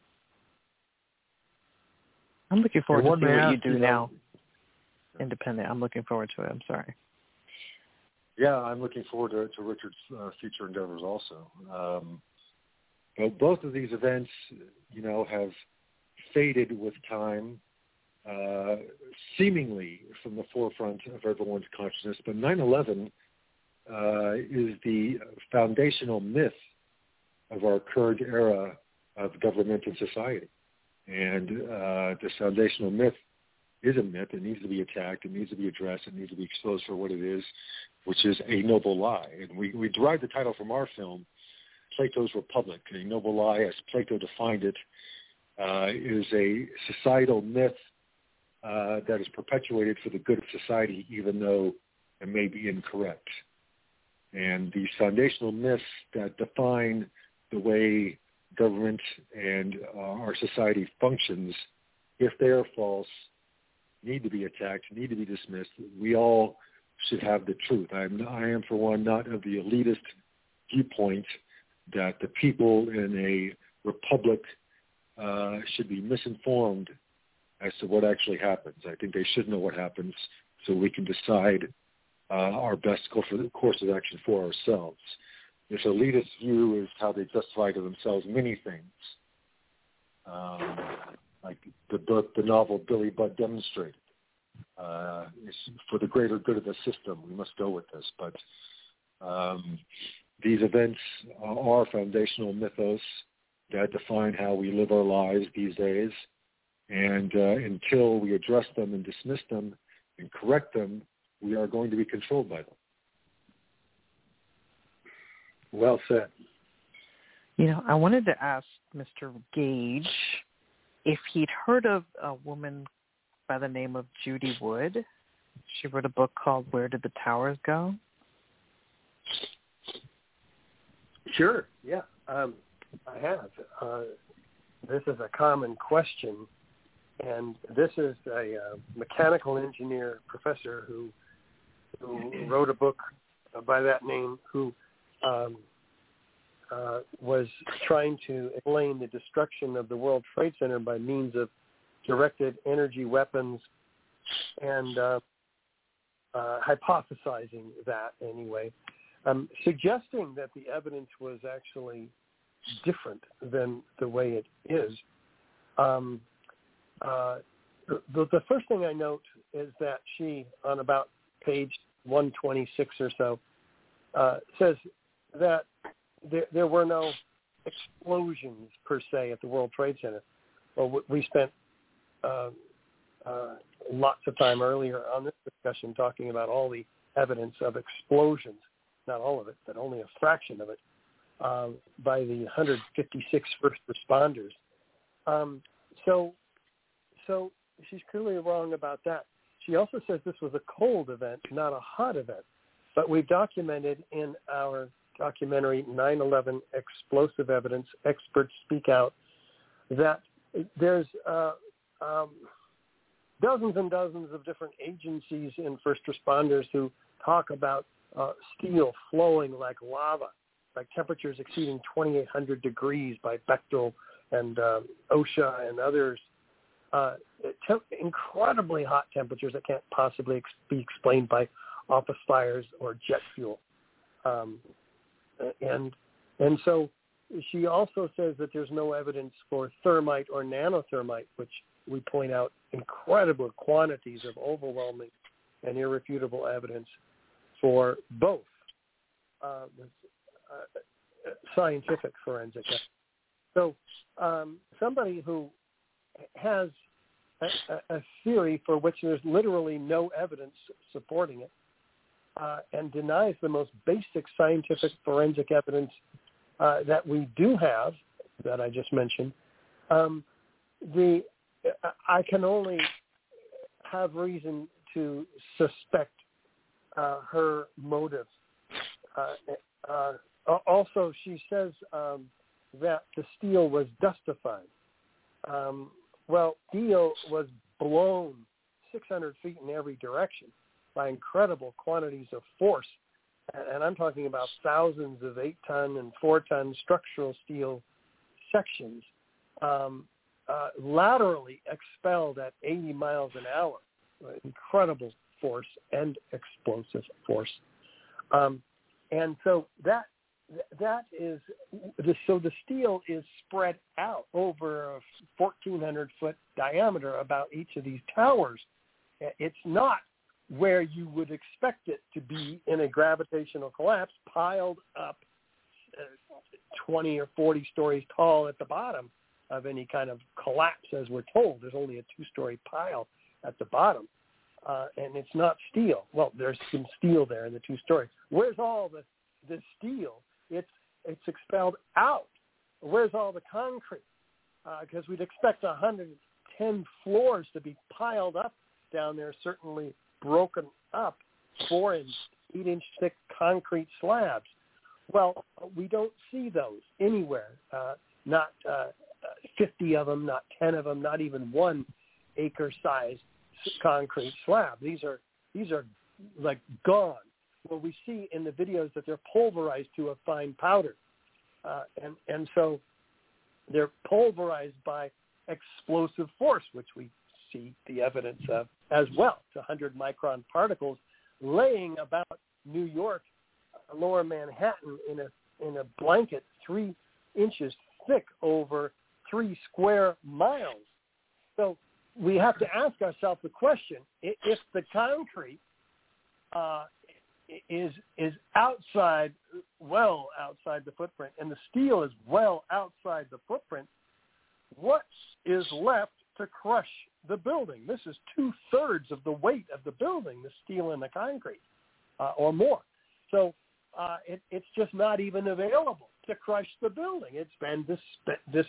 I'm looking forward to see what you do you know, now. Independent. I'm looking forward to it. I'm sorry. Yeah, I'm looking forward to, to Richard's uh, future endeavors also. Um, but both of these events, you know, have faded with time, uh, seemingly from the forefront of everyone's consciousness. But nine eleven uh, is the foundational myth of our current era of government and society. And uh, this foundational myth is a myth. It needs to be attacked. It needs to be addressed. It needs to be exposed for what it is, which is a noble lie. And we, we derived the title from our film, Plato's Republic. A noble lie, as Plato defined it, uh, is a societal myth uh, that is perpetuated for the good of society, even though it may be incorrect. And these foundational myths that define the way government and uh, our society functions, if they are false, need to be attacked, need to be dismissed. We all should have the truth. I am, I am for one, not of the elitist viewpoint that the people in a republic uh, should be misinformed as to what actually happens. I think they should know what happens so we can decide uh, our best course of, course of action for ourselves. This elitist view is how they justify to themselves many things, um, like the book, the novel Billy Budd demonstrated. Uh, it's for the greater good of the system, we must go with this. But um, these events are foundational mythos that define how we live our lives these days. And uh, until we address them and dismiss them and correct them, we are going to be controlled by them. Well said. You know, I wanted to ask Mister Gage if he'd heard of a woman by the name of Judy Wood. She wrote a book called Where Did the Towers Go? Sure, yeah. Um, I have. Uh, this is a common question, and this is a uh, mechanical engineer professor who who wrote a book by that name, who um, uh, was trying to explain the destruction of the World Trade Center by means of directed energy weapons and uh, uh, hypothesizing that anyway, um, suggesting that the evidence was actually different than the way it is. Um, uh, the, the first thing I note is that she, on about page one twenty-six or so, uh, says that there, there were no explosions per se at the World Trade Center. Well, we spent uh, uh, lots of time earlier on this discussion talking about all the evidence of explosions, not all of it, but only a fraction of it, um, by the one hundred fifty-six first responders. Um, so, so she's clearly wrong about that. She also says this was a cold event, not a hot event. But we've documented in our documentary nine eleven Explosive Evidence, Experts Speak Out, that there's uh, um, dozens and dozens of different agencies and first responders who talk about uh, steel flowing like lava, like temperatures exceeding twenty-eight hundred degrees by Bechtel and um, OSHA and others. Uh, te- incredibly hot temperatures that can't possibly ex- be explained by office fires or jet fuel. Um, and and so she also says that there's no evidence for thermite or nanothermite, which we point out incredible quantities of overwhelming and irrefutable evidence for both uh, uh, scientific forensic evidence. So um, somebody who has a, a theory for which there's literally no evidence supporting it uh, and denies the most basic scientific forensic evidence uh, that we do have, that I just mentioned, um, the I can only have reason to suspect uh, her motive. Uh, uh, also, she says um, that the steel was dustified. Um, well, steel was blown six hundred feet in every direction by incredible quantities of force. And I'm talking about thousands of eight-ton and four-ton structural steel sections um, uh, laterally expelled at eighty miles an hour. Incredible force and explosive force. Um, and so that that is so the steel is spread out over a fourteen hundred foot diameter about each of these towers. It's not where you would expect it to be in a gravitational collapse, piled up twenty or forty stories tall at the bottom of any kind of collapse, as we're told. There's only a two-story pile at the bottom, uh, and it's not steel. Well, there's some steel there in the two-story. Where's all the, the steel? It's it's expelled out. Where's all the concrete? Because uh, we'd expect one hundred ten floors to be piled up down there, certainly broken up, four-inch, eight-inch thick concrete slabs. Well, we don't see those anywhere, uh, not uh, fifty of them, not ten of them, not even one acre-sized concrete slab. These are these are like gone. Well, we see in the videos that they're pulverized to a fine powder, uh, and and so they're pulverized by explosive force, which we see the evidence of as well. It's one hundred micron particles laying about New York, Lower Manhattan, in a in a blanket three inches thick over three square miles. So we have to ask ourselves the question: if the concrete uh, is is outside, well outside the footprint, and the steel is well outside the footprint, what is left to crush the building? This is two-thirds of the weight of the building, the steel and the concrete, uh, or more. So uh, it, it's just not even available to crush the building. It's been dis- dis-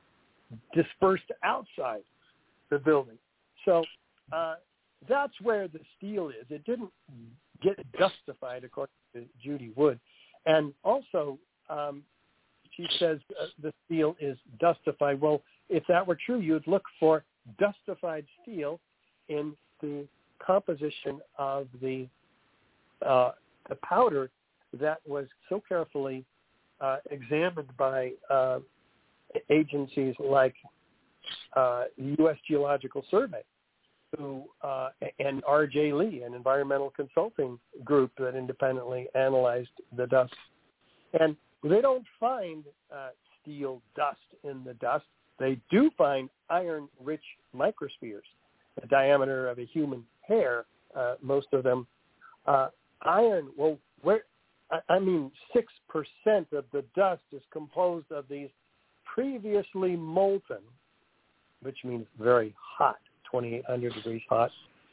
dispersed outside the building. So uh, that's where the steel is. It didn't get dustified, according to Judy Wood. And also, um, she says uh, the steel is dustified. Well, if that were true, you'd look for dustified steel in the composition of the uh, the powder that was so carefully uh, examined by uh, agencies like uh, the U S Geological Survey, who uh, and R J Lee, an environmental consulting group that independently analyzed the dust. And they don't find uh, steel dust in the dust. They do find iron-rich microspheres, the diameter of a human hair, uh, most of them. Uh, iron, well, where, I, I mean, six percent of the dust is composed of these previously molten, which means very hot, twenty-eight hundred degrees hot,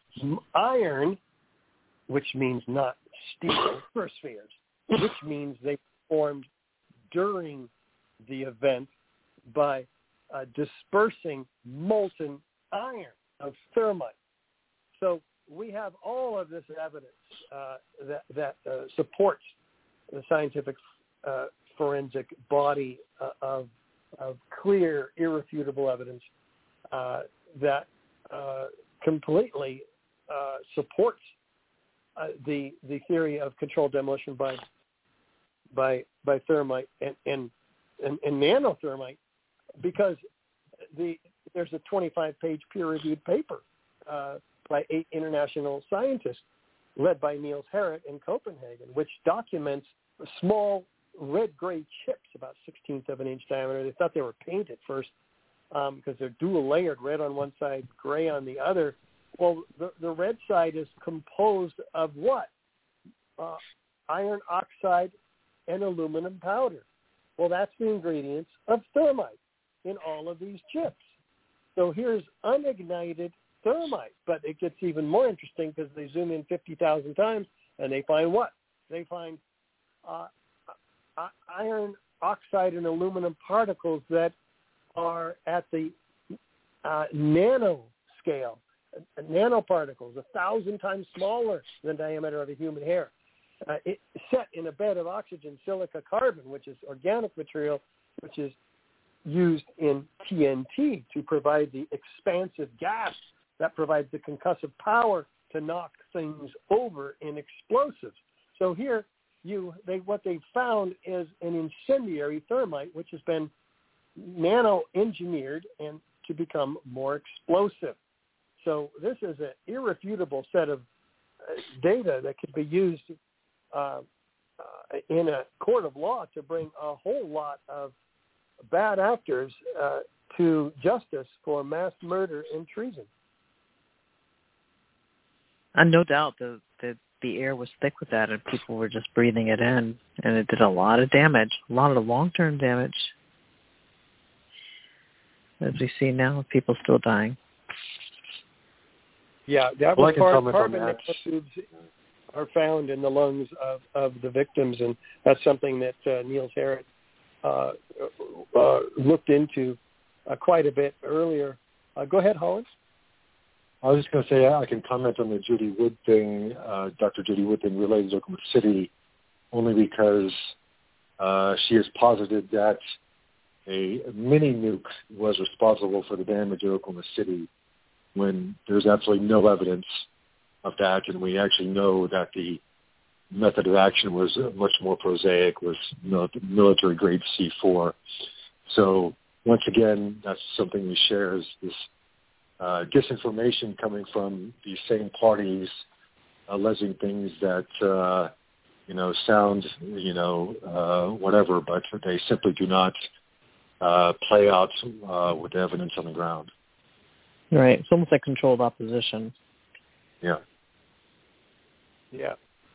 iron, which means not steel, spheres, which means they formed during the event by uh, dispersing molten iron of thermite. So we have all of this evidence uh, that, that uh, supports the scientific uh, forensic body uh, of, of clear, irrefutable evidence uh, that uh, completely uh, supports uh, the the theory of controlled demolition by by by thermite and and, and, and nanothermite, because the there's a twenty-five page peer-reviewed paper uh, by eight international scientists led by Niels Harrit in Copenhagen, which documents small red-gray chips about sixteenth of an inch diameter. They thought they were paint at first because um, they're dual-layered, red on one side, gray on the other. Well, the, the red side is composed of what? Uh, iron oxide and aluminum powder. Well, that's the ingredients of thermite in all of these chips. So here's unignited thermite, but it gets even more interesting because they zoom in fifty thousand times and they find what? They find uh, uh, iron oxide and aluminum particles that are at the uh, nano scale, uh, nanoparticles, a thousand times smaller than the diameter of a human hair. Uh, it, set in a bed of oxygen, silica, carbon, which is organic material, which is used in T N T to provide the expansive gas that provides the concussive power to knock things over in explosives. So here, you they what they found is an incendiary thermite, which has been nano-engineered and to become more explosive. So this is an irrefutable set of uh, data that could be used uh, uh, in a court of law to bring a whole lot of bad actors uh, to justice for mass murder and treason. And no doubt the, the the air was thick with that, and people were just breathing it in, and it did a lot of damage, a lot of long-term damage. As we see now, people still dying. Yeah, that well, was part, carbon nanotubes are found in the lungs of, of the victims, and that's something that uh, Niels Harrit uh, uh, looked into uh, quite a bit earlier. Uh, go ahead, Hollis. I was just going to say I can comment on the Judy Wood thing, uh, Doctor Judy Wood thing related to Oklahoma City, only because uh, she has posited that a mini nuke was responsible for the damage at Oklahoma City when there's absolutely no evidence of that, and we actually know that the method of action was much more prosaic, was military-grade C four. So once again, that's something we share, is this uh, disinformation coming from these same parties alleging things that, uh, you know, sound, you know, uh, whatever, but they simply do not uh, play out uh, with evidence on the ground. Right. It's almost like controlled opposition. Yeah. Yeah.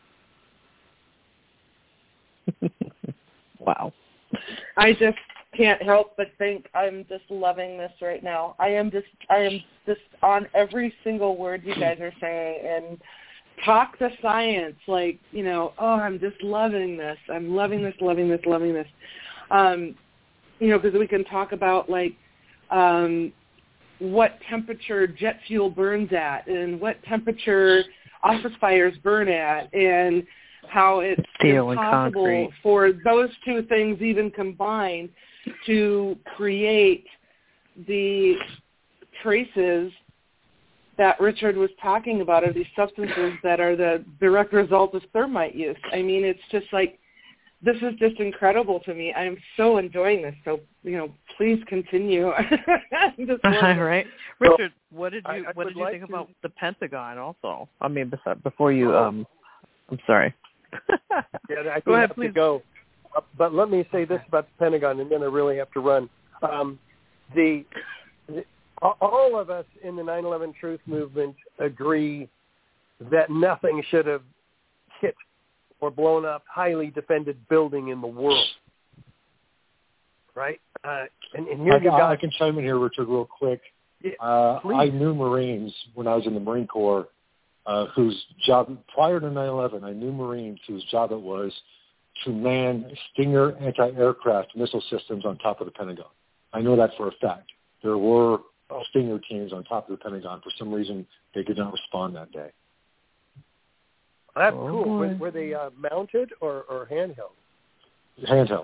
Wow. I just can't help but think I'm just loving this right now. I am just I am just on every single word you guys are saying, and talk the science, like, you know, oh, I'm just loving this. I'm loving this, loving this, loving this. Um, you know, because we can talk about, like, um, what temperature jet fuel burns at and what temperature office fires burn at, and how it's Steel impossible for those two things even combined to create the traces that Richard was talking about, are these substances that are the direct result of thermite use. I mean, it's just like, this is just incredible to me. I'm so enjoying this. So, you know, please continue. Just right, Richard. What did you I, I What did you like think to... about the Pentagon? Also, I mean, before you, um, I'm sorry. yeah, I go ahead, have please. To go. Uh, but let me say this about the Pentagon, and then I really have to run. Um, the, the all of us in the nine eleven Truth Movement agree that nothing should have hit or blown up highly defended building in the world, right? Uh, and, and here I, you got. I can chime in here, Richard, real quick. Yeah, uh, I knew Marines when I was in the Marine Corps, uh, whose job prior to nine eleven, I knew Marines whose job it was to man Stinger anti-aircraft missile systems on top of the Pentagon. I know that for a fact. There were Stinger teams on top of the Pentagon. For some reason, they did not respond that day. That's oh, cool. Were, boy. were they uh, mounted or, or handheld? Handheld.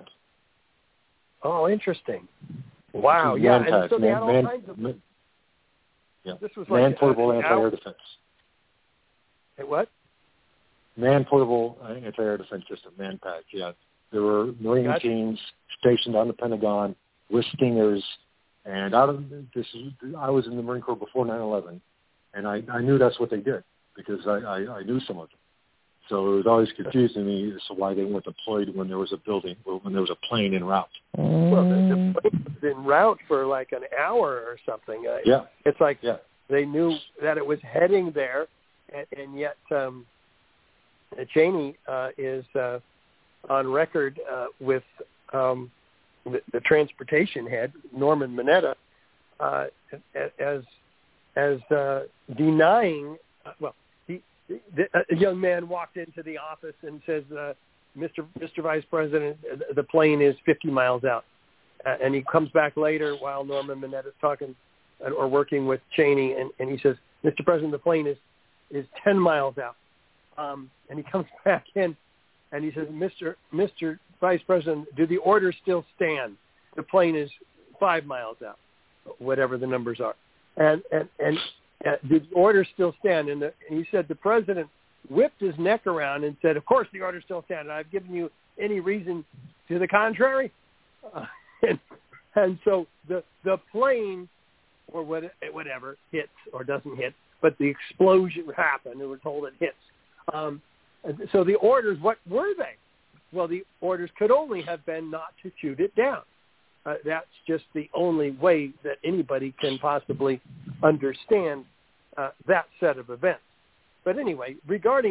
Oh, interesting. Wow. Yeah. Man And so they man, had all man, kinds of. Man, yeah. This was like man-portable uh, anti-air defense. Hey, what? Man-portable uh, anti-air defense system, MANPAD. Yeah. There were Marine gotcha. teams stationed on the Pentagon with Stingers. And out of this, I was in the Marine Corps before nine eleven, and I, I knew that's what they did because I, I, I knew some of them. So it was always confusing to me as to why they weren't deployed when there was a building, when there was a plane en route. Well, the, the plane was en route for like an hour or something. Uh, Yeah. It's like yeah. they knew that it was heading there, and, and yet um, Cheney uh, is uh, on record uh, with um, the, the transportation head, Norman Mineta, uh, as as uh, denying, uh, well, he, the, a young man walked into the office and says, uh, Mister Mister Vice President, the plane is fifty miles out. Uh, and he comes back later while Norman Mineta is talking uh, or working with Cheney, and, and he says, Mister President, the plane is, is ten miles out. Um, and he comes back in and he says, Mister Mister Vice President, do the orders still stand? The plane is five miles out, whatever the numbers are. And and, and uh, do the orders still stand? And, the, and he said the president whipped his neck around and said, of course the orders still stand. And I've given you any reason to the contrary. Uh, and, and so the the plane, or what, whatever, hits or doesn't hit, but the explosion happened, and we're told it hits. Um, so the orders, what were they? Well, the orders could only have been not to shoot it down. Uh, that's just the only way that anybody can possibly understand uh, that set of events. But anyway, regarding the,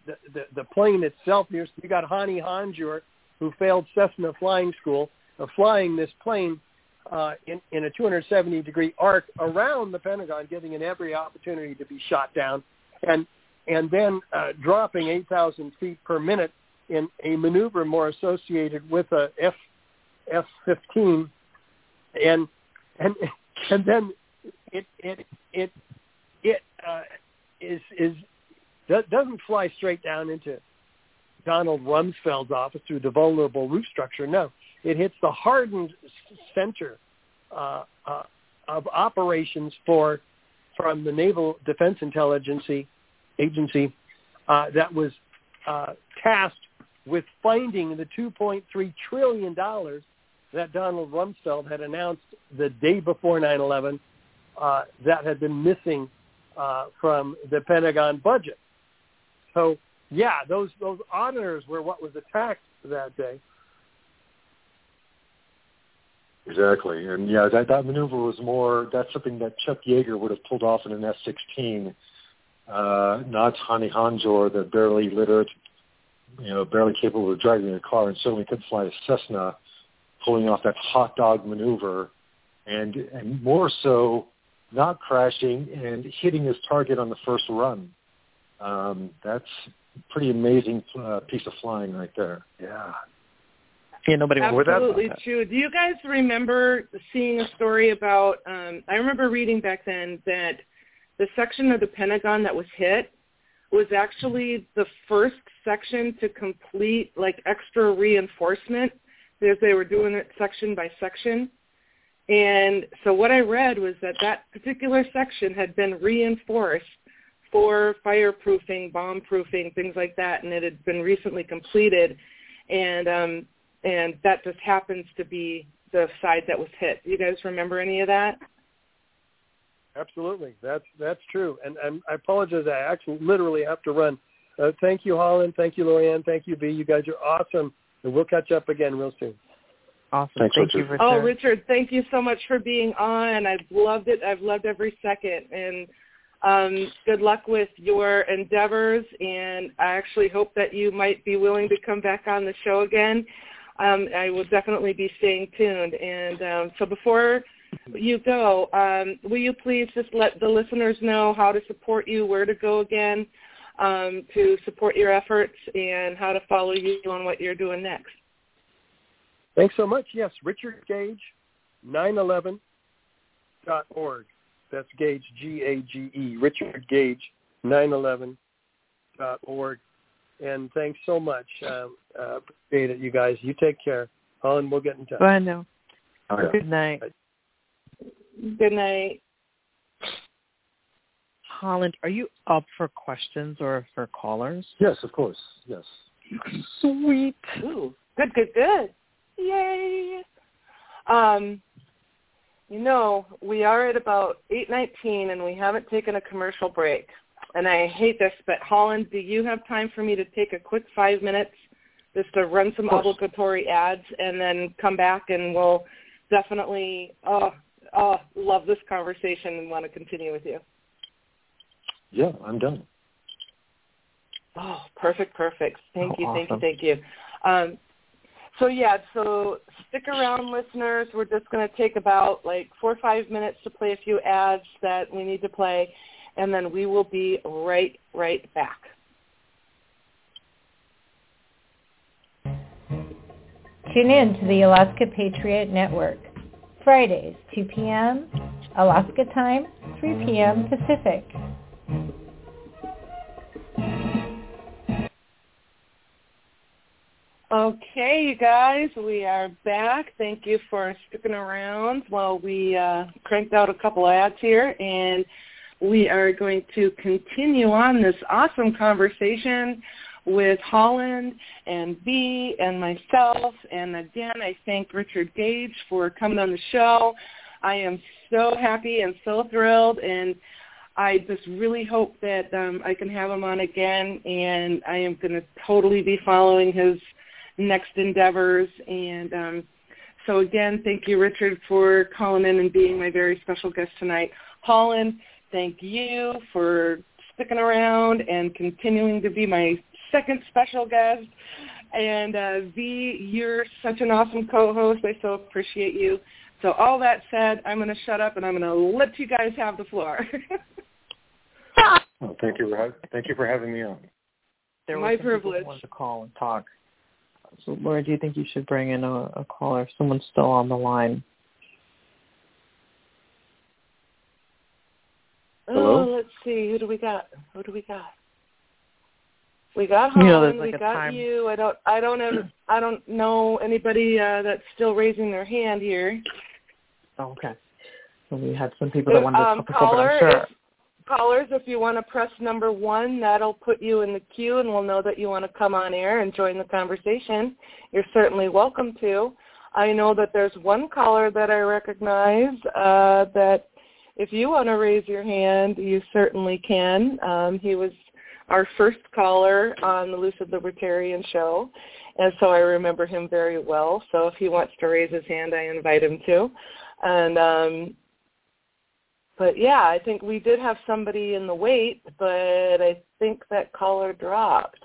the, the, the plane itself. You got Hani Hanjour, who failed Cessna flying school, of flying this plane uh, in, in a two hundred seventy degree arc around the Pentagon, giving it every opportunity to be shot down, and and then uh, dropping eight thousand feet per minute in a maneuver more associated with a F F fifteen, and and and then it it it it uh, is is doesn't fly straight down into Donald Rumsfeld's office through the vulnerable roof structure. No, it hits the hardened center uh, uh, of operations for from the Naval Defense Intelligence Agency uh, that was uh, tasked with finding the two point three trillion dollars that Donald Rumsfeld had announced the day before nine eleven uh, that had been missing uh, from the Pentagon budget. So, yeah, those those auditors were what was attacked that day. Exactly. And, yeah, that, that maneuver was more, that's something that Chuck Yeager would have pulled off in an F sixteen, uh, not Hani Hanjour, the barely literate, you know, barely capable of driving a car and certainly could fly a Cessna, pulling off that hot dog maneuver, and and more so not crashing and hitting his target on the first run. Um, that's a pretty amazing uh, piece of flying right there. Yeah. Yeah, nobody went Absolutely true. Do you guys remember seeing a story about, um, I remember reading back then that the section of the Pentagon that was hit was actually the first section to complete like extra reinforcement, because they were doing it section by section. And so what I read was that that particular section had been reinforced for fireproofing, bomb-proofing, things like that, and it had been recently completed. And um, and that just happens to be the side that was hit. You guys remember any of that? Absolutely. That's that's true. And, and I apologize. I actually literally have to run. Uh, thank you, Holland. Thank you, Lorianne. Thank you, B. You guys are awesome. And we'll catch up again real soon. Awesome. Thanks, thank Richard. you, Richard. Oh, Richard, thank you so much for being on. I've loved it. I've loved every second. And um, good luck with your endeavors. And I actually hope that you might be willing to come back on the show again. Um, I will definitely be staying tuned. And um, so before you go, um, will you please just let the listeners know how to support you, where to go again um, to support your efforts, and how to follow you on what you're doing next? Thanks so much. Yes, Richard Gage, nine eleven dot org. That's Gage, G A G E, Richard Gage, nine eleven dot org. And thanks so much. Um, uh, appreciate it, you guys. You take care. Holland, we'll get in touch. Bye now. Oh, yeah. Good night. Good night. Holland, are you up for questions or for callers? Yes, of course. Yes. Sweet. Ooh, good, good, good. Yay. Um, you know, we are at about eight nineteen, and we haven't taken a commercial break. And I hate this, but Holland, do you have time for me to take a quick five minutes just to run some obligatory ads and then come back, and we'll definitely oh, oh, love this conversation and want to continue with you? Yeah, I'm done. Oh, perfect, perfect. Thank oh, you, awesome. thank you, thank you. Um, so, yeah, so stick around, listeners. We're just going to take about like four or five minutes to play a few ads that we need to play, and then we will be right, right back. Tune in to the Alaska Patriot Network. Fridays, two p.m. Alaska time, three p.m. Pacific. Okay, you guys, we are back. Thank you for sticking around while we uh, cranked out a couple ads here, and we are going to continue on this awesome conversation with Holland and B and myself. And again, I thank Richard Gage for coming on the show. I am so happy and so thrilled, and I just really hope that um, I can have him on again, and I am going to totally be following his next endeavors. And um, so again, thank you, Richard, for calling in and being my very special guest tonight. Holland, thank you for sticking around and continuing to be my second special guest. And uh, V, you're such an awesome co-host. I so appreciate you. So all that said, I'm going to shut up and I'm going to let you guys have the floor. Well, thank you for ha- thank you for having me on. There My were some privilege. Who wanted to call and talk. So, Laura, do you think you should bring in a, a caller if someone's still on the line? Hello? Oh, let's see. Who do we got? Who do we got? We got You know, Holland. there's like we a got time- you. I don't. I don't know. I don't know anybody uh, that's still raising their hand here. Oh, okay. So we had some people that wanted to Um, talk before, but caller, I'm sure. if, callers, if you want to press number one, that'll put you in the queue, and we'll know that you want to come on air and join the conversation. You're certainly welcome to. I know that there's one caller that I recognize uh, that if you want to raise your hand, you certainly can. Um, he was our first caller on the Lucid Libertarian show, and so I remember him very well. So if he wants to raise his hand, I invite him to. And um, but yeah, I think we did have somebody in the wait, but I think that caller dropped.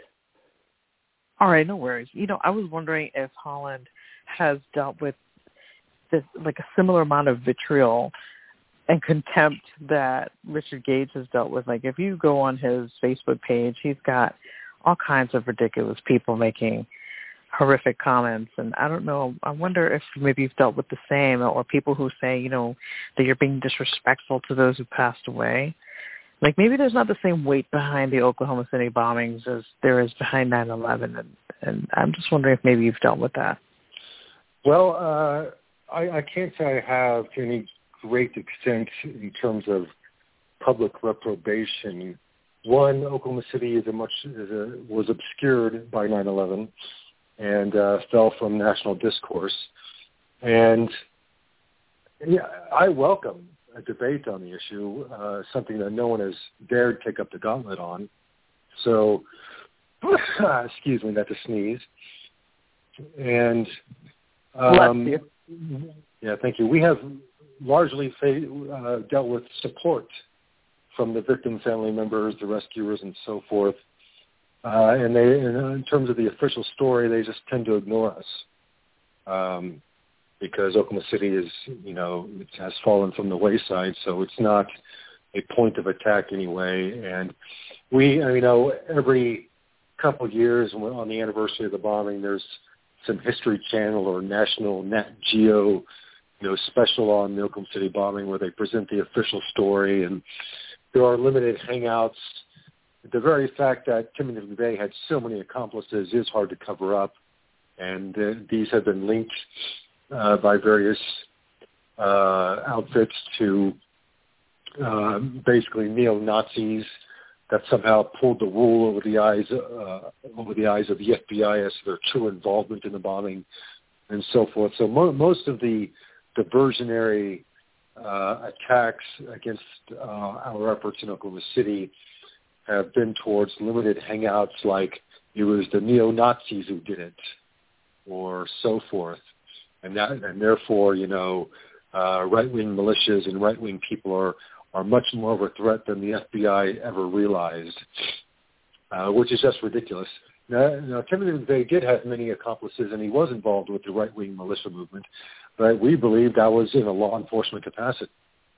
All right, no worries. You know, I was wondering if Holland has dealt with this, like a similar amount of vitriol and contempt that Richard Gage has dealt with. Like, if you go on his Facebook page, he's got all kinds of ridiculous people making horrific comments. And I don't know, I wonder if maybe you've dealt with the same, or people who say, you know, that you're being disrespectful to those who passed away. Like, maybe there's not the same weight behind the Oklahoma City bombings as there is behind nine eleven. And, and I'm just wondering if maybe you've dealt with that. Well, uh, I, I can't say I have to any great extent in terms of public reprobation. One, Oklahoma City is a much is a, was obscured by nine eleven and uh, fell from national discourse. And yeah, I welcome a debate on the issue, uh, something that no one has dared take up the gauntlet on. So, excuse me, not to sneeze. And um, Bless you. Yeah, thank you. We have largely fa- uh, dealt with support from the victim family members, the rescuers, and so forth. Uh, and they, in terms of the official story, they just tend to ignore us um, because Oklahoma City is, you know, it has fallen from the wayside, so it's not a point of attack anyway. And we, you know, every couple of years on the anniversary of the bombing, there's some History Channel or National Nat Geo, you know, special on the Oklahoma City bombing where they present the official story, and there are limited hangouts. The very fact that Timothy McVeigh had so many accomplices is hard to cover up, and uh, these have been linked uh, by various uh, outfits to uh, basically neo-Nazis that somehow pulled the wool over the eyes uh, over the eyes of the F B I as to their true involvement in the bombing, and so forth. So mo- most of the diversionary uh, attacks against uh, our efforts in Oklahoma City have been towards limited hangouts, like it was the neo-Nazis who did it, or so forth, and that, and therefore, you know, uh, right-wing militias and right-wing people are are much more of a threat than the F B I ever realized, uh, which is just ridiculous. Now, now, Timothy McVeigh did have many accomplices, and he was involved with the right-wing militia movement, but we believe that was in a law enforcement capacity.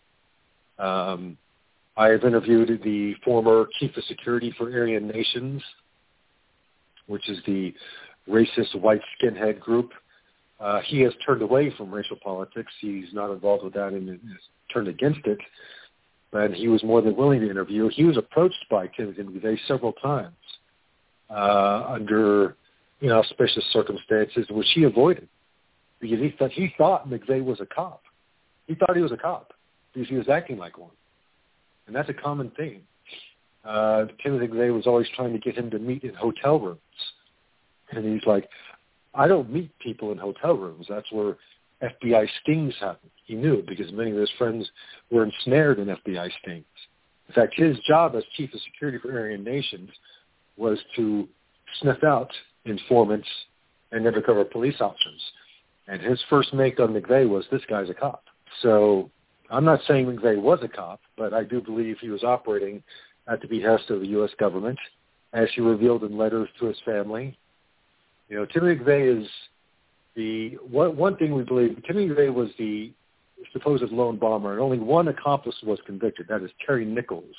Um, I have interviewed the former chief of security for Aryan Nations, which is the racist white skinhead group. Uh, he has turned away from racial politics. He's not involved with that and has turned against it. But he was more than willing to interview. He was approached by Timothy McVeigh several times uh, under inauspicious circumstances, which he avoided because he thought, he thought McVeigh was a cop. He thought he was a cop because he was acting like one. And that's a common theme. Uh, Timothy McVeigh was always trying to get him to meet in hotel rooms. And he's like, I don't meet people in hotel rooms. That's where F B I stings happen. He knew it because many of his friends were ensnared in F B I stings. In fact, his job as chief of security for Aryan Nations was to sniff out informants and undercover police officers. And his first make on McVeigh was, this guy's a cop. So I'm not saying McVeigh was a cop, but I do believe he was operating at the behest of the U S government as he revealed in letters to his family. You know, Timothy McVeigh is the one, one thing we believe. Timothy McVeigh was the supposed lone bomber, and only one accomplice was convicted. That is Terry Nichols.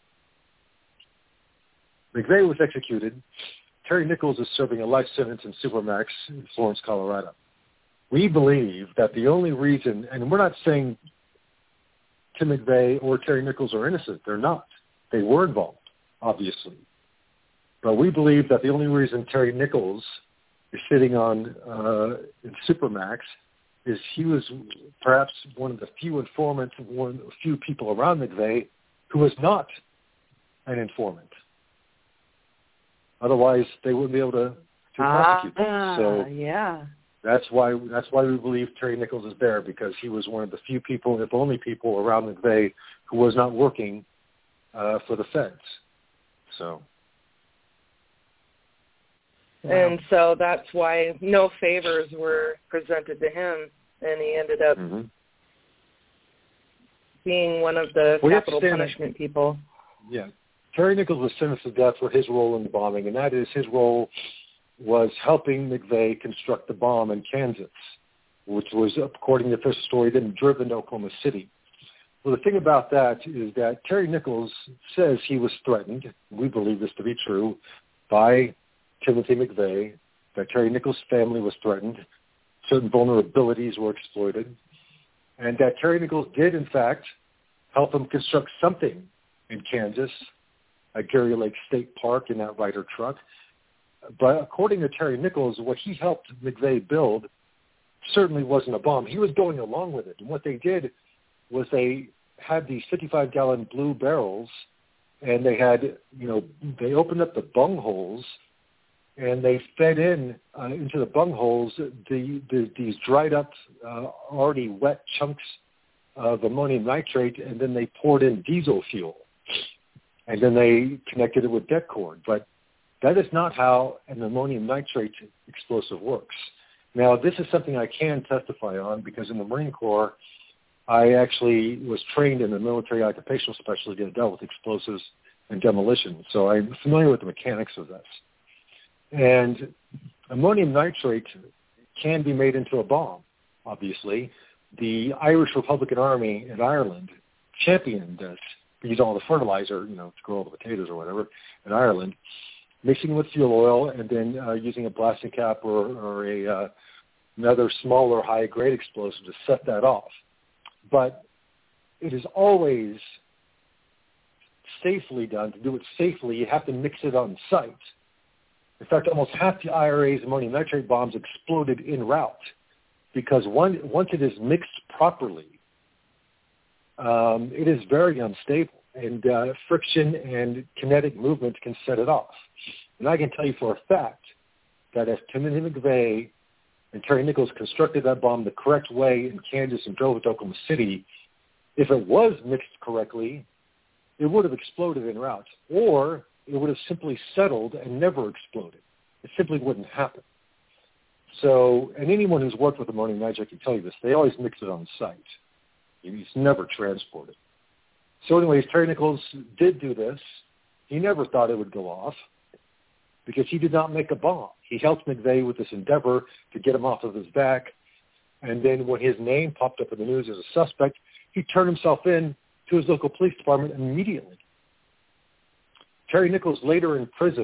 McVeigh was executed. Terry Nichols is serving a life sentence in Supermax in Florence, Colorado. We believe that the only reason, and we're not saying Tim McVeigh or Terry Nichols are innocent. They're not. They were involved, obviously. But we believe that the only reason Terry Nichols is sitting on uh, in Supermax is he was perhaps one of the few informants, one of the few people around McVeigh who was not an informant. Otherwise, they wouldn't be able to, to prosecute him. Ah, So yeah. that's why that's why we believe Terry Nichols is there, because he was one of the few people, if only people, around McVeigh who was not working uh, for the feds. So. Wow. And so that's why no favors were presented to him, and he ended up mm-hmm. being one of the well, capital punishment people. Yeah. Terry Nichols was sentenced to death for his role in the bombing, and that is his role was helping McVeigh construct the bomb in Kansas, which was, according to the official story, then driven to Oklahoma City. Well, the thing about that is that Terry Nichols says he was threatened, we believe this to be true, by Timothy McVeigh, that Terry Nichols' family was threatened, certain vulnerabilities were exploited, and that Terry Nichols did, in fact, help him construct something in Kansas, at Gary Lake State Park in that Ryder truck. But according to Terry Nichols, what he helped McVeigh build certainly wasn't a bomb. He was going along with it. And what they did was they had these fifty-five gallon blue barrels, and they had, you know, they opened up the bung holes, and they fed in uh, into the bung holes the, the, these dried up, uh, already wet chunks of ammonium nitrate, and then they poured in diesel fuel. And then they connected it with deck cord. But that is not how an ammonium nitrate explosive works. Now, this is something I can testify on because in the Marine Corps, I actually was trained in the military occupational specialty that dealt with explosives and demolition. So I'm familiar with the mechanics of this. And ammonium nitrate can be made into a bomb, obviously. The Irish Republican Army in Ireland championed this. Use all the fertilizer, you know, to grow all the potatoes or whatever in Ireland, mixing with fuel oil and then uh, using a blasting cap or, or a uh, another smaller high-grade explosive to set that off. But it is always safely done. To do it safely, you have to mix it on site. In fact, almost half the I R A's ammonium nitrate bombs exploded en route because one, once it is mixed properly, Um, it is very unstable, and uh, friction and kinetic movement can set it off. And I can tell you for a fact that if Timothy McVeigh and Terry Nichols constructed that bomb the correct way in Kansas and drove it to Oklahoma City, if it was mixed correctly, it would have exploded en route, or it would have simply settled and never exploded. It simply wouldn't happen. So, and anyone who's worked with ammonium nitrate can tell you this, they always mix it on site. He's never transported. So anyways, Terry Nichols did do this. He never thought it would go off because he did not make a bomb. He helped McVeigh with this endeavor to get him off of his back. And then when his name popped up in the news as a suspect, he turned himself in to his local police department immediately. Terry Nichols later in prison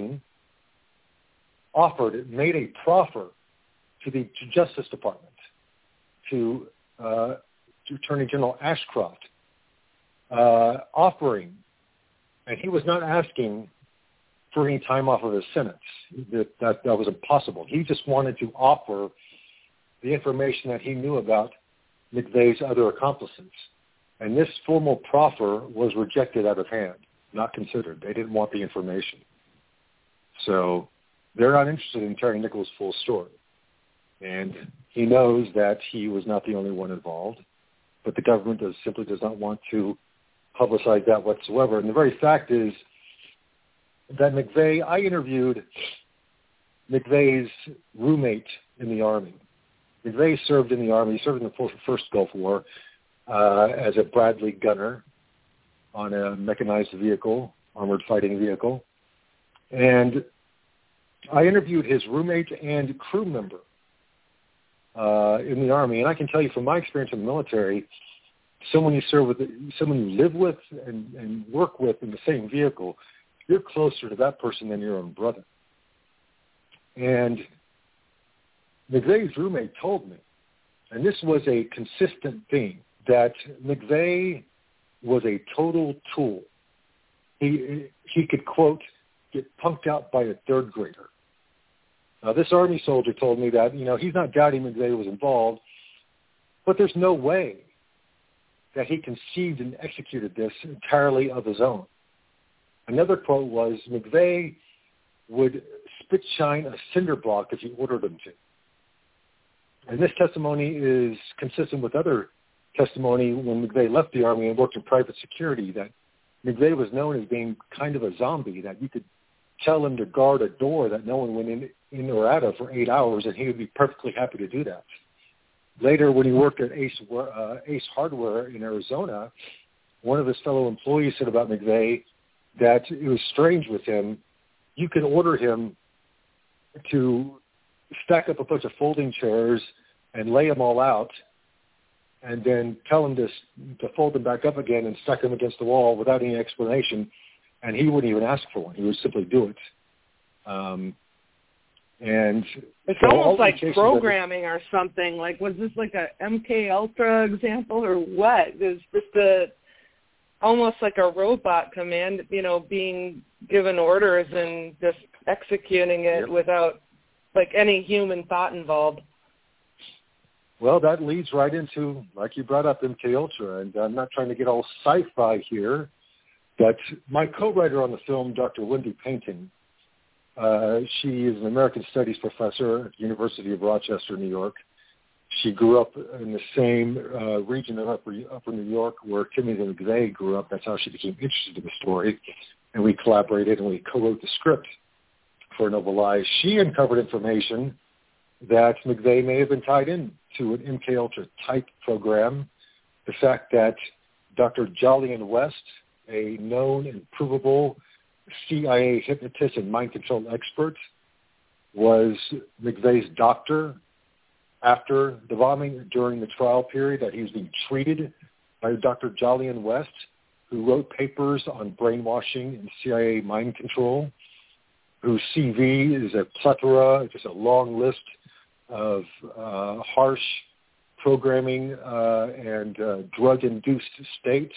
offered, made a proffer to the Justice Department, to uh, to Attorney General Ashcroft, uh, offering, and he was not asking for any time off of his sentence. That, that, that was impossible. He just wanted to offer the information that he knew about McVeigh's other accomplices. And this formal proffer was rejected out of hand, not considered. They didn't want the information. So they're not interested in Terry Nichols' full story. And he knows that he was not the only one involved. But the government does, simply does not want to publicize that whatsoever. And the very fact is that McVeigh, I interviewed McVeigh's roommate in the Army. McVeigh served in the Army. He served in the first Gulf War uh, as a Bradley gunner on a mechanized vehicle, armored fighting vehicle. And I interviewed his roommate and crew member uh, in the Army, and I can tell you from my experience in the military, someone you serve with, someone you live with and, and work with in the same vehicle, you're closer to that person than your own brother. And McVeigh's roommate told me, and this was a consistent theme, that McVeigh was a total tool. He he could, quote, get punked out by a third grader. Now, this Army soldier told me that, you know, he's not doubting McVeigh was involved, but there's no way that he conceived and executed this entirely of his own. Another quote was, McVeigh would spit shine a cinder block if you ordered him to. And this testimony is consistent with other testimony when McVeigh left the Army and worked in private security, that McVeigh was known as being kind of a zombie, that you could tell him to guard a door that no one went in, in or out of for eight hours, and he would be perfectly happy to do that. Later, when he worked at Ace, uh, Ace Hardware in Arizona, one of his fellow employees said about McVeigh that it was strange with him. You could order him to stack up a bunch of folding chairs and lay them all out, and then tell him to, to fold them back up again and stack them against the wall without any explanation, and he wouldn't even ask for one. He would simply do it. Um, and it's so almost like programming or something. Like, was this like a M K Ultra example or what? Is this the almost like a robot command, you know, being given orders and just executing it yep. without like any human thought involved? Well, that leads right into, like you brought up, M K Ultra, and I'm not trying to get all sci-fi here, but my co-writer on the film, Doctor Wendy Painting, uh, she is an American Studies professor at the University of Rochester, New York. She grew up in the same uh, region of upper, upper New York where Timothy McVeigh grew up. That's how she became interested in the story, and we collaborated and we co-wrote the script for Noble Lies. She uncovered information that McVeigh may have been tied in to an M K Ultra type program. The fact that Doctor Jolyon West, a known and provable C I A hypnotist and mind control expert, was McVeigh's doctor after the bombing during the trial period, that he was being treated by Doctor Jolyon West, who wrote papers on brainwashing and C I A mind control, whose C V is a plethora, just a long list of uh, harsh programming uh, and uh, drug-induced states,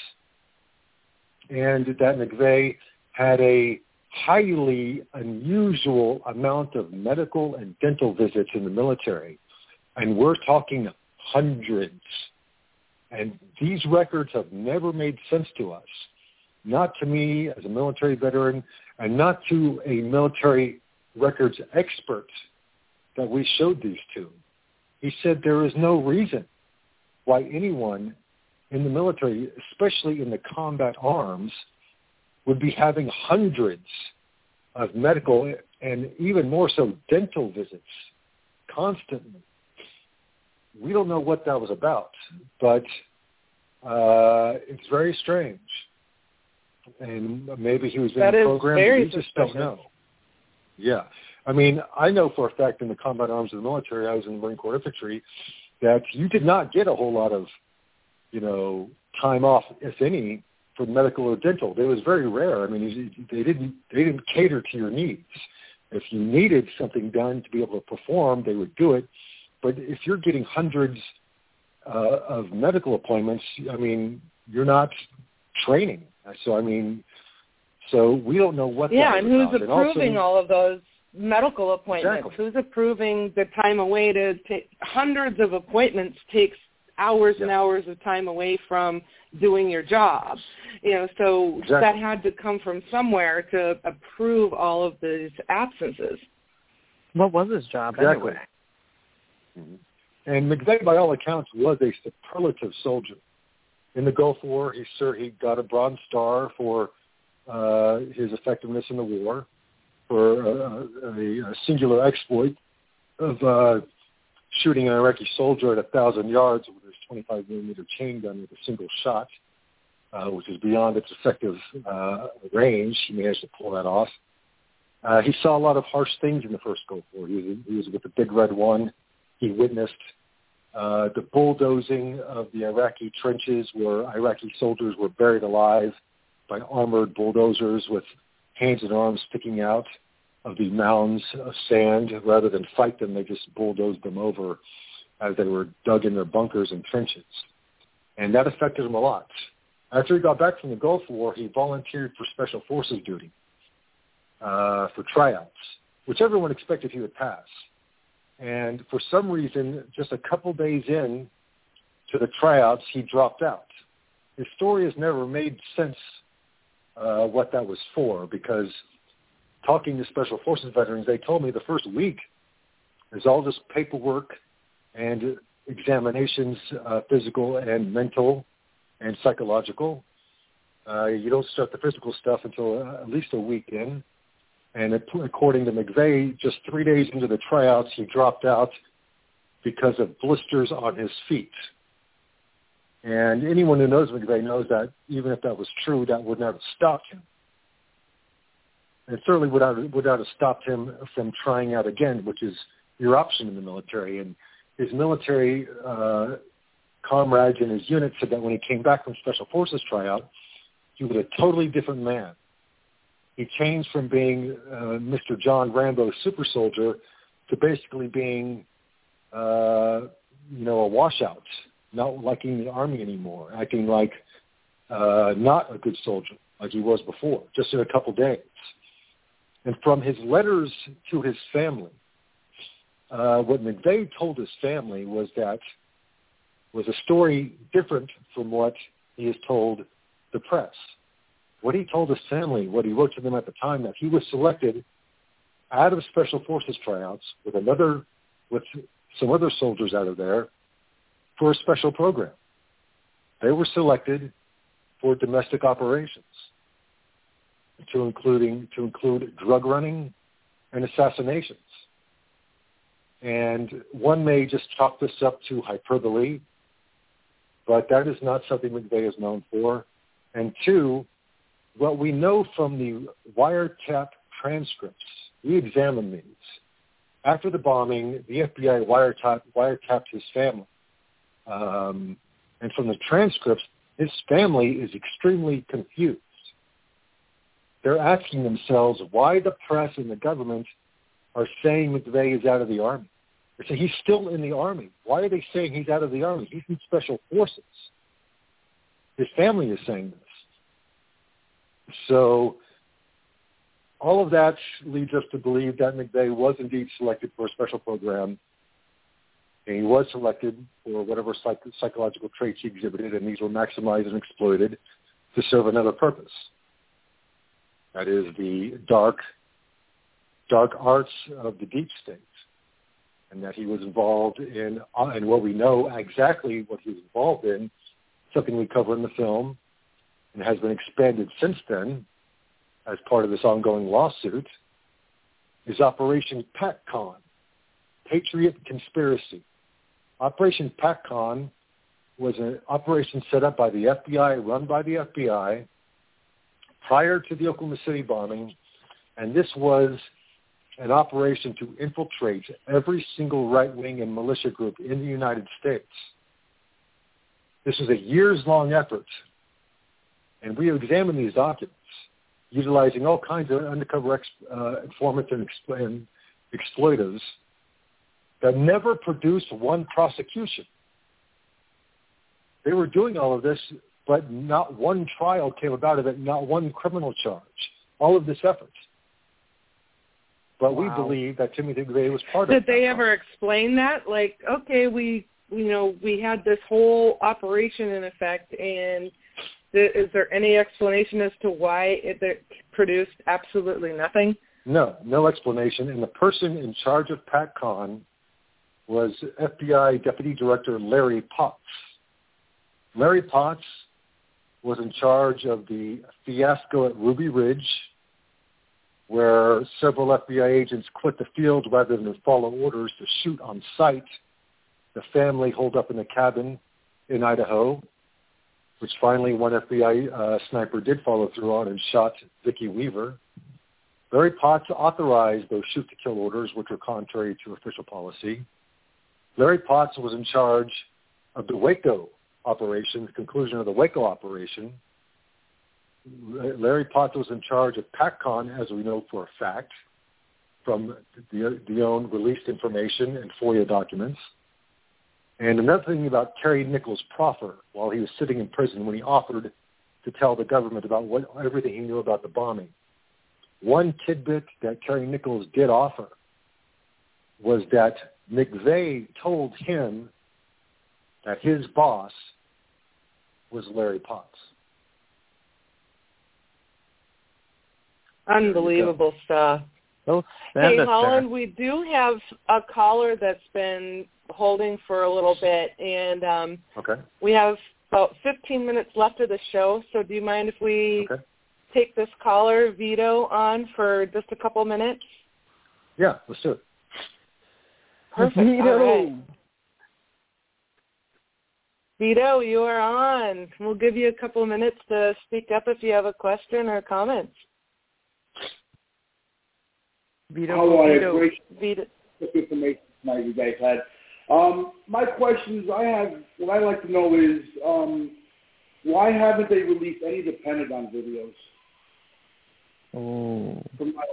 and that McVeigh had a highly unusual amount of medical and dental visits in the military. And we're talking hundreds. And these records have never made sense to us, not to me as a military veteran, and not to a military records expert that we showed these to. He said there is no reason why anyone in the military, especially in the combat arms, would be having hundreds of medical and even more so dental visits constantly. We don't know what that was about, but uh, it's very strange. And maybe he was being programmed. We just don't know. Yeah. I mean, I know for a fact in the combat arms of the military, I was in the Marine Corps Infantry, that you did not get a whole lot of, you know, time off, if any, for medical or dental. It was very rare. I mean, they didn't they didn't cater to your needs. If you needed something done to be able to perform, they would do it. But if you're getting hundreds uh, of medical appointments, I mean, you're not training. So, I mean, so we don't know what yeah, that and who's about. approving and also, all of those medical appointments? Exactly. Who's approving the time away to take hundreds of appointments takes hours yeah. and hours of time away from doing your job. You know, so exactly. that had to come from somewhere to approve all of these absences. What was his job exactly. anyway? Mm-hmm. And McVeigh, by all accounts, was a superlative soldier. In the Gulf War, he sir he got a Bronze Star for uh, his effectiveness in the war, for uh, a, a singular exploit of uh, shooting an Iraqi soldier at a thousand yards with his twenty-five millimeter chain gun with a single shot, uh, which is beyond its effective uh, range. He managed to pull that off. Uh, he saw a lot of harsh things in the first Gulf War. He was, he was with the Big Red One. He witnessed uh, the bulldozing of the Iraqi trenches where Iraqi soldiers were buried alive by armored bulldozers with hands and arms sticking out of the mounds of sand. Rather than fight them, they just bulldozed them over as they were dug in their bunkers and trenches. And that affected him a lot. After he got back from the Gulf War, he volunteered for Special Forces duty. Uh, for tryouts, which everyone expected he would pass. And for some reason, just a couple days in to the tryouts, he dropped out. His story has never made sense uh, what that was for, because talking to Special Forces veterans, they told me the first week is all this paperwork and examinations, uh, physical and mental and psychological. Uh, you don't start the physical stuff until uh, at least a week in. And according to McVeigh, just three days into the tryouts, he dropped out because of blisters on his feet. And anyone who knows McVeigh knows that even if that was true, that would not have stopped him. And it certainly would not, would not have stopped him from trying out again, which is your option in the military. And his military uh, comrades in his unit said that when he came back from Special Forces tryout, he was a totally different man. He changed from being uh, Mister John Rambo super soldier to basically being, uh, you know, a washout, not liking the Army anymore, acting like uh, not a good soldier like he was before, just in a couple days. And from his letters to his family, uh, what McVeigh told his family was that was a story different from what he has told the press. What he told his family, what he wrote to them at the time, that he was selected out of Special Forces tryouts with another, with some other soldiers out of there for a special program. They were selected for domestic operations, to including to include drug running and assassinations. And one may just chalk this up to hyperbole, but that is not something McVeigh is known for. And two, what we know from the wiretap transcripts, we examined these. After the bombing, the F B I wiretap, wiretapped his family. Um, and from the transcripts, his family is extremely confused. They're asking themselves why the press and the government are saying McVeigh is out of the Army. They say he's still in the Army. Why are they saying he's out of the Army? He's in Special Forces. His family is saying this. So all of that leads us to believe that McVeigh was indeed selected for a special program, and he was selected for whatever psych- psychological traits he exhibited, and these were maximized and exploited to serve another purpose. That is the dark, dark arts of the deep state, and that he was involved in, and what we know exactly what he was involved in, something we cover in the film, and has been expanded since then as part of this ongoing lawsuit, is Operation PACCON, Patriot Conspiracy. Operation PACCON was an operation set up by the F B I, run by the F B I, prior to the Oklahoma City bombing, and this was an operation to infiltrate every single right-wing and militia group in the United States. This was a years-long effort. And we examined these documents, utilizing all kinds of undercover ex, uh, informants and, expl- and exploiters that never produced one prosecution. They were doing all of this, but not one trial came about of it, not one criminal charge. All of this effort. But wow. We believe that Timothy McVeigh was part Did of it. Did they ever explain that? Like, okay, we, you know, we had this whole operation in effect, and is there any explanation as to why it, it produced absolutely nothing? No, no explanation. And the person in charge of PACCON was F B I Deputy Director Larry Potts. Larry Potts was in charge of the fiasco at Ruby Ridge, where several F B I agents quit the field rather than follow orders to shoot on sight the family holed up in the cabin in Idaho, which finally one F B I uh, sniper did follow through on and shot Vicki Weaver. Larry Potts authorized those shoot-to-kill orders, which were contrary to official policy. Larry Potts was in charge of the Waco operation, the conclusion of the Waco operation. Larry Potts was in charge of PACCON, as we know for a fact, from the, the own released information and FOIA documents. And another thing about Kerry Nichols' proffer while he was sitting in prison when he offered to tell the government about what, everything he knew about the bombing. One tidbit that Kerry Nichols did offer was that McVeigh told him that his boss was Larry Potts. Unbelievable stuff. Oh, hey, Holland, we do have a caller that's been holding for a little bit, and um, okay. we have about fifteen minutes left of the show, so do you mind if we okay. take this caller, Vito, on for just a couple minutes? Yeah, let's do it. Perfect. Vito. All right. Vito, you are on. We'll give you a couple minutes to speak up if you have a question or comments. Vito, How are Vito. you? Great Vito. information tonight you guys had. Um, my questions I have, what I'd like to know is, um, why haven't they released any of the Pentagon videos? Oh. From my,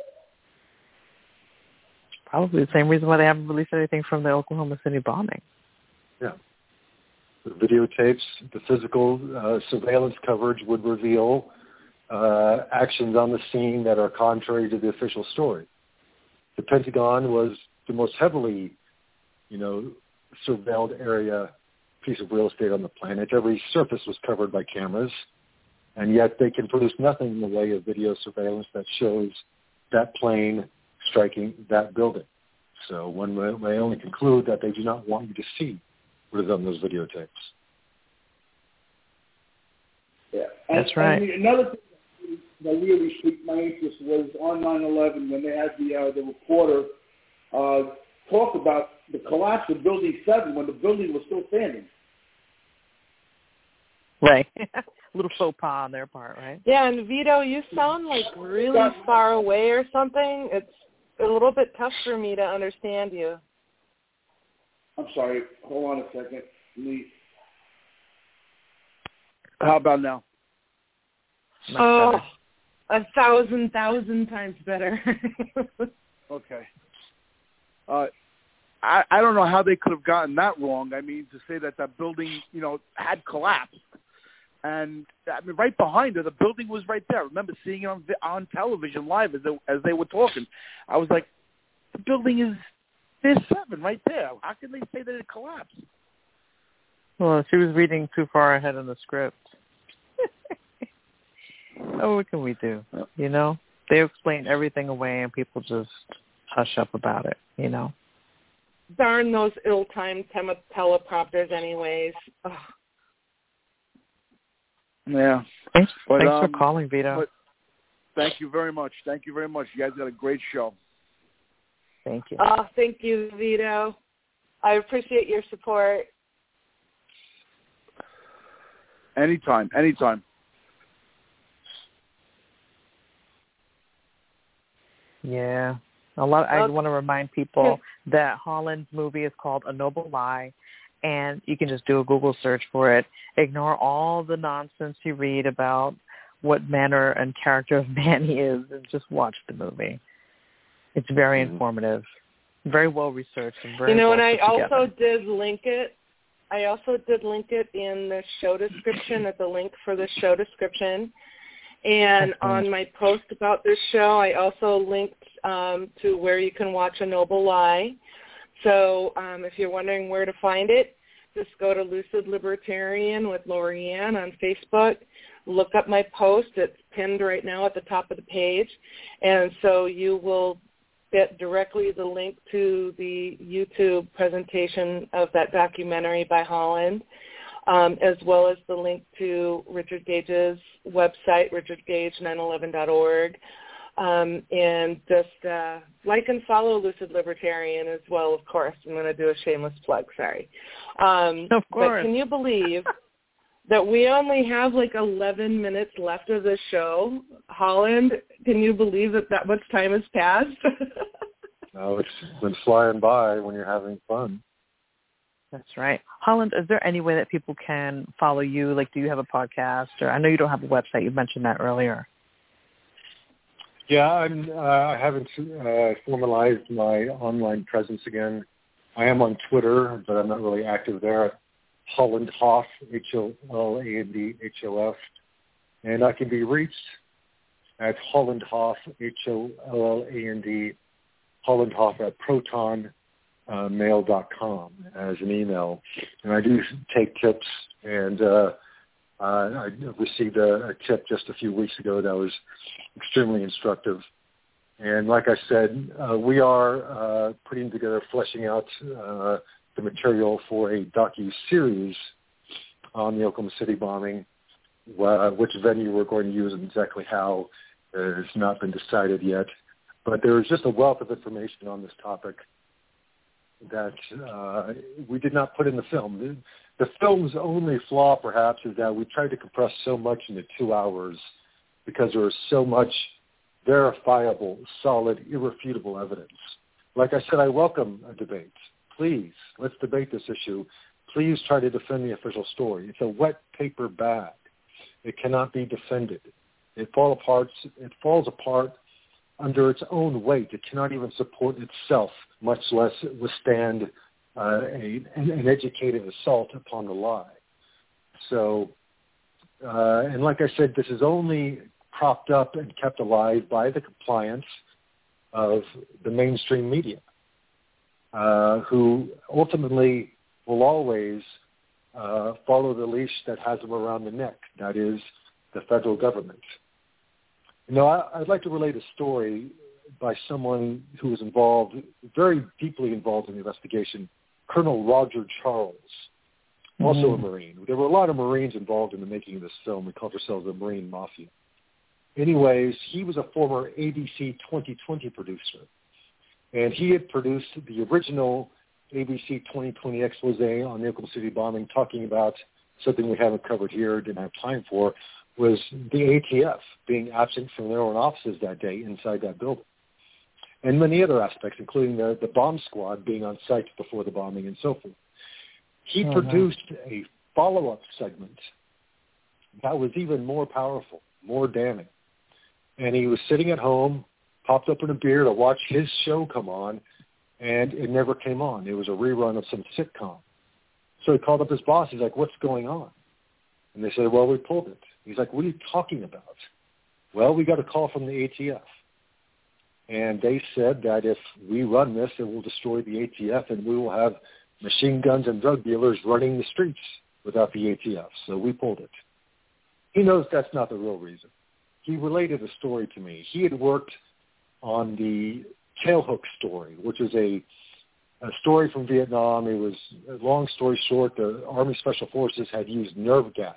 Probably the same reason why they haven't released anything from the Oklahoma City bombing. Yeah. The videotapes, the physical uh, surveillance coverage would reveal uh, actions on the scene that are contrary to the official story. The Pentagon was the most heavily, you know, surveilled area, piece of real estate on the planet. Every surface was covered by cameras, and yet they can produce nothing in the way of video surveillance that shows that plane striking that building. So one may only conclude that they do not want you to see what is on those videotapes. Yeah, and, that's right. And another thing that really piqued my interest was on nine eleven when they had the uh, the reporter uh, talk about the collapse of Building seven when the building was still standing. Right. A little faux pas on their part, right? Yeah, and Vito, you sound like really far away or something. It's a little bit tough for me to understand you. I'm sorry. Hold on a second. Let me... How about now? Much oh, better. a thousand, thousand times better. Okay. Uh, I, I don't know how they could have gotten that wrong. I mean, to say that that building, you know, had collapsed. And, I mean, right behind her, the building was right there. I remember seeing it on, on television live as they, as they were talking. I was like, the building is, there's seven right there. How can they say that it collapsed? Well, she was reading too far ahead in the script. Oh, what can we do? You know? They explain everything away and people just hush up about it, you know? Darn those ill-timed tele- teleprompters anyways. Ugh. Yeah. Thanks, But, thanks um, for calling, Vito. But thank you very much. Thank you very much. You guys got a great show. Thank you. Oh, thank you, Vito. I appreciate your support. Anytime, anytime. Yeah. A lot. I Okay. want to remind people that Holland's movie is called A Noble Lie, and you can just do a Google search for it. Ignore all the nonsense you read about what manner and character of man he is, and just watch the movie. It's very Mm-hmm. informative, very well researched, and very You know, well and I put together. also did link it. I also did link it in the show description, at the link for the show description. And on my post about this show, I also linked um, to where you can watch A Noble Lie. So um, if you're wondering where to find it, just go to Lucid Libertarian with Lorianne on Facebook. Look up my post. It's pinned right now at the top of the page. And so you will get directly the link to the YouTube presentation of that documentary by Holland, um, as well as the link to Richard Gage's website, richard gage nine eleven dot org. Um, and just uh, like and follow Lucid Libertarian as well, of course. I'm going to do a shameless plug, sorry. Um, Of course. But can you believe that we only have like eleven minutes left of the show. Holland, can you believe that that much time has passed? No, it's been flying by when you're having fun. That's right. Holland, is there any way that people can follow you? Like, do you have a podcast? Or I know you don't have a website. You mentioned that earlier. Yeah, I'm, uh, I haven't uh, formalized my online presence again. I am on Twitter, but I'm not really active there. Holland Hoff, H O L A N D H O F. And I can be reached at Holland Hoff, H O L L A N D, Holland Hoff at proton mail dot com as an email. And I do take tips, and uh, uh, I received a, a tip just a few weeks ago that was extremely instructive. And like I said, uh, we are uh, putting together, fleshing out uh, the material for a docu-series on the Oklahoma City bombing. Uh, which venue we're going to use and exactly how uh, has not been decided yet. But there is just a wealth of information on this topic that uh, we did not put in the film. The, the film's only flaw, perhaps, is that we tried to compress so much into two hours because there is so much verifiable, solid, irrefutable evidence. Like I said, I welcome a debate. Please, let's debate this issue. Please try to defend the official story. It's a wet paper bag. It cannot be defended. It falls apart. It falls apart under its own weight. It cannot even support itself, much less withstand uh, a, an educated assault upon the lie. So, uh, and like I said, this is only propped up and kept alive by the compliance of the mainstream media, uh, who ultimately will always uh, follow the leash that has them around the neck, that is the federal government. You know, I, I'd like to relate a story by someone who was involved, very deeply involved in the investigation, Colonel Roger Charles, also mm-hmm. a Marine. There were a lot of Marines involved in the making of this film. We called ourselves the Marine Mafia. Anyways, he was a former A B C twenty twenty producer, and he had produced the original A B C twenty twenty expose on the Oklahoma City bombing, talking about something we haven't covered here, didn't have time for, was the A T F being absent from their own offices that day inside that building. And many other aspects, including the, the bomb squad being on site before the bombing and so forth. He oh, produced no. a follow-up segment that was even more powerful, more damning. And he was sitting at home, popped open a beer to watch his show come on, and it never came on. It was a rerun of some sitcom. So he called up his boss. He's like, what's going on? And they said, well, we pulled it. He's like, what are you talking about? Well, we got a call from the A T F. And they said that if we run this, it will destroy the A T F, and we will have machine guns and drug dealers running the streets without the A T F. So we pulled it. He knows that's not the real reason. He related a story to me. He had worked on the Tailhook story, which is a, a story from Vietnam. It was, long story short, the Army Special Forces had used nerve gas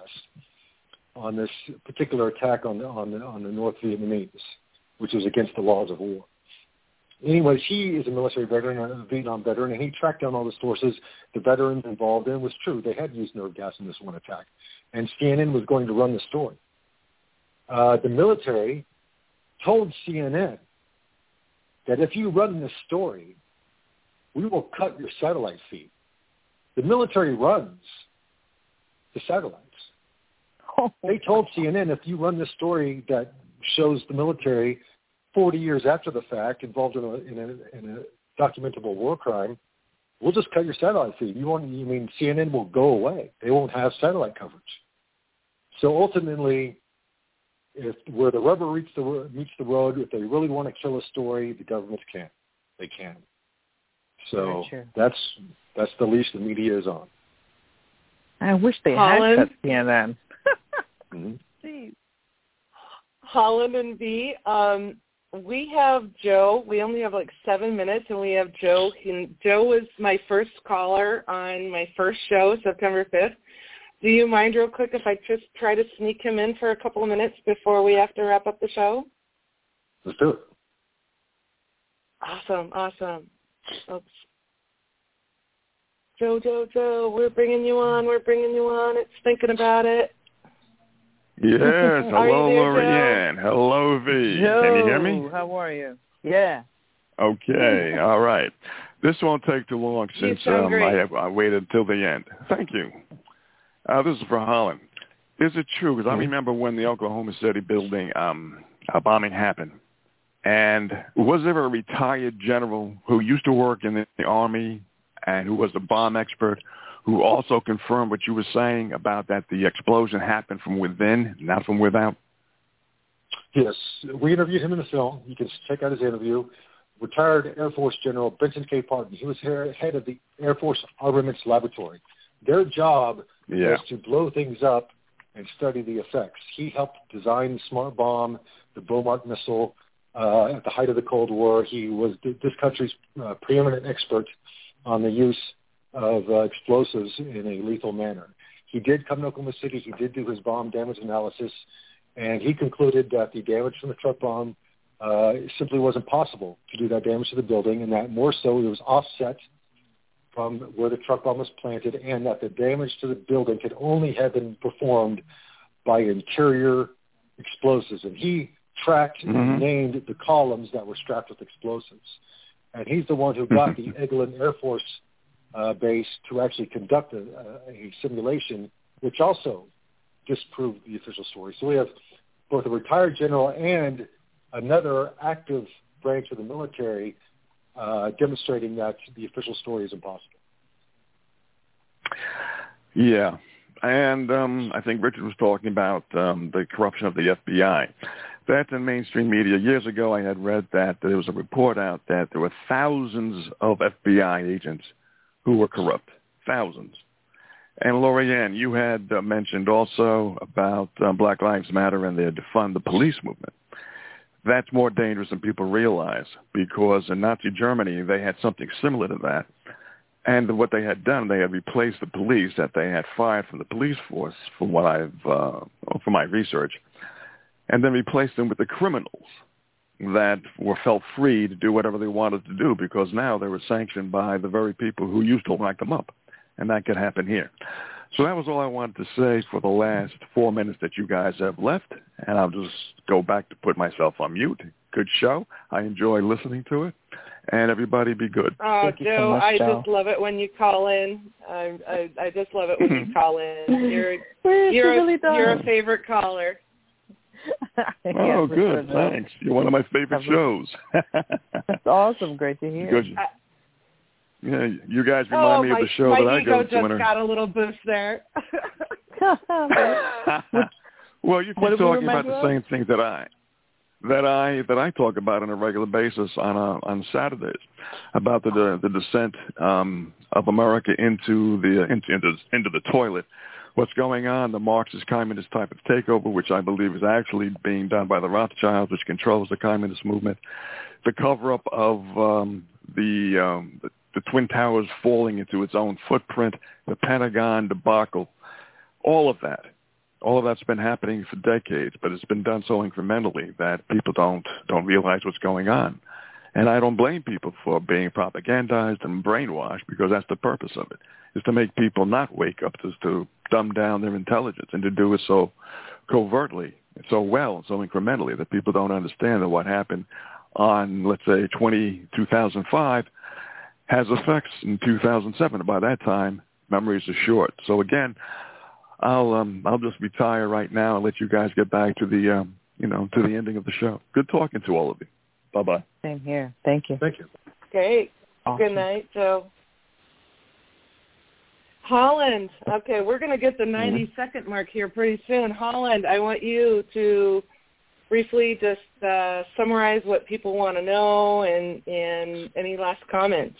on this particular attack on the, on the, on the North Vietnamese, which was against the laws of war. Anyways, he is a military veteran, a Vietnam veteran, and he tracked down all the sources the veterans involved in. It was true. They had used nerve gas in this one attack. And C N N was going to run the story. Uh, the military told C N N that if you run this story, we will cut your satellite feed. The military runs the satellites. Oh, they told C N N, if you run this story that shows the military forty years after the fact involved in a, in a, in a documentable war crime, we'll just cut your satellite feed. You want, you mean C N N will go away. They won't have satellite coverage. So ultimately, if where the rubber meets the, meets the road, if they really want to kill a story, the government can. They can. So sure. that's that's the leash the media is on. I wish they Holland. had cut C N N. mm-hmm. Jeez. Holland and V, um, we have Joe. We only have like seven minutes, and we have Joe. He, Joe was my first caller on my first show, September fifth. Do you mind real quick if I just try to sneak him in for a couple of minutes before we have to wrap up the show? Let's do it. Awesome, awesome. Oops. Joe, Joe, Joe, we're bringing you on. We're bringing you on. It's thinking about it. Yes. Hello, Lorianne. Hello, V. Joe, can you hear me? How are you? Yeah. Okay. All right. This won't take too long since um, I, I waited until the end. Thank you. Uh, this is for Holland. Is it true? Because I remember when the Oklahoma City building um, a bombing happened. And was there a retired general who used to work in the, the Army and who was the bomb expert who also confirmed what you were saying about that the explosion happened from within, not from without? Yes. We interviewed him in the film. You can check out his interview. Retired Air Force General Benson K. Parton. He was head of the Air Force Armaments Laboratory. Their job yeah. was to blow things up and study the effects. He helped design the smart bomb, the Bomark missile. Uh, at the height of the Cold War, he was this country's uh, preeminent expert on the use of uh, explosives in a lethal manner. He did come to Oklahoma City. He did do his bomb damage analysis, and he concluded that the damage from the truck bomb uh, simply wasn't possible to do that damage to the building, and that more so it was offset from where the truck bomb was planted, and that the damage to the building could only have been performed by interior explosives. And he tracked mm-hmm. and named the columns that were strapped with explosives. And he's the one who got the Eglin Air Force uh, Base to actually conduct a, a simulation, which also disproved the official story. So we have both a retired general and another active branch of the military uh, demonstrating that the official story is impossible. Yeah. And um, I think Richard was talking about um, the corruption of the F B I. That's in mainstream media. Years ago, I had read that there was a report out that there were thousands of F B I agents who were corrupt. Thousands. And Lorianne, you had uh, mentioned also about uh, Black Lives Matter and their defund the police movement. That's more dangerous than people realize, because in Nazi Germany, they had something similar to that. And what they had done, they had replaced the police that they had fired from the police force, from what I've, uh, from my research, and then replaced them with the criminals that were felt free to do whatever they wanted to do, because now they were sanctioned by the very people who used to lock them up. And that could happen here. So that was all I wanted to say for the last four minutes that you guys have left, and I'll just go back to put myself on mute. Good show. I enjoy listening to it, and everybody be good. Oh, Thank you Joe, so much, I Joe. just love it when you call in. I I, I just love it when you call in. You're She you're really a, does. you're a favorite caller. Yes, oh, for good. sure, Thanks. You're one of my favorite shows. That's awesome. Great to hear. Good. I, Yeah, you guys remind oh, me my, of the show that I go my to. ego just got a little boost there. Well, you keep What did we talking remind about you the of? same thing that I that I that I talk about on a regular basis on a, on Saturdays, about the the, the descent um, of America into the into, into into the toilet. What's going on? The Marxist communist type of takeover, which I believe is actually being done by the Rothschilds, which controls the communist movement. The cover-up of um, the, um, the the Twin Towers falling into its own footprint, the Pentagon debacle, all of that. All of that's been happening for decades, but it's been done so incrementally that people don't don't realize what's going on. And I don't blame people for being propagandized and brainwashed, because that's the purpose of it, is to make people not wake up, to, to dumb down their intelligence, and to do it so covertly, so well, so incrementally that people don't understand that what happened on, let's say, two thousand five has effects in two thousand seven. By that time, memories are short. So again, I'll um, I'll just retire right now and let you guys get back to the um, you know to the ending of the show. Good talking to all of you. Bye bye. Same here. Thank you. Thank you. Great. Awesome. Good night, Joe. Holland. Okay, we're going to get the ninety-second mark here pretty soon. Holland, I want you to briefly just uh, summarize what people want to know, and, and any last comments.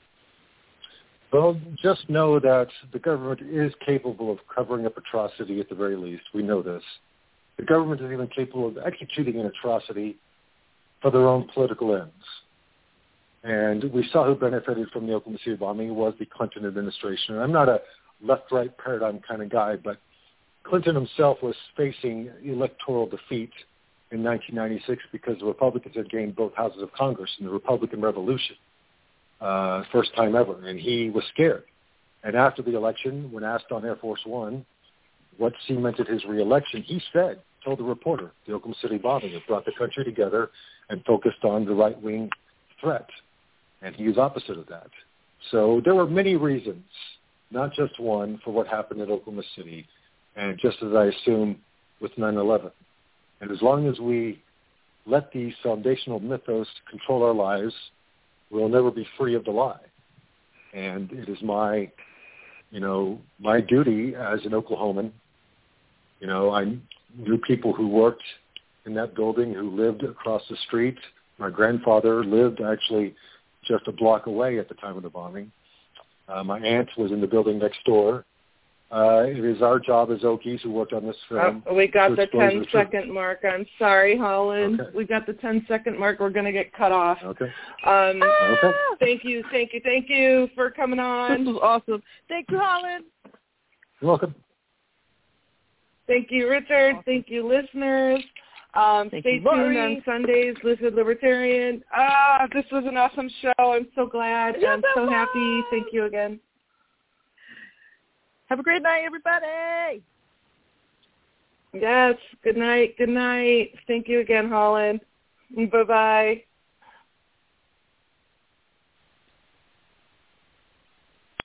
Well, just know that the government is capable of covering up atrocity at the very least. We know this. The government is even capable of executing an atrocity for their own political ends. And we saw who benefited from the Oklahoma City bombing. It was the Clinton administration. And I'm not a left-right paradigm kind of guy, but Clinton himself was facing electoral defeat in nineteen ninety-six because the Republicans had gained both houses of Congress in the Republican Revolution, uh, first time ever, and he was scared. And after the election, when asked on Air Force One what cemented his reelection, he said, told the reporter, the Oklahoma City bombing had brought the country together and focused on the right-wing threat. And he is opposite of that. So there were many reasons, not just one, for what happened in Oklahoma City, and just as I assume with nine eleven. And as long as we let these foundational mythos control our lives, we'll never be free of the lie. And it is my, you know, my duty as an Oklahoman. You know, I knew people who worked in that building, who lived across the street. My grandfather lived actually just a block away at the time of the bombing. Uh, my aunt was in the building next door. Uh, it is our job as Okies who worked on this film. Oh, we got the ten the second mark. I'm sorry, Holland. Okay. We got the ten second mark. We're going to get cut off. Okay. Um, okay. Thank you, thank you, thank you for coming on. This was awesome. Thank you, Holland. You're welcome. Thank you, Richard. Awesome. Thank you, listeners. Um, Thank stay you, tuned on Sundays, Lucid Libertarian. Ah, this was an awesome show. I'm so glad. Yes, I'm so happy. Thank you again. Have a great night, everybody. Yes. Good night. Good night. Thank you again, Holland. Bye-bye.